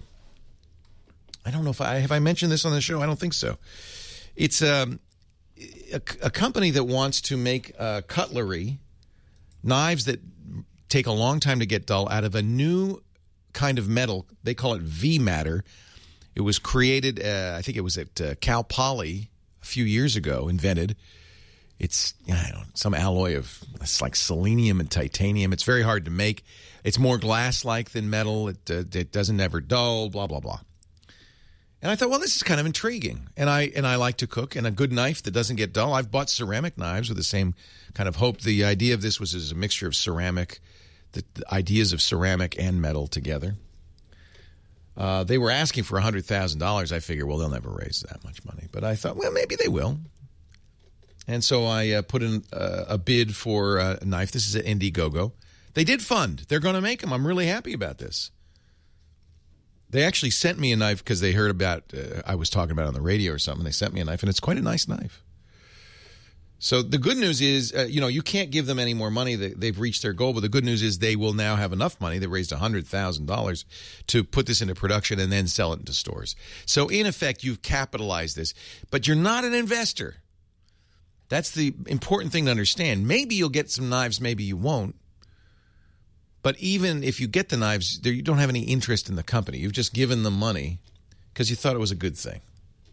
I don't know if I have I mentioned this on the show. I don't think so. It's um, a, a company that wants to make uh, cutlery, knives that take a long time to get dull, out of a new kind of metal. They call it V-Matter. It was created, uh, I think it was at uh, Cal Poly a few years ago, invented. It's, I don't know, some alloy of, it's like selenium and titanium. It's very hard to make. It's more glass-like than metal. It, uh, it doesn't ever dull, blah, blah, blah. And I thought, well, this is kind of intriguing. And I and I like to cook, and a good knife that doesn't get dull. I've bought ceramic knives with the same kind of hope. The idea of this was as a mixture of ceramic, the, the ideas of ceramic and metal together. Uh, they were asking for one hundred thousand dollars. I figured, well, they'll never raise that much money. But I thought, well, maybe they will. And so I uh, put in uh, a bid for uh, a knife. This is at Indiegogo. They did fund. They're going to make them. I'm really happy about this. They actually sent me a knife because they heard about, uh, I was talking about it on the radio or something. They sent me a knife, and it's quite a nice knife. So the good news is, uh, you know, you can't give them any more money. They've reached their goal. But the good news is they will now have enough money. They raised one hundred thousand dollars to put this into production and then sell it into stores. So in effect, you've capitalized this. But you're not an investor. That's the important thing to understand. Maybe you'll get some knives, maybe you won't. But even if you get the knives, you don't have any interest in the company. You've just given them money because you thought it was a good thing.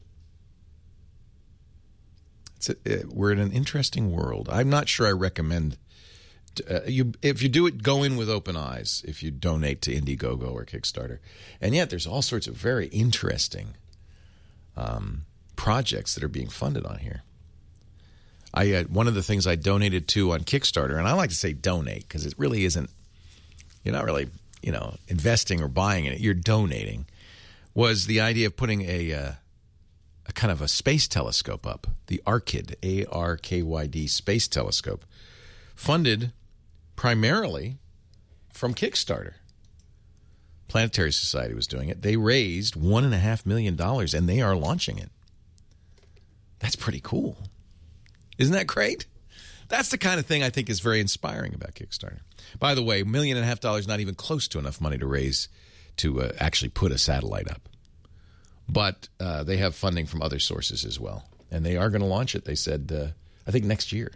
It's a, we're in an interesting world. I'm not sure I recommend uh, you. If you do it, go in with open eyes. If you donate to Indiegogo or Kickstarter, and yet there's all sorts of very interesting um, projects that are being funded on here. I uh, one of the things I donated to on Kickstarter, and I like to say donate because it really isn't. You're not really, you know, investing or buying it. You're donating. Was the idea of putting a, uh, a kind of a space telescope up, the ARKYD, A R K Y D space telescope, funded primarily from Kickstarter. Planetary Society was doing it. They raised one and a half million dollars, and they are launching it. That's pretty cool. Isn't that great? That's the kind of thing I think is very inspiring about Kickstarter. By the way, a million and a half dollars, not even close to enough money to raise to uh, actually put a satellite up. But uh, they have funding from other sources as well. And they are going to launch it, they said, uh, I think next year.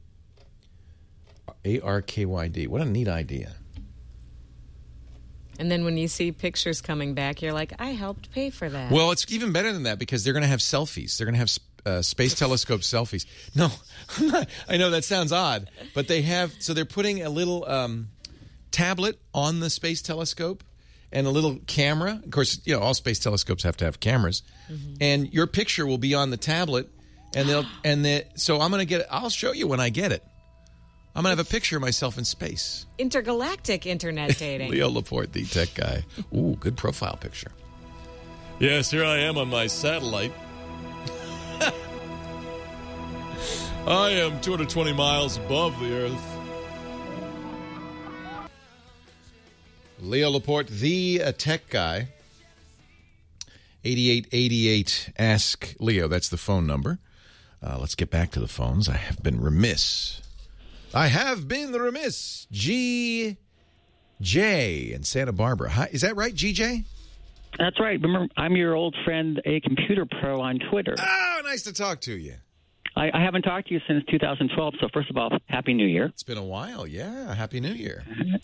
A R K Y D. What a neat idea. And then when you see pictures coming back, you're like, I helped pay for that. Well, it's even better than that because they're going to have selfies. They're going to have uh, space telescope selfies. No, I'm not, I know that sounds odd, but they have, so they're putting a little um, tablet on the space telescope and a little camera. Of course, you know, all space telescopes have to have cameras. Mm-hmm. And your picture will be on the tablet. And they'll, and they, so I'm going to get it. I'll show you when I get it. I'm going to have a picture of myself in space. Intergalactic internet dating. Leo Laporte, the tech guy. Ooh, good profile picture. Yes, here I am on my satellite. I am two hundred twenty miles above the Earth. Leo Laporte, the uh, tech guy. eighty-eight eighty-eight, ask Leo. That's the phone number. Uh, let's get back to the phones. I have been remiss. I have been remiss. G J in Santa Barbara. Hi, is that right, G J? That's right. Remember, I'm your old friend, A Computer Pro on Twitter. Oh, nice to talk to you. I, I haven't talked to you since two thousand twelve, so first of all, Happy New Year. It's been a while, yeah. Happy New Year.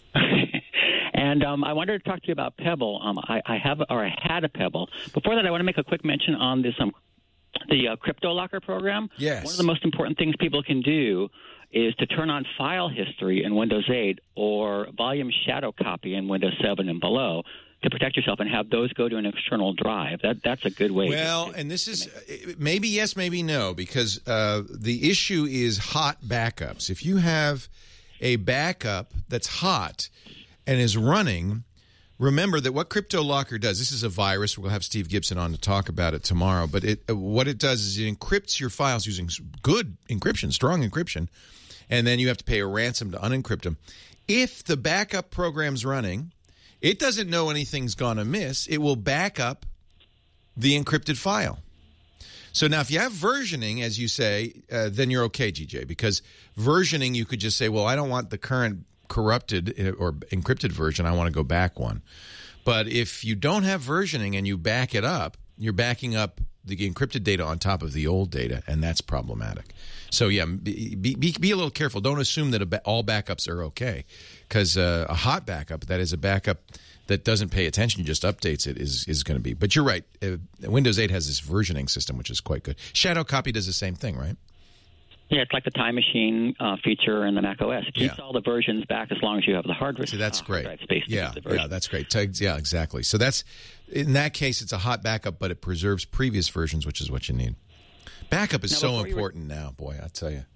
And um, I wanted to talk to you about Pebble. Um, I, I have, or I had a Pebble. Before that, I want to make a quick mention on this um, the uh, Crypto Locker program. Yes. One of the most important things people can do is to turn on file history in Windows eight or volume shadow copy in Windows seven and below to protect yourself and have those go to an external drive. That That's a good way. Well, to, and this is maybe yes, maybe no, because uh, the issue is hot backups. If you have a backup that's hot and is running, remember that what Crypto Locker does, this is a virus. We'll have Steve Gibson on to talk about it tomorrow. But it, what it does is it encrypts your files using good encryption, strong encryption, and then you have to pay a ransom to unencrypt them. If the backup program's running, it doesn't know anything's gone amiss. It will back up the encrypted file. So now if you have versioning, as you say, uh, then you're okay, G J, because versioning, you could just say, well, I don't want the current corrupted or encrypted version. I want to go back one. But if you don't have versioning and you back it up, you're backing up the encrypted data on top of the old data, and that's problematic. So, yeah, be, be, be a little careful. Don't assume that a ba- all backups are okay, because uh, a hot backup, that is a backup that doesn't pay attention, just updates it, is, is going to be. But you're right. Uh, Windows eight has this versioning system, which is quite good. Shadow copy does the same thing, right? Yeah, it's like the Time Machine uh, feature in the Mac O S. It keeps yeah. all the versions back as long as you have the hard drive. See, that's uh, great. Hard drive space yeah, yeah, that's great. Yeah, exactly. So that's in that case, it's a hot backup, but it preserves previous versions, which is what you need. Backup is now, so important were, now, boy. I tell you.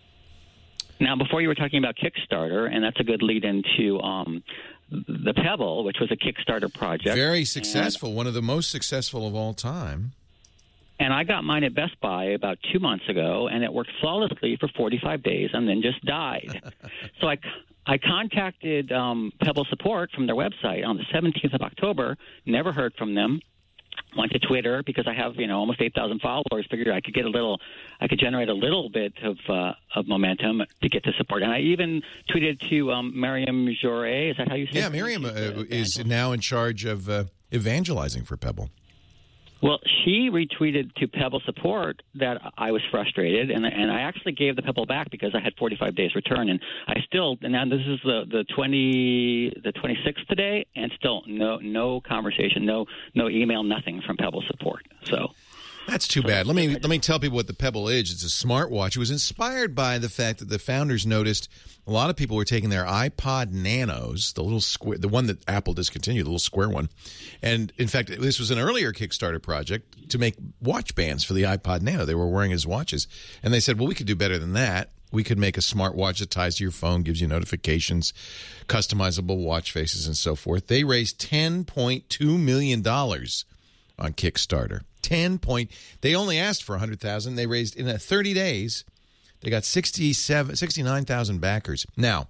Now, before you were talking about Kickstarter, and that's a good lead into um, the Pebble, which was a Kickstarter project. Very successful, and, one of the most successful of all time. And I got mine at Best Buy about two months ago, and it worked flawlessly for forty-five days and then just died. So I, I contacted um, Pebble Support from their website on the seventeenth of October, never heard from them. Went to Twitter because I have, you know, almost eight thousand followers. Figured I could get a little, I could generate a little bit of uh, of momentum to get the support. And I even tweeted to um, Miriam Joret. Is that how you say it? Yeah, Miriam uh, is now in charge of uh, evangelizing for Pebble. Well, she retweeted to Pebble Support that I was frustrated, and and I actually gave the Pebble back because I had forty-five days return, and I still, and now this is the the twenty the twenty-sixth today, and still no no conversation, no no email, nothing from Pebble Support. So that's too bad. Let me let me tell people what the Pebble is. It's a smartwatch. It was inspired by the fact that the founders noticed a lot of people were taking their iPod Nanos, the little square, the one that Apple discontinued, the little square one. And in fact, this was an earlier Kickstarter project to make watch bands for the iPod Nano. They were wearing as watches. And they said, well, we could do better than that. We could make a smartwatch that ties to your phone, gives you notifications, customizable watch faces, and so forth. They raised ten point two million dollars on Kickstarter. ten point. They only asked for one hundred thousand dollars. They raised, in thirty days, they got sixty-seven, sixty-nine thousand backers. Now,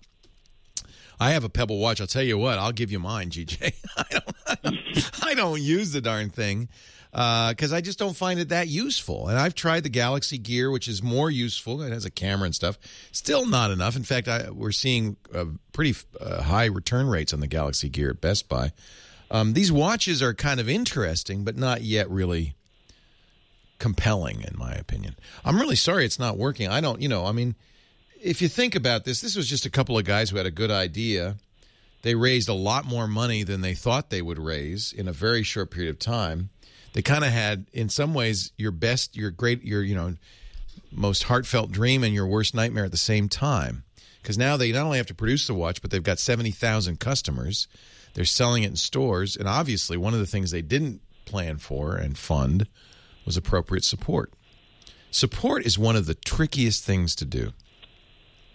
I have a Pebble watch. I'll tell you what. I'll give you mine, G J. I don't, I don't, I don't use the darn thing because uh, I just don't find it that useful. And I've tried the Galaxy Gear, which is more useful. It has a camera and stuff. Still not enough. In fact, I, we're seeing uh, pretty uh, high return rates on the Galaxy Gear at Best Buy. Um, these watches are kind of interesting, but not yet really compelling, in my opinion. I'm really sorry it's not working. I don't, you know, I mean, if you think about this, this was just a couple of guys who had a good idea. They raised a lot more money than they thought they would raise in a very short period of time. They kind of had, in some ways, your best, your great, your, you know, most heartfelt dream and your worst nightmare at the same time. Because now they not only have to produce the watch, but they've got seventy thousand customers. They're selling it in stores. And obviously, one of the things they didn't plan for and fund was appropriate support. Support is one of the trickiest things to do.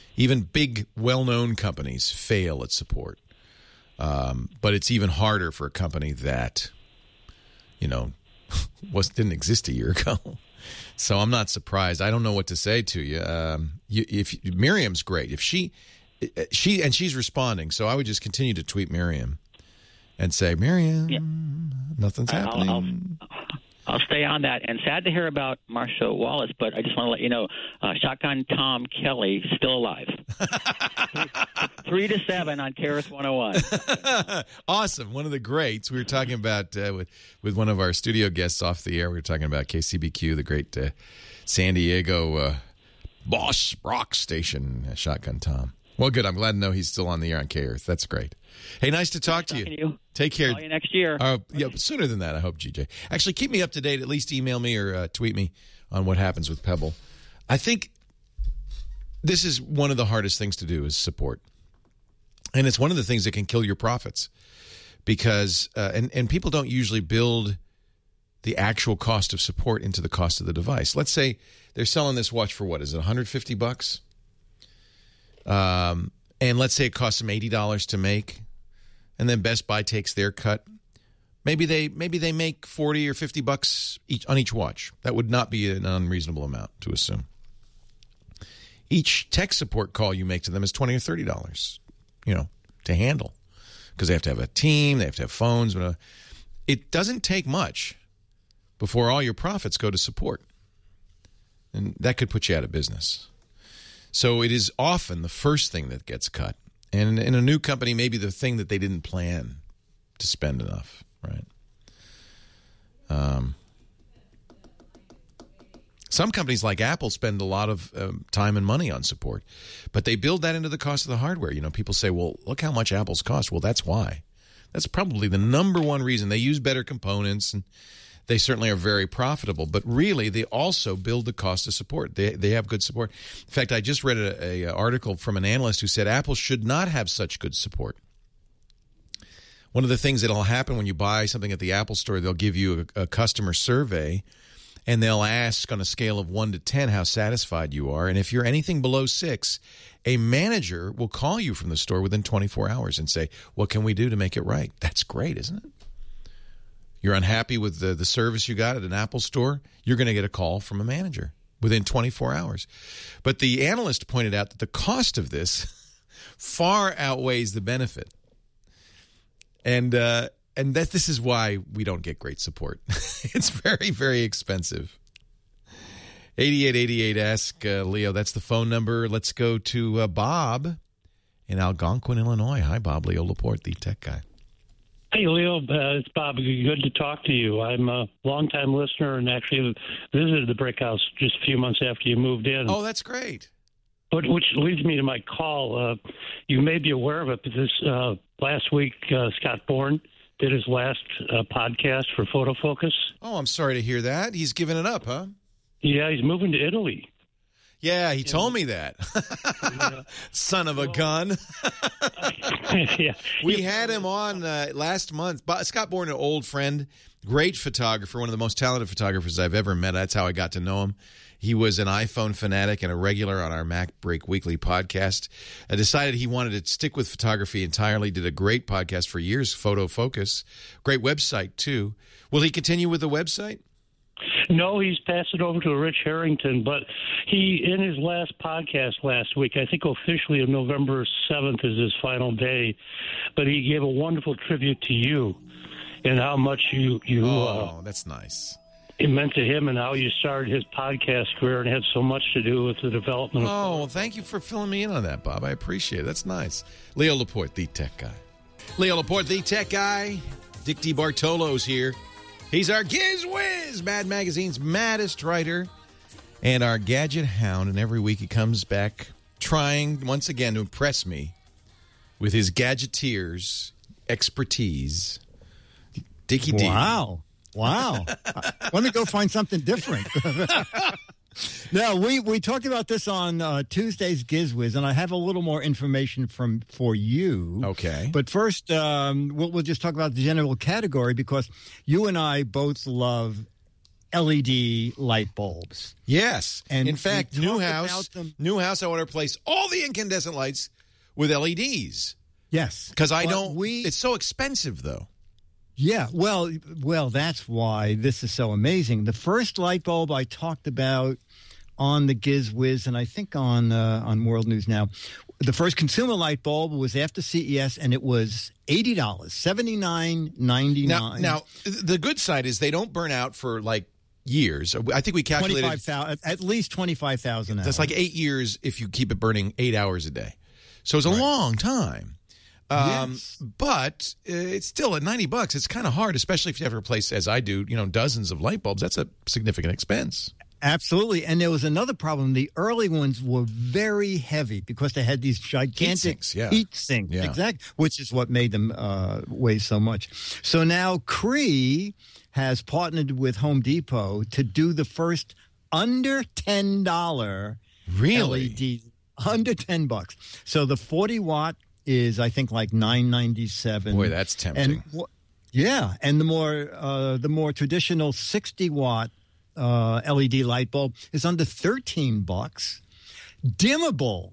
Even big, well-known companies fail at support. Um, but it's even harder for a company that, you know, was didn't exist a year ago. So I'm not surprised. I don't know what to say to you. Um, you if Miriam's great. If she, she and she's responding. So I would just continue to tweet Miriam and say, Miriam, yeah. nothing's happening. I'll, I'll, I'll stay on that. And sad to hear about Marshall Wallace, but I just want to let you know, uh, Shotgun Tom Kelly still alive. Three to seven on K R S one oh one. Awesome. One of the greats. We were talking about uh, with, with one of our studio guests off the air. We were talking about K C B Q, the great uh, San Diego uh, boss rock station, uh, Shotgun Tom. Well, good. I'm glad to know he's still on the air on K Earth. That's great. Hey, nice to talk nice to you. you. Take care. Call you next year. Uh, yeah, sooner than that, I hope, G J. Actually, keep me up to date. At least email me or uh, tweet me on what happens with Pebble. I think this is one of the hardest things to do is support. And it's one of the things that can kill your profits because, uh, and, and people don't usually build the actual cost of support into the cost of the device. Let's say they're selling this watch for what? Is it one hundred fifty bucks? Um, and let's say it costs them eighty dollars to make, and then Best Buy takes their cut. Maybe they maybe they make forty or fifty bucks each on each watch. That would not be an unreasonable amount to assume. Each tech support call you make to them is twenty or thirty dollars. You know, to handle, because they have to have a team, they have to have phones. It doesn't take much before all your profits go to support, and that could put you out of business. So it is often the first thing that gets cut, and in a new company, maybe the thing that they didn't plan to spend enough, right? Um. Some companies like Apple spend a lot of um, time and money on support, but they build that into the cost of the hardware. You know, people say, well, look how much Apple's cost. Well, that's why. That's probably the number one reason. They use better components, and they certainly are very profitable. But really, they also build the cost of support. They they have good support. In fact, I just read a, a article from an analyst who said Apple should not have such good support. One of the things that will happen when you buy something at the Apple Store, they'll give you a, a customer survey, and they'll ask on a scale of one to ten how satisfied you are. And if you're anything below six, a manager will call you from the store within twenty-four hours and say, what can we do to make it right? That's great, isn't it? You're unhappy with the, the service you got at an Apple store, you're going to get a call from a manager within twenty-four hours. But the analyst pointed out that the cost of this far outweighs the benefit. And uh, and that this is why we don't get great support. It's very, very expensive. eighty-eight eighty-eight, ask uh, Leo. That's the phone number. Let's go to uh, Bob in Algonquin, Illinois. Hi, Bob. Leo Laporte, the tech guy. Hey, Leo. Uh, it's Bob. Good to talk to you. I'm a longtime listener and actually visited the Brick House just a few months after you moved in. Oh, that's great. But which leads me to my call. Uh, you may be aware of it, but this uh, last week, uh, Scott Bourne did his last uh, podcast for Photo Focus. Oh, I'm sorry to hear that. He's given it up, huh? Yeah, he's moving to Italy. Yeah, he told me that. Yeah. Son of a gun. Yeah. We had him on uh, last month. Scott Bourne, an old friend, great photographer, one of the most talented photographers I've ever met. That's how I got to know him. He was an iPhone fanatic and a regular on our Mac Break Weekly podcast. I decided he wanted to stick with photography entirely, did a great podcast for years, Photo Focus. Great website, too. Will he continue with the website? No, he's passed it over to Rich Harrington, but he, in his last podcast last week, I think officially on November seventh is his final day, but he gave a wonderful tribute to you and how much you... you oh, uh, that's nice. It meant to him and how you started his podcast career and had so much to do with the development of... Oh, well, thank you for filling me in on that, Bob. I appreciate it. That's nice. Leo Laporte, the tech guy. Leo Laporte, the tech guy. Dick DeBartolo's here. He's our Giz Wiz, Mad Magazine's maddest writer, and our gadget hound. And every week he comes back trying, once again, to impress me with his gadgeteer's expertise. Dickie D. Wow. Wow. Let me go find something different. No, we, we talked about this on uh, Tuesday's GizWiz, and I have a little more information from for you. Okay. But first, um, we'll, we'll just talk about the general category because you and I both love L E D light bulbs. Yes. And in fact, we new talked house, about them- new house, I want to replace all the incandescent lights with L E Ds. Yes. Because I But don't, we- it's so expensive, though. Yeah, well, well, that's why this is so amazing. The first light bulb I talked about on the Giz Wiz, and I think on uh, on World News Now, the first consumer light bulb was after C E S, and it was eighty dollars, seventy-nine ninety-nine. Now, now, the good side is they don't burn out for like years. I think we calculated twenty-five thousand, at least twenty-five thousand hours. that's like eight years if you keep it burning eight hours a day. So it's a long time. Um, Yes. But uh, it's still at ninety bucks. It's kind of hard, especially if you have to replace, as I do, you know, dozens of light bulbs. That's a significant expense. Absolutely. And there was another problem. The early ones were very heavy because they had these gigantic Heat sinks, yeah. heat sinks. Yeah. Exactly. Which is what made them uh, weigh so much. So now Cree has partnered with Home Depot to do the first under ten dollars Really? L E D. Under ten bucks. So the forty watt is, I think, like nine ninety-seven. Boy, that's tempting. And, yeah. And the more, uh, the more traditional sixty watt Uh, L E D light bulb is under thirteen bucks. Dimmable.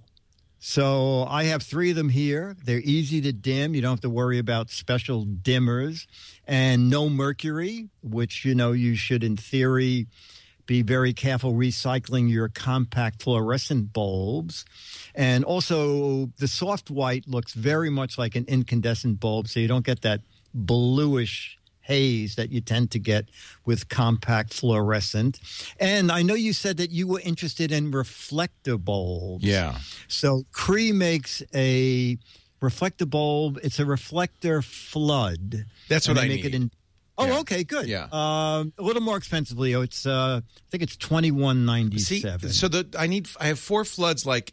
So I have three of them here. They're easy to dim. You don't have to worry about special dimmers. And no mercury, which, you know, you should, in theory, be very careful recycling your compact fluorescent bulbs. And also, the soft white looks very much like an incandescent bulb, so you don't get that bluish haze that you tend to get with compact fluorescent. And I know you said that you were interested in reflector bulbs. Yeah. So Cree makes a reflector bulb. It's a reflector flood. That's And what they I make need. It in, oh, Yeah. okay, good. Yeah. Um, a little more expensive, Leo. It's uh, I think it's twenty-one ninety-seven. See, so the I need I have four floods like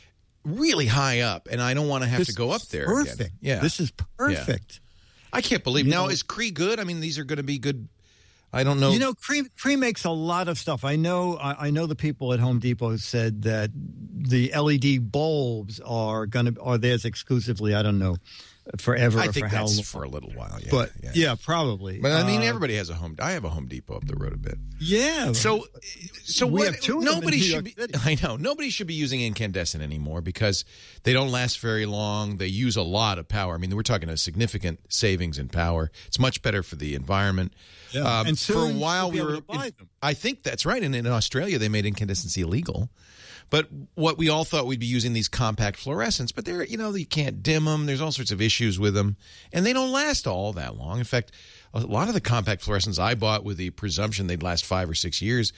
really high up, and I don't want to have This to go up is there. perfect. Again. Yeah, This is perfect. I can't believe. You Now, know- is Cree good? I mean, these are going to be good. I don't know. You know, Cree, Cree makes a lot of stuff. I know. I, I know the people at Home Depot said that the L E D bulbs are going to are theirs exclusively. I don't know, forever. I or think for how that's long. for a little while. Yeah, but yeah. yeah, probably. But I mean, Uh, everybody has a home. I have a Home Depot up the road a bit. Yeah. So, so We what? have two of them in nobody New should York be. City. I know nobody should be using incandescent anymore because they don't last very long. They use a lot of power. I mean, we're talking a significant savings in power. It's much better for the environment. Yeah. Um, And for a soon while, you'll be we able were. to buy in- them. I think that's right. And in Australia, they made incandescency illegal. But what we all thought we'd be using these compact fluorescents, but they're, you know, you can't dim them. There's all sorts of issues with them, and they don't last all that long. In fact, a lot of the compact fluorescents I bought with the presumption they'd last five or six years,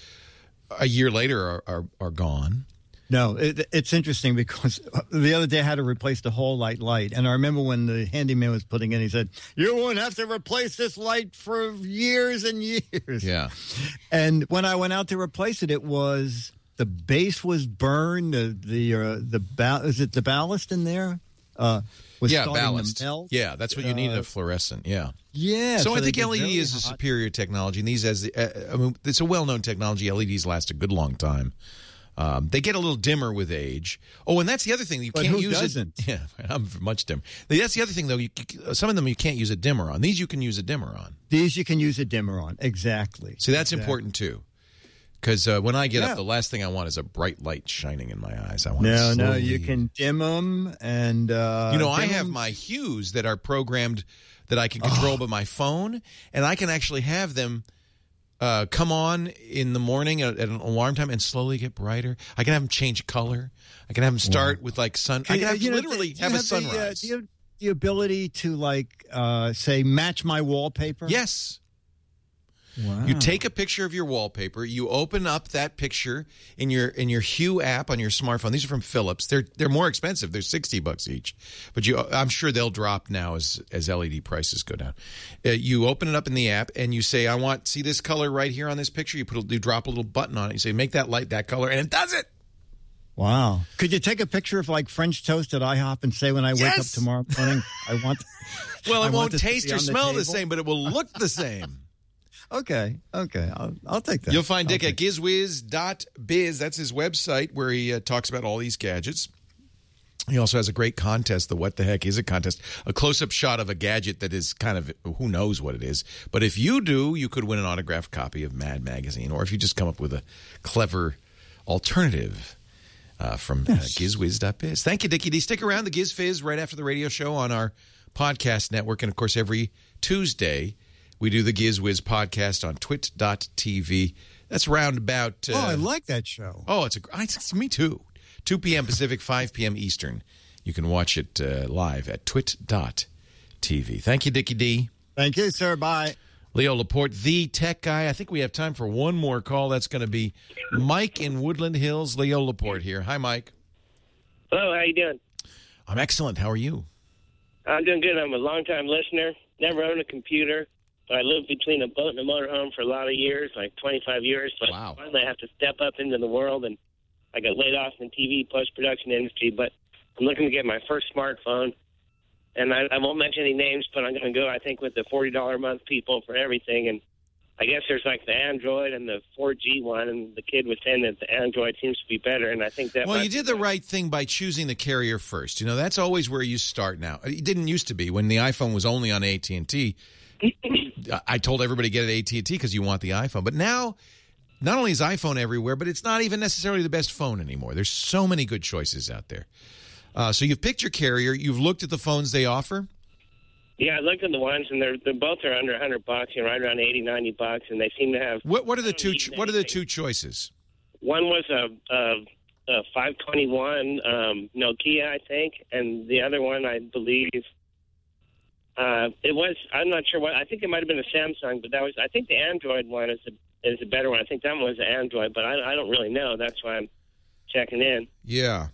a year later are are, are gone. No, it, it's interesting because the other day I had to replace the whole light light. And I remember when the handyman was putting in, he said, you won't have to replace this light for years and years. Yeah. And when I went out to replace it, it was the base was burned. The, the, uh, the ba- is it the ballast in there? Uh, was Yeah, starting ballast. to melt. Yeah, that's what you need in Uh, a fluorescent. Yeah. Yeah. So, I they think get L E D very is a hot. superior technology, and these as the, uh, I mean, it's a well-known technology. L E Ds last a good long time. Um, they get a little dimmer with age. Oh, and that's the other thing you But can't who use doesn't? it. Yeah, I'm much dimmer. That's the other thing, though. You, some of them you can't use a dimmer on. These you can use a dimmer on. These you can use a dimmer on. Exactly. See, that's Exactly. important too, because uh, when I get Yeah. up, the last thing I want is a bright light shining in my eyes. I want No, to no, slowly- you can dim them and uh, You know, I dim have 'em. my hues that are programmed that I can control by my phone, and I can actually have them uh, come on in the morning at, at an alarm time and slowly get brighter. I can have them change color. I can have them start with like sun. I can have You know, literally do you have a the, uh, sunrise. do you have the ability to like uh, say match my wallpaper? Yes. Wow. You take a picture of your wallpaper. You open up that picture in your in your Hue app on your smartphone. These are from Philips. They're they're more expensive. They're sixty bucks each, but you I'm sure they'll drop now as as L E D prices go down. Uh, you open it up in the app and you say, "I want see this color right here on this picture." You put a, you drop a little button on it. You say, "Make that light that color," and it does it. Wow. Could you take a picture of like French toast at IHOP and say when I wake Yes. up tomorrow morning, I want. Well, I it want won't this to taste be or on the smell the table? same, but it will look the same. Okay. Okay. I'll, I'll take that. You'll find Dick I'll at gizwiz dot biz. That's his website where he uh, talks about all these gadgets. He also has a great contest, the What the Heck Is It contest, a close-up shot of a gadget that is kind of, who knows what it is. But if you do, you could win an autographed copy of Mad Magazine, or if you just come up with a clever alternative uh, from uh, gizwiz dot biz. Thank you, Dickie D. Stick around, the Giz Fizz, right after the radio show on our podcast network. And, of course, every Tuesday, we do the GizWiz podcast on twit dot t v. That's round about... Uh, oh, I like that show. Oh, it's a, it's, me too. two p.m. Pacific, five p.m. Eastern. You can watch it uh, live at twit dot t v. Thank you, Dickie D. Thank you, sir. Bye. Leo Laporte, the tech guy. I think we have time for one more call. That's going to be Mike in Woodland Hills. Leo Laporte here. Hi, Mike. Hello, how you doing? I'm excellent. How are you? I'm doing good. I'm a long-time listener. Never owned a computer. I lived between a boat and a motorhome for a lot of years, like twenty-five years. But wow. finally I have to step up into the world, and I got laid off in the T V post-production industry. But I'm looking to get my first smartphone. And I, I won't mention any names, but I'm going to go, I think, with the forty dollars a month people for everything. And I guess there's like the Android and the four G one, and the kid was saying that the Android seems to be better, and I think that... Well, you did the right thing by choosing the carrier first. You know, that's always where you start now. It didn't used to be. When the iPhone was only on A T and T, I told everybody to get it at A T and T because you want the iPhone. But now, not only is iPhone everywhere, but it's not even necessarily the best phone anymore. There's so many good choices out there. Uh, so you've picked your carrier. You've looked at the phones they offer? Yeah, I looked at the ones, and they're, they're both are under one hundred bucks, you know, right around eighty, ninety bucks, and they seem to have... What What are the two ch- What are the two choices? One was a, a, a five twenty-one um, Nokia, I think, and the other one, I believe, uh, it was, I'm not sure what, I think it might have been a Samsung, but that was, I think the Android one is a, is a better one. I think that one was an Android, but I, I don't really know. That's why I'm checking in. Yeah.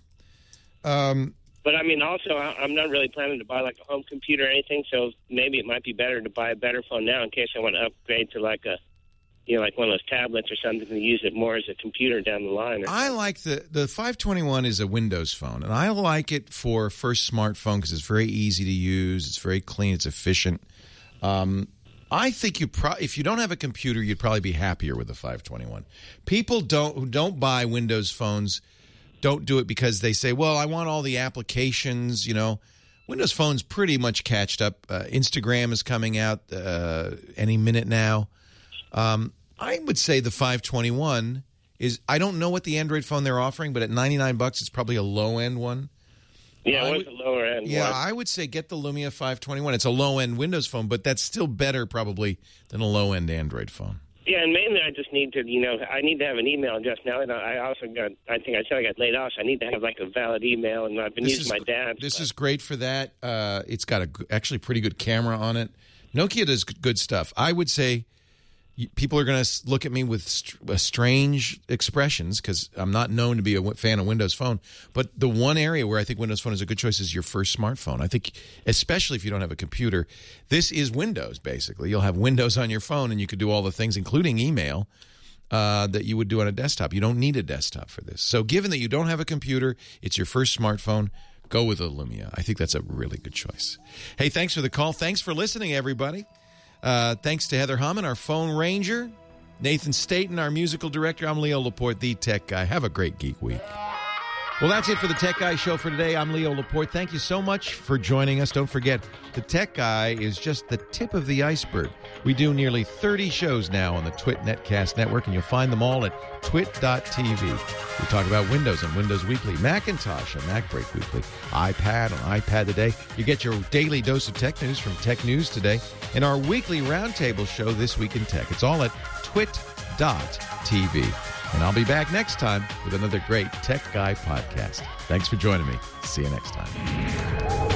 Um... But, I mean, also, I'm not really planning to buy, like, a home computer or anything, so maybe it might be better to buy a better phone now in case I want to upgrade to, like, a, you know, like one of those tablets or something to use it more as a computer down the line. Or I like the, the five twenty-one is a Windows phone, and I like it for first smartphone because it's very easy to use, it's very clean, it's efficient. Um, I think you pro- if you don't have a computer, you'd probably be happier with the five twenty-one. People don't who don't buy Windows phones don't do it because they say, well, I want all the applications, you know. Windows Phone's pretty much catched up. Uh, Instagram is coming out uh, any minute now. Um, I would say the five twenty-one is, I don't know what the Android phone they're offering, but at ninety-nine bucks, it's probably a low-end one. Yeah, I what's would, the lower end Yeah, one? I would say get the Lumia five twenty-one. It's a low-end Windows phone, but that's still better probably than a low-end Android phone. Yeah, and mainly I just need to, you know, I need to have an email address now. And I also got, I think I said I got laid off, so I need to have like a valid email, and I've been This using is- my dad's. This but- is great for that. Uh, it's got a g- actually pretty good camera on it. Nokia does g- good stuff. I would say y- people are going to look at me with st- uh, strange expressions because I'm not known to be a w- fan of Windows Phone. But the one area where I think Windows Phone is a good choice is your first smartphone. I think, especially if you don't have a computer, this is Windows, basically. You'll have Windows on your phone, and you could do all the things, including email, uh, that you would do on a desktop. You don't need a desktop for this. So given that you don't have a computer, it's your first smartphone, go with a Lumia. I think that's a really good choice. Hey, thanks for the call. Thanks for listening, everybody. Uh, thanks to Heather Hammond, our phone ranger. Nathan Staten, our musical director. I'm Leo Laporte, the tech guy. Have a great Geek Week. Well, that's it for the Tech Guy Show for today. I'm Leo Laporte. Thank you so much for joining us. Don't forget, the Tech Guy is just the tip of the iceberg. We do nearly thirty shows now on the Twit Netcast Network, and you'll find them all at twit dot t v. We talk about Windows on Windows Weekly, Macintosh on MacBreak Weekly, iPad on iPad Today. You get your daily dose of tech news from Tech News Today, and our weekly roundtable show, This Week in Tech. It's all at twit dot t v. And I'll be back next time with another great Tech Guy podcast. Thanks for joining me. See you next time.